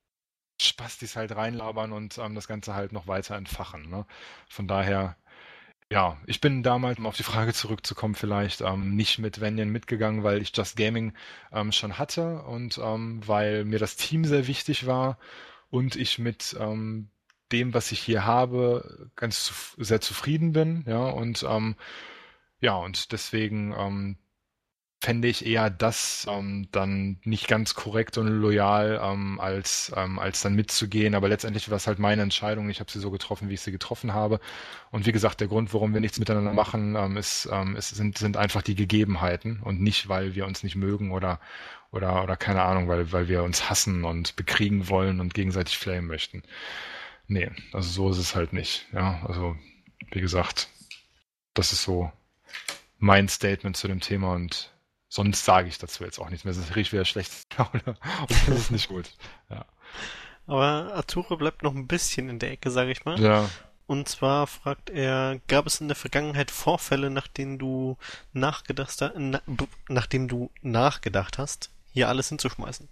Spastis halt reinlabern und ähm, das Ganze halt noch weiter entfachen. Ne? Von daher, ja, ich bin damals, um auf die Frage zurückzukommen, vielleicht ähm, nicht mit Vanian mitgegangen, weil ich Just Gaming ähm, schon hatte und ähm, weil mir das Team sehr wichtig war und ich mit ähm, dem, was ich hier habe, ganz zuf sehr zufrieden bin. Ja, und ähm, ja, und deswegen ähm, fände ich eher das ähm, dann nicht ganz korrekt und loyal, ähm, als, ähm, als dann mitzugehen. Aber letztendlich war es halt meine Entscheidung. Ich habe sie so getroffen, wie ich sie getroffen habe. Und wie gesagt, der Grund, warum wir nichts miteinander machen, ähm, ist, ähm, ist, sind, sind einfach die Gegebenheiten und nicht, weil wir uns nicht mögen oder, oder, oder keine Ahnung, weil, weil wir uns hassen und bekriegen wollen und gegenseitig flamen möchten. Nee, also so ist es halt nicht. Ja, also wie gesagt, das ist so mein Statement zu dem Thema und sonst sage ich dazu jetzt auch nichts mehr. Das riecht wieder schlecht Laune und das ist nicht gut. Ja. Aber Arturo bleibt noch ein bisschen in der Ecke, sage ich mal. Ja. Und zwar fragt er, gab es in der Vergangenheit Vorfälle, nach denen du nachgedacht, na, b- nachdem du nachgedacht hast, hier alles hinzuschmeißen?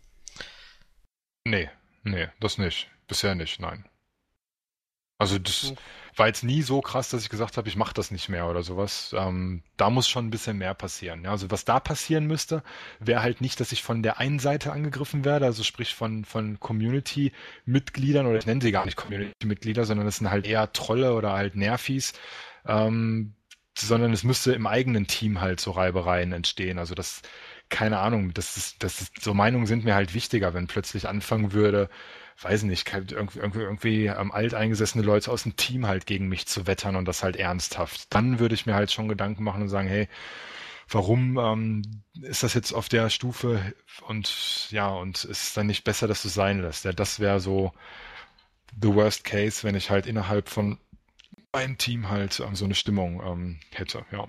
Nee, nee, das nicht. Bisher nicht, nein. Also das Hm. war jetzt nie so krass, dass ich gesagt habe, ich mache das nicht mehr oder sowas. Ähm, da muss schon ein bisschen mehr passieren. Ja, also was da passieren müsste, wäre halt nicht, dass ich von der einen Seite angegriffen werde, also sprich von, von Community-Mitgliedern, oder ich nenne sie gar nicht Community-Mitglieder, sondern das sind halt eher Trolle oder halt Nervis, ähm, sondern es müsste im eigenen Team halt so Reibereien entstehen. Also das, keine Ahnung, das ist, das ist, so Meinungen sind mir halt wichtiger, wenn plötzlich anfangen würde, weiß nicht, kein- irgendwie, irgendwie, irgendwie ähm, alteingesessene Leute aus dem Team halt gegen mich zu wettern und das halt ernsthaft. Dann würde ich mir halt schon Gedanken machen und sagen, hey, warum ähm, ist das jetzt auf der Stufe und ja, und ist es dann nicht besser, dass du es sein lässt? Ja, das wäre so the worst case, wenn ich halt innerhalb von meinem Team halt ähm, so eine Stimmung ähm, hätte, ja.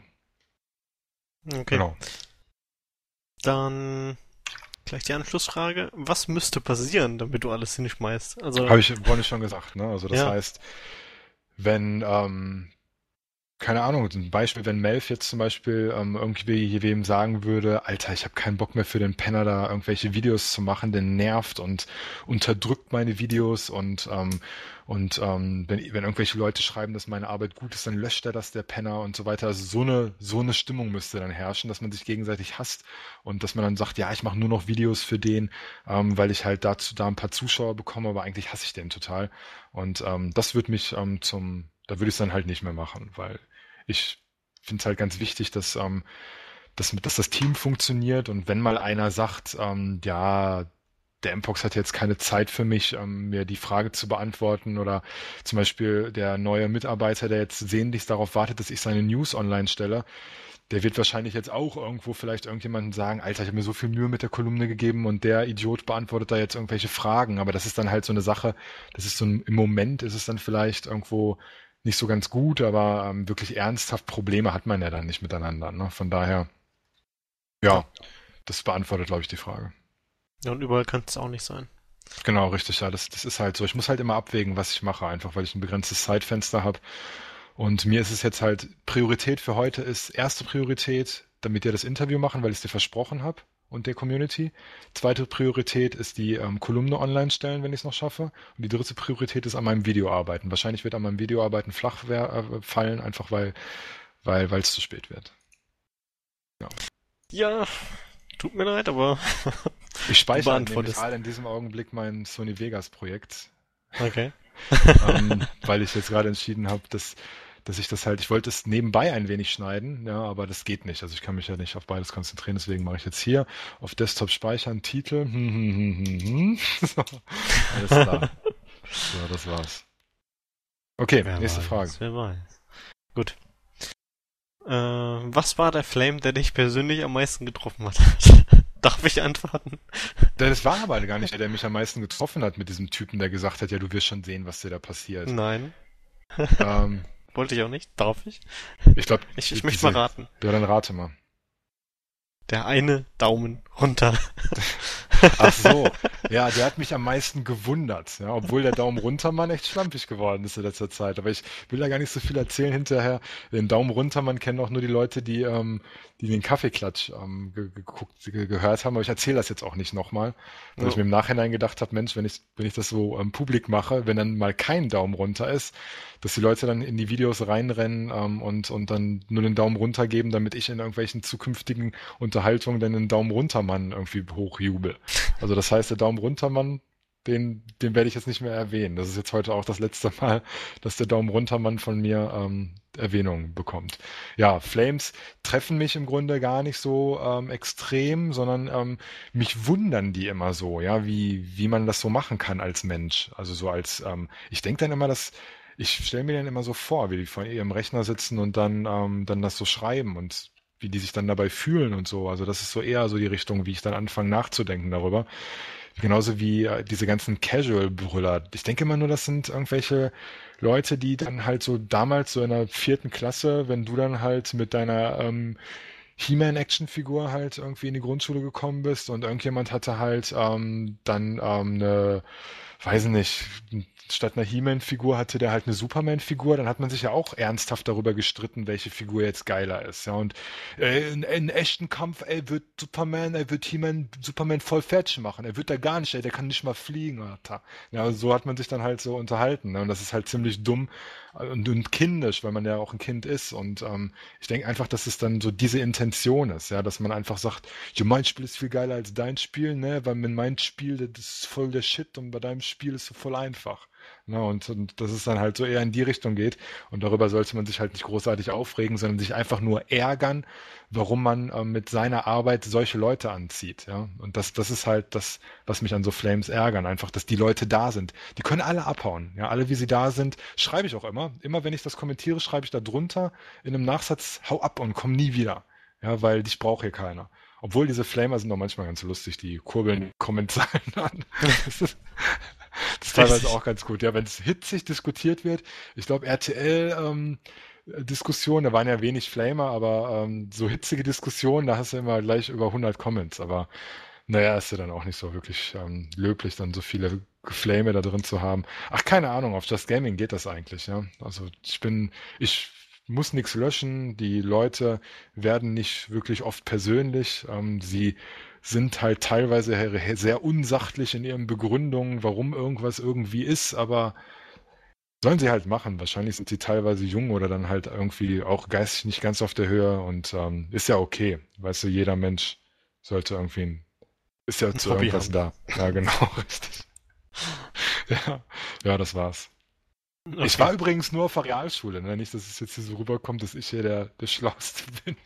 Okay, Genau. dann gleich die Anschlussfrage. Was müsste passieren, damit du alles hinschmeißt? Also, Habe ich vorhin schon gesagt, ne? Also das ja, heißt, wenn ähm, keine Ahnung, ein Beispiel, wenn Melf jetzt zum Beispiel ähm, irgendwie wem sagen würde, Alter, ich habe keinen Bock mehr für den Penner da irgendwelche Videos zu machen, der nervt und unterdrückt meine Videos und ähm, und ähm, wenn, wenn irgendwelche Leute schreiben, dass meine Arbeit gut ist, dann löscht er das, der Penner und so weiter. Also so eine so eine Stimmung müsste dann herrschen, dass man sich gegenseitig hasst und dass man dann sagt, ja, ich mache nur noch Videos für den, ähm, weil ich halt dazu da ein paar Zuschauer bekomme, aber eigentlich hasse ich den total. Und ähm, das würde mich ähm, zum, da würde ich es dann halt nicht mehr machen, weil ich finde es halt ganz wichtig, dass, ähm, dass, dass das Team funktioniert und wenn mal einer sagt, ähm, ja, der Mpox hat jetzt keine Zeit für mich, ähm, mir die Frage zu beantworten oder zum Beispiel der neue Mitarbeiter, der jetzt sehnlichst darauf wartet, dass ich seine News online stelle, der wird wahrscheinlich jetzt auch irgendwo vielleicht irgendjemanden sagen, Alter, ich habe mir so viel Mühe mit der Kolumne gegeben und der Idiot beantwortet da jetzt irgendwelche Fragen. Aber das ist dann halt so eine Sache, das ist so ein, im Moment ist es dann vielleicht irgendwo nicht so ganz gut, aber ähm, wirklich ernsthaft Probleme hat man ja dann nicht miteinander. Ne? Von daher, Ja. ja, das beantwortet, glaube ich, die Frage. Ja, und überall kann es auch nicht sein. Genau, richtig, ja, das, das ist halt so. Ich muss halt immer abwägen, was ich mache, einfach weil ich ein begrenztes Zeitfenster habe. Und mir ist es jetzt halt, Priorität für heute ist erste Priorität, damit wir das Interview machen, weil ich es dir versprochen habe und der Community. Zweite Priorität ist die ähm, Kolumne online stellen, wenn ich es noch schaffe. Und die dritte Priorität ist an meinem Video arbeiten. Wahrscheinlich wird an meinem Videoarbeiten flach wer- äh, fallen, einfach weil weil weil es zu spät wird. Ja. Ja, tut mir leid, aber Ich du speichere nämlich beantwortest. gerade in diesem Augenblick mein Sony Vegas Projekt, Okay. ähm, weil ich jetzt gerade entschieden habe, dass, dass ich das halt, ich wollte es nebenbei ein wenig schneiden, ja, aber das geht nicht. Also ich kann mich ja nicht auf beides konzentrieren, deswegen mache ich jetzt hier auf Desktop speichern, Titel, hm, hm, hm, hm, hm. So, alles klar. So, das war's. Okay, Wer nächste weiß, Frage. wer weiß. Gut. Äh, was war der Flame, der dich persönlich am meisten getroffen hat? Darf ich antworten? Das war aber gar nicht der, der mich am meisten getroffen hat mit diesem Typen, der gesagt hat, ja, du wirst schon sehen, was dir da passiert. Nein. Ähm, Wollte ich auch nicht. Darf ich? ich glaube, Ich, ich möchte mal diese, raten. ja, dann rate mal. Der eine Daumen runter. Ach so, ja, der hat mich am meisten gewundert, ja, obwohl der Daumen runter Mann echt schlampig geworden ist in letzter Zeit. Aber ich will da gar nicht so viel erzählen hinterher. Den Daumen runter Mann kennen auch nur die Leute, die, ähm, die den Kaffeeklatsch ähm, ge geguckt, ge gehört haben. Aber ich erzähle das jetzt auch nicht nochmal, weil ich Ja. mir im Nachhinein gedacht habe, Mensch, wenn ich, wenn ich das so ähm, publik mache, wenn dann mal kein Daumen runter ist, dass die Leute dann in die Videos reinrennen ähm, und, und dann nur den Daumen runter geben, damit ich in irgendwelchen zukünftigen Unterhaltungen dann den Daumen runter Mann irgendwie hochjubel. Also das heißt, der Daumen runter Mann, den, den werde ich jetzt nicht mehr erwähnen. Das ist jetzt heute auch das letzte Mal, dass der Daumen runter Mann von mir ähm, Erwähnung bekommt. Ja, Flames treffen mich im Grunde gar nicht so ähm, extrem, sondern ähm, mich wundern die immer so, ja, wie, wie man das so machen kann als Mensch. Also so als, ähm, ich denke dann immer, dass ich stelle mir dann immer so vor, wie die vor ihrem Rechner sitzen und dann, ähm, dann das so schreiben und wie die sich dann dabei fühlen und so. Also das ist so eher so die Richtung, wie ich dann anfange nachzudenken darüber. Genauso wie äh, diese ganzen Casual-Brüller. Ich denke immer nur, das sind irgendwelche Leute, die dann halt so damals so in der vierten Klasse, wenn du dann halt mit deiner ähm, He-Man-Action-Figur halt irgendwie in die Grundschule gekommen bist und irgendjemand hatte halt ähm, dann ähm, eine, weiß nicht, statt einer He-Man-Figur hatte der halt eine Superman-Figur, dann hat man sich ja auch ernsthaft darüber gestritten, welche Figur jetzt geiler ist. Ja, und äh, in, in echten Kampf, ey, wird Superman, er wird He-Man Superman voll fertig machen. Er wird da gar nicht, ey, der kann nicht mal fliegen, Alter. Ja, also so hat man sich dann halt so unterhalten. Ne? Und das ist halt ziemlich dumm und, und kindisch, weil man ja auch ein Kind ist. Und ähm, ich denke einfach, dass es dann so diese Intention ist, ja, dass man einfach sagt, ja, mein Spiel ist viel geiler als dein Spiel, ne, weil in mein Spiel, das ist voll der Shit und bei deinem Spiel ist es voll einfach. Ne, und, und dass es dann halt so eher in die Richtung geht. Und darüber sollte man sich halt nicht großartig aufregen, sondern sich einfach nur ärgern, warum man ähm, mit seiner Arbeit solche Leute anzieht, ja. Und das, das ist halt das, was mich an so Flames ärgern, einfach, dass die Leute da sind. Die können alle abhauen, ja, alle wie sie da sind, schreibe ich auch immer. Immer wenn ich das kommentiere, schreibe ich da drunter in einem Nachsatz, hau ab und komm nie wieder. Ja, weil dich braucht hier keiner. Obwohl diese Flamer sind auch manchmal ganz lustig, die kurbeln Kommentare an. Das ist, das ist teilweise Richtig. auch ganz gut. Ja, wenn es hitzig diskutiert wird, ich glaube R T L ähm, Diskussionen, da waren ja wenig Flamer, aber ähm, so hitzige Diskussionen, da hast du immer gleich über hundert Comments. Aber naja, ist ja dann auch nicht so wirklich ähm, löblich, dann so viele Geflame da drin zu haben. Ach, keine Ahnung, auf Just Gaming geht das eigentlich, ja. Also ich bin, ich muss nichts löschen, die Leute werden nicht wirklich oft persönlich, ähm, sie sind halt teilweise he- sehr unsachlich in ihren Begründungen, warum irgendwas irgendwie ist, aber sollen sie halt machen. Wahrscheinlich sind sie teilweise jung oder dann halt irgendwie auch geistig nicht ganz auf der Höhe und ähm, ist ja okay. Weißt du, jeder Mensch sollte irgendwie, ein, ist ja Ein zu Hobby irgendwas haben. da. Ja, genau, richtig. Ja, ja, das war's. Ich Okay. war übrigens nur auf der Realschule, ne? Nicht, dass es jetzt hier so rüberkommt, dass ich hier der, der Schlauste bin.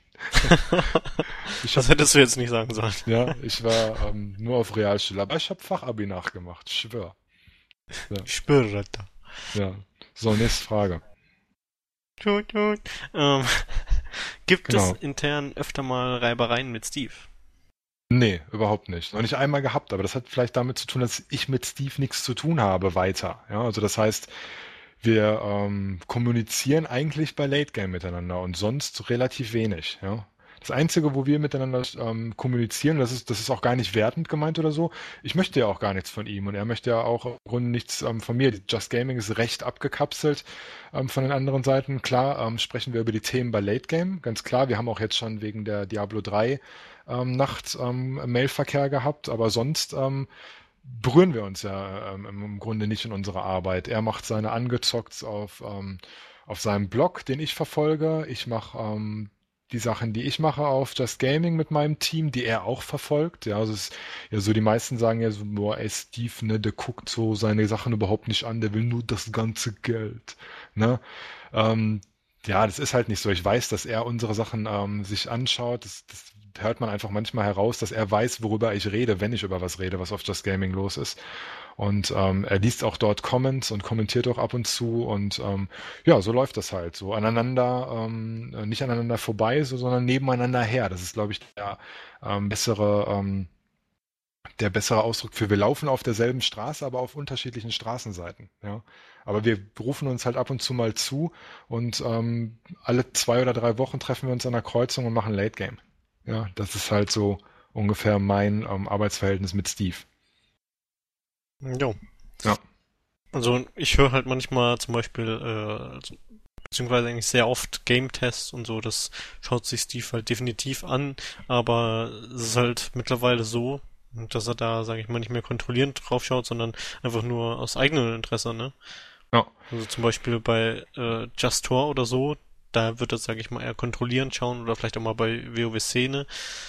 Ich Das hab, hättest du jetzt nicht sagen sollen. ja, ich war ähm, nur auf Realschule, aber ich habe Fachabi nachgemacht, ich schwör. Ja, Ich spüre das da. ja. So, nächste Frage. Tut, tut. Ähm, gibt es Genau. intern öfter mal Reibereien mit Steve? Nee, überhaupt nicht. Noch nicht einmal gehabt, aber das hat vielleicht damit zu tun, dass ich mit Steve nichts zu tun habe weiter. Ja, also das heißt, wir ähm, kommunizieren eigentlich bei Late Game miteinander und sonst relativ wenig. Ja. Das Einzige, wo wir miteinander ähm, kommunizieren, das ist, das ist auch gar nicht wertend gemeint oder so. Ich möchte ja auch gar nichts von ihm und er möchte ja auch im Grunde nichts ähm, von mir. Just Gaming ist recht abgekapselt ähm, von den anderen Seiten. Klar, ähm, sprechen wir über die Themen bei Late Game, ganz klar. Wir haben auch jetzt schon wegen der Diablo drei ähm, Nacht ähm, Mailverkehr gehabt, aber sonst ähm, berühren wir uns ja ähm, im Grunde nicht in unserer Arbeit. Er macht seine Angezockt auf, ähm, auf seinem Blog, den ich verfolge. Ich mache ähm, die Sachen, die ich mache auf Just Gaming mit meinem Team, die er auch verfolgt. Ja, also es ist ja so, die meisten sagen ja so, boah, ey, Steve, ne, der guckt so seine Sachen überhaupt nicht an, der will nur das ganze Geld. Ne? Ähm, ja, das ist halt nicht so. Ich weiß, dass er unsere Sachen ähm, sich anschaut. Das, das hört man einfach manchmal heraus, dass er weiß, worüber ich rede, wenn ich über was rede, was auf Just Gaming los ist. Und ähm, er liest auch dort Comments und kommentiert auch ab und zu. Und ähm, ja, so läuft das halt. So aneinander, ähm, äh, nicht aneinander vorbei, so, sondern nebeneinander her. Das ist, glaube ich, der ähm, bessere, ähm, der bessere Ausdruck für wir laufen auf derselben Straße, aber auf unterschiedlichen Straßenseiten. Ja. Aber wir rufen uns halt ab und zu mal zu und ähm, alle zwei oder drei Wochen treffen wir uns an der Kreuzung und machen Late Game. Ja, das ist halt so ungefähr mein ähm, Arbeitsverhältnis mit Steve. Jo. Ja. Also ich höre halt manchmal zum Beispiel, äh, also, beziehungsweise eigentlich sehr oft Game-Tests und so, das schaut sich Steve halt definitiv an, aber es ist halt mittlerweile so, dass er da, sage ich mal, nicht mehr kontrollierend drauf schaut, sondern einfach nur aus eigenem Interesse, ne? Ja. Also zum Beispiel bei äh, Just Tor oder so, da wird er, sage ich mal, eher kontrollierend schauen oder vielleicht auch mal bei WoW Szene,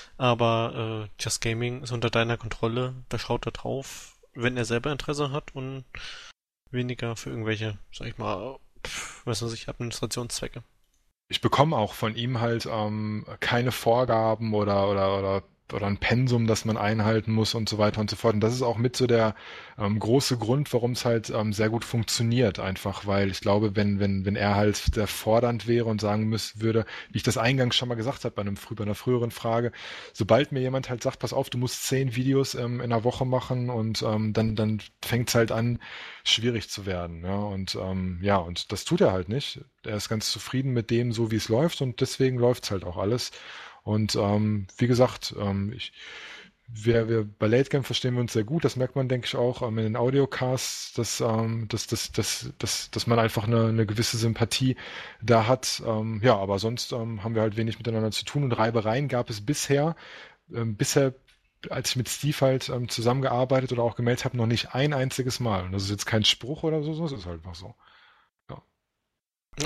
aber äh, Just Gaming ist unter deiner Kontrolle, da schaut er drauf, wenn er selber Interesse hat und weniger für irgendwelche, sag ich mal, pf, was weiß ich, Administrationszwecke. Ich bekomme auch von ihm halt ähm, keine Vorgaben oder, oder, oder, oder ein Pensum, das man einhalten muss und so weiter und so fort. Und das ist auch mit so der ähm, große Grund, warum es halt ähm, sehr gut funktioniert. Einfach, weil ich glaube, wenn, wenn, wenn er halt sehr fordernd wäre und sagen müsste, würde, wie ich das eingangs schon mal gesagt habe bei einem, frü- bei einer früheren Frage, sobald mir jemand halt sagt, pass auf, du musst zehn Videos ähm, in einer Woche machen und ähm, dann, dann fängt es halt an, schwierig zu werden. Ja, und ähm, ja, und das tut er halt nicht. Er ist ganz zufrieden mit dem, so wie es läuft und deswegen läuft es halt auch alles. Und ähm, wie gesagt, ähm, ich, wir, wir bei Late Game verstehen wir uns sehr gut. Das merkt man, denke ich, auch ähm, in den Audiocasts, dass, ähm, dass, dass, dass, dass, dass man einfach eine, eine gewisse Sympathie da hat. Ähm, ja, aber sonst ähm, haben wir halt wenig miteinander zu tun und Reibereien gab es bisher, ähm, bisher als ich mit Steve halt ähm, zusammengearbeitet oder auch gemeldet habe, noch nicht ein einziges Mal. Und das ist jetzt kein Spruch oder so, das ist halt einfach so. Ja. Ja,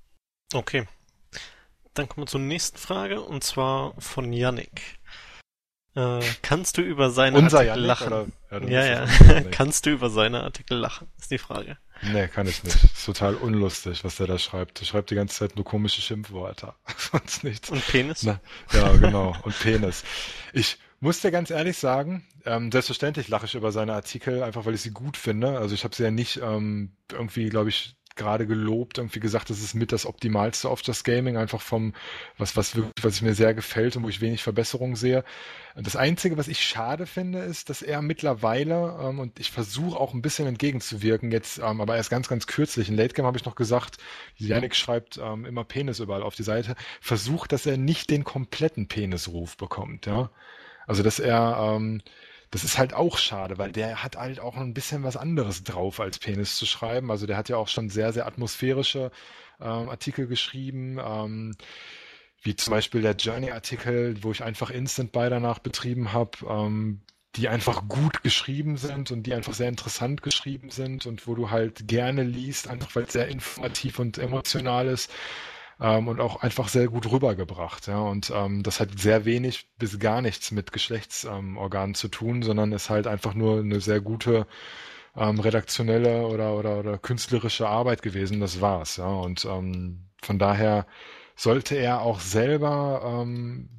okay. Dann kommen wir zur nächsten Frage und zwar von Yannick. Äh, kannst du über seine Unser Artikel Yannick lachen? oder ja, dann Ja, ist das ja. unser Yannick. Kannst du über seine Artikel lachen? Ist die Frage. Nee, kann ich nicht. Ist total unlustig, was der da schreibt. Der schreibt die ganze Zeit nur komische Schimpfwörter. Sonst nichts. Und Penis? Na, ja, genau. Und Penis. Ich muss dir ganz ehrlich sagen, ähm, selbstverständlich lache ich über seine Artikel, einfach weil ich sie gut finde. Also ich habe sie ja nicht ähm, irgendwie, glaube ich, gerade gelobt, irgendwie gesagt, das ist mit das Optimalste auf das Gaming, einfach vom, was, was wirklich, was mir sehr gefällt und wo ich wenig Verbesserung sehe. Das Einzige, was ich schade finde, ist, dass er mittlerweile, ähm, und ich versuche auch ein bisschen entgegenzuwirken jetzt, ähm, aber erst ganz, ganz kürzlich, in Late Game habe ich noch gesagt, Yannick schreibt ähm, immer Penis überall auf die Seite, versucht, dass er nicht den kompletten Penisruf bekommt, ja. Also, dass er ähm, das ist halt auch schade, weil der hat halt auch ein bisschen was anderes drauf, als Penis zu schreiben. Also der hat ja auch schon sehr, sehr atmosphärische ähm, Artikel geschrieben, ähm, wie zum Beispiel der Journey-Artikel, wo ich einfach Instant Buy danach betrieben habe, ähm, die einfach gut geschrieben sind und die einfach sehr interessant geschrieben sind und wo du halt gerne liest, einfach weil es sehr informativ und emotional ist. Ähm, und auch einfach sehr gut rübergebracht. Ja, und ähm, das hat sehr wenig bis gar nichts mit Geschlechtsorganen ähm, Organen zu tun, sondern ist halt einfach nur eine sehr gute ähm, redaktionelle oder, oder, oder künstlerische Arbeit gewesen. Das war's. Ja, und ähm, von daher sollte er auch selber ähm,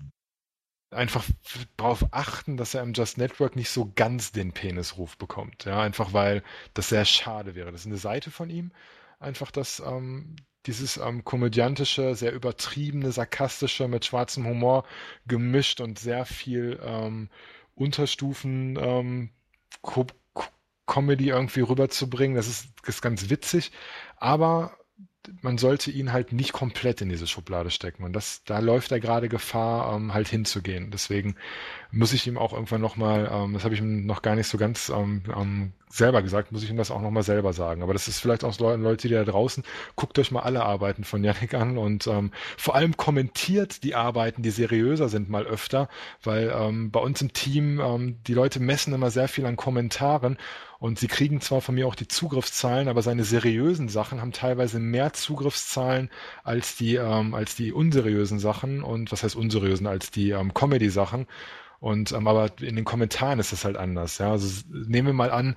einfach darauf achten, dass er im Just Network nicht so ganz den Penisruf bekommt. Ja, einfach weil das sehr schade wäre. Das ist eine Seite von ihm. Einfach das, ähm, dieses ähm, komödiantische, sehr übertriebene, sarkastische mit schwarzem Humor gemischt und sehr viel ähm, Unterstufen ähm, Co Co Comedy irgendwie rüberzubringen. Das ist, ist ganz witzig, aber man sollte ihn halt nicht komplett in diese Schublade stecken. Und das, da läuft er gerade Gefahr, ähm, halt hinzugehen. Deswegen muss ich ihm auch irgendwann nochmal, ähm, das habe ich ihm noch gar nicht so ganz ähm, ähm, selber gesagt, muss ich ihm das auch nochmal selber sagen. Aber das ist vielleicht auch so, Leute, die da draußen, guckt euch mal alle Arbeiten von Yannick an und ähm, vor allem kommentiert die Arbeiten, die seriöser sind, mal öfter, weil ähm, bei uns im Team, ähm, die Leute messen immer sehr viel an Kommentaren und sie kriegen zwar von mir auch die Zugriffszahlen, aber seine seriösen Sachen haben teilweise mehr Zugriffszahlen als die, ähm, als die unseriösen Sachen und was heißt unseriösen, als die ähm, Comedy-Sachen. Und ähm, aber in den Kommentaren ist das halt anders. Ja, also s- nehmen wir mal an,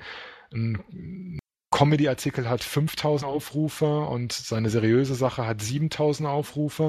ein Comedy-Artikel hat fünftausend Aufrufe und seine seriöse Sache hat siebentausend Aufrufe.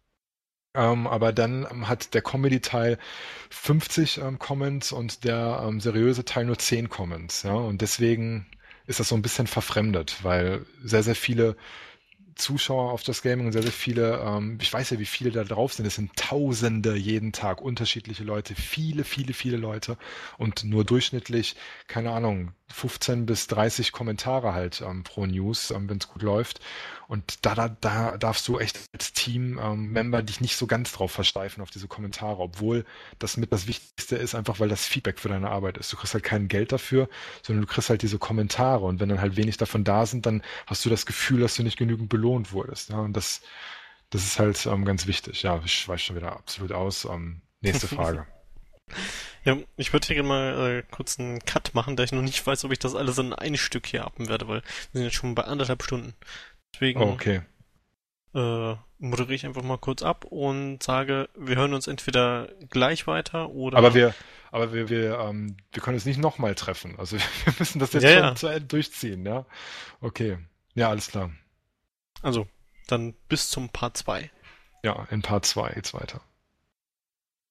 Ähm, aber dann ähm, hat der Comedy-Teil fünfzig ähm, Comments und der ähm, seriöse Teil nur zehn Comments. Ja, und deswegen ist das so ein bisschen verfremdet, weil sehr, sehr viele Zuschauer auf das Gaming und sehr, sehr viele, ähm, ich weiß ja, wie viele da drauf sind. Es sind Tausende jeden Tag, unterschiedliche Leute, viele, viele, viele Leute und nur durchschnittlich, keine Ahnung, fünfzehn bis dreißig Kommentare halt ähm, pro News, ähm, wenn es gut läuft. Und da, da, da darfst du echt als Team-Member dich nicht so ganz drauf versteifen auf diese Kommentare, obwohl das mit das Wichtigste ist, einfach weil das Feedback für deine Arbeit ist. Du kriegst halt kein Geld dafür, sondern du kriegst halt diese Kommentare und wenn dann halt wenig davon da sind, dann hast du das Gefühl, dass du nicht genügend belohnt wurdest. Ja, und das, das ist halt ähm, ganz wichtig. Ja, ich weiß schon wieder absolut aus. Ähm, nächste Frage. Ja, ich würde hier mal äh, kurz einen Cut machen, da ich noch nicht weiß, ob ich das alles in ein Stück hier appen werde, weil wir sind jetzt schon bei anderthalb Stunden. Oh, Deswegen okay. äh, moderiere ich einfach mal kurz ab und sage, wir hören uns entweder gleich weiter Aber oder... wir, aber wir, wir, ähm, wir können uns nicht nochmal treffen. Also wir müssen das jetzt Ja, schon ja. zu Ende durchziehen, ja? Okay. Ja, alles klar. Also, dann bis zum Part zwei. Ja, in Part zwei geht's weiter.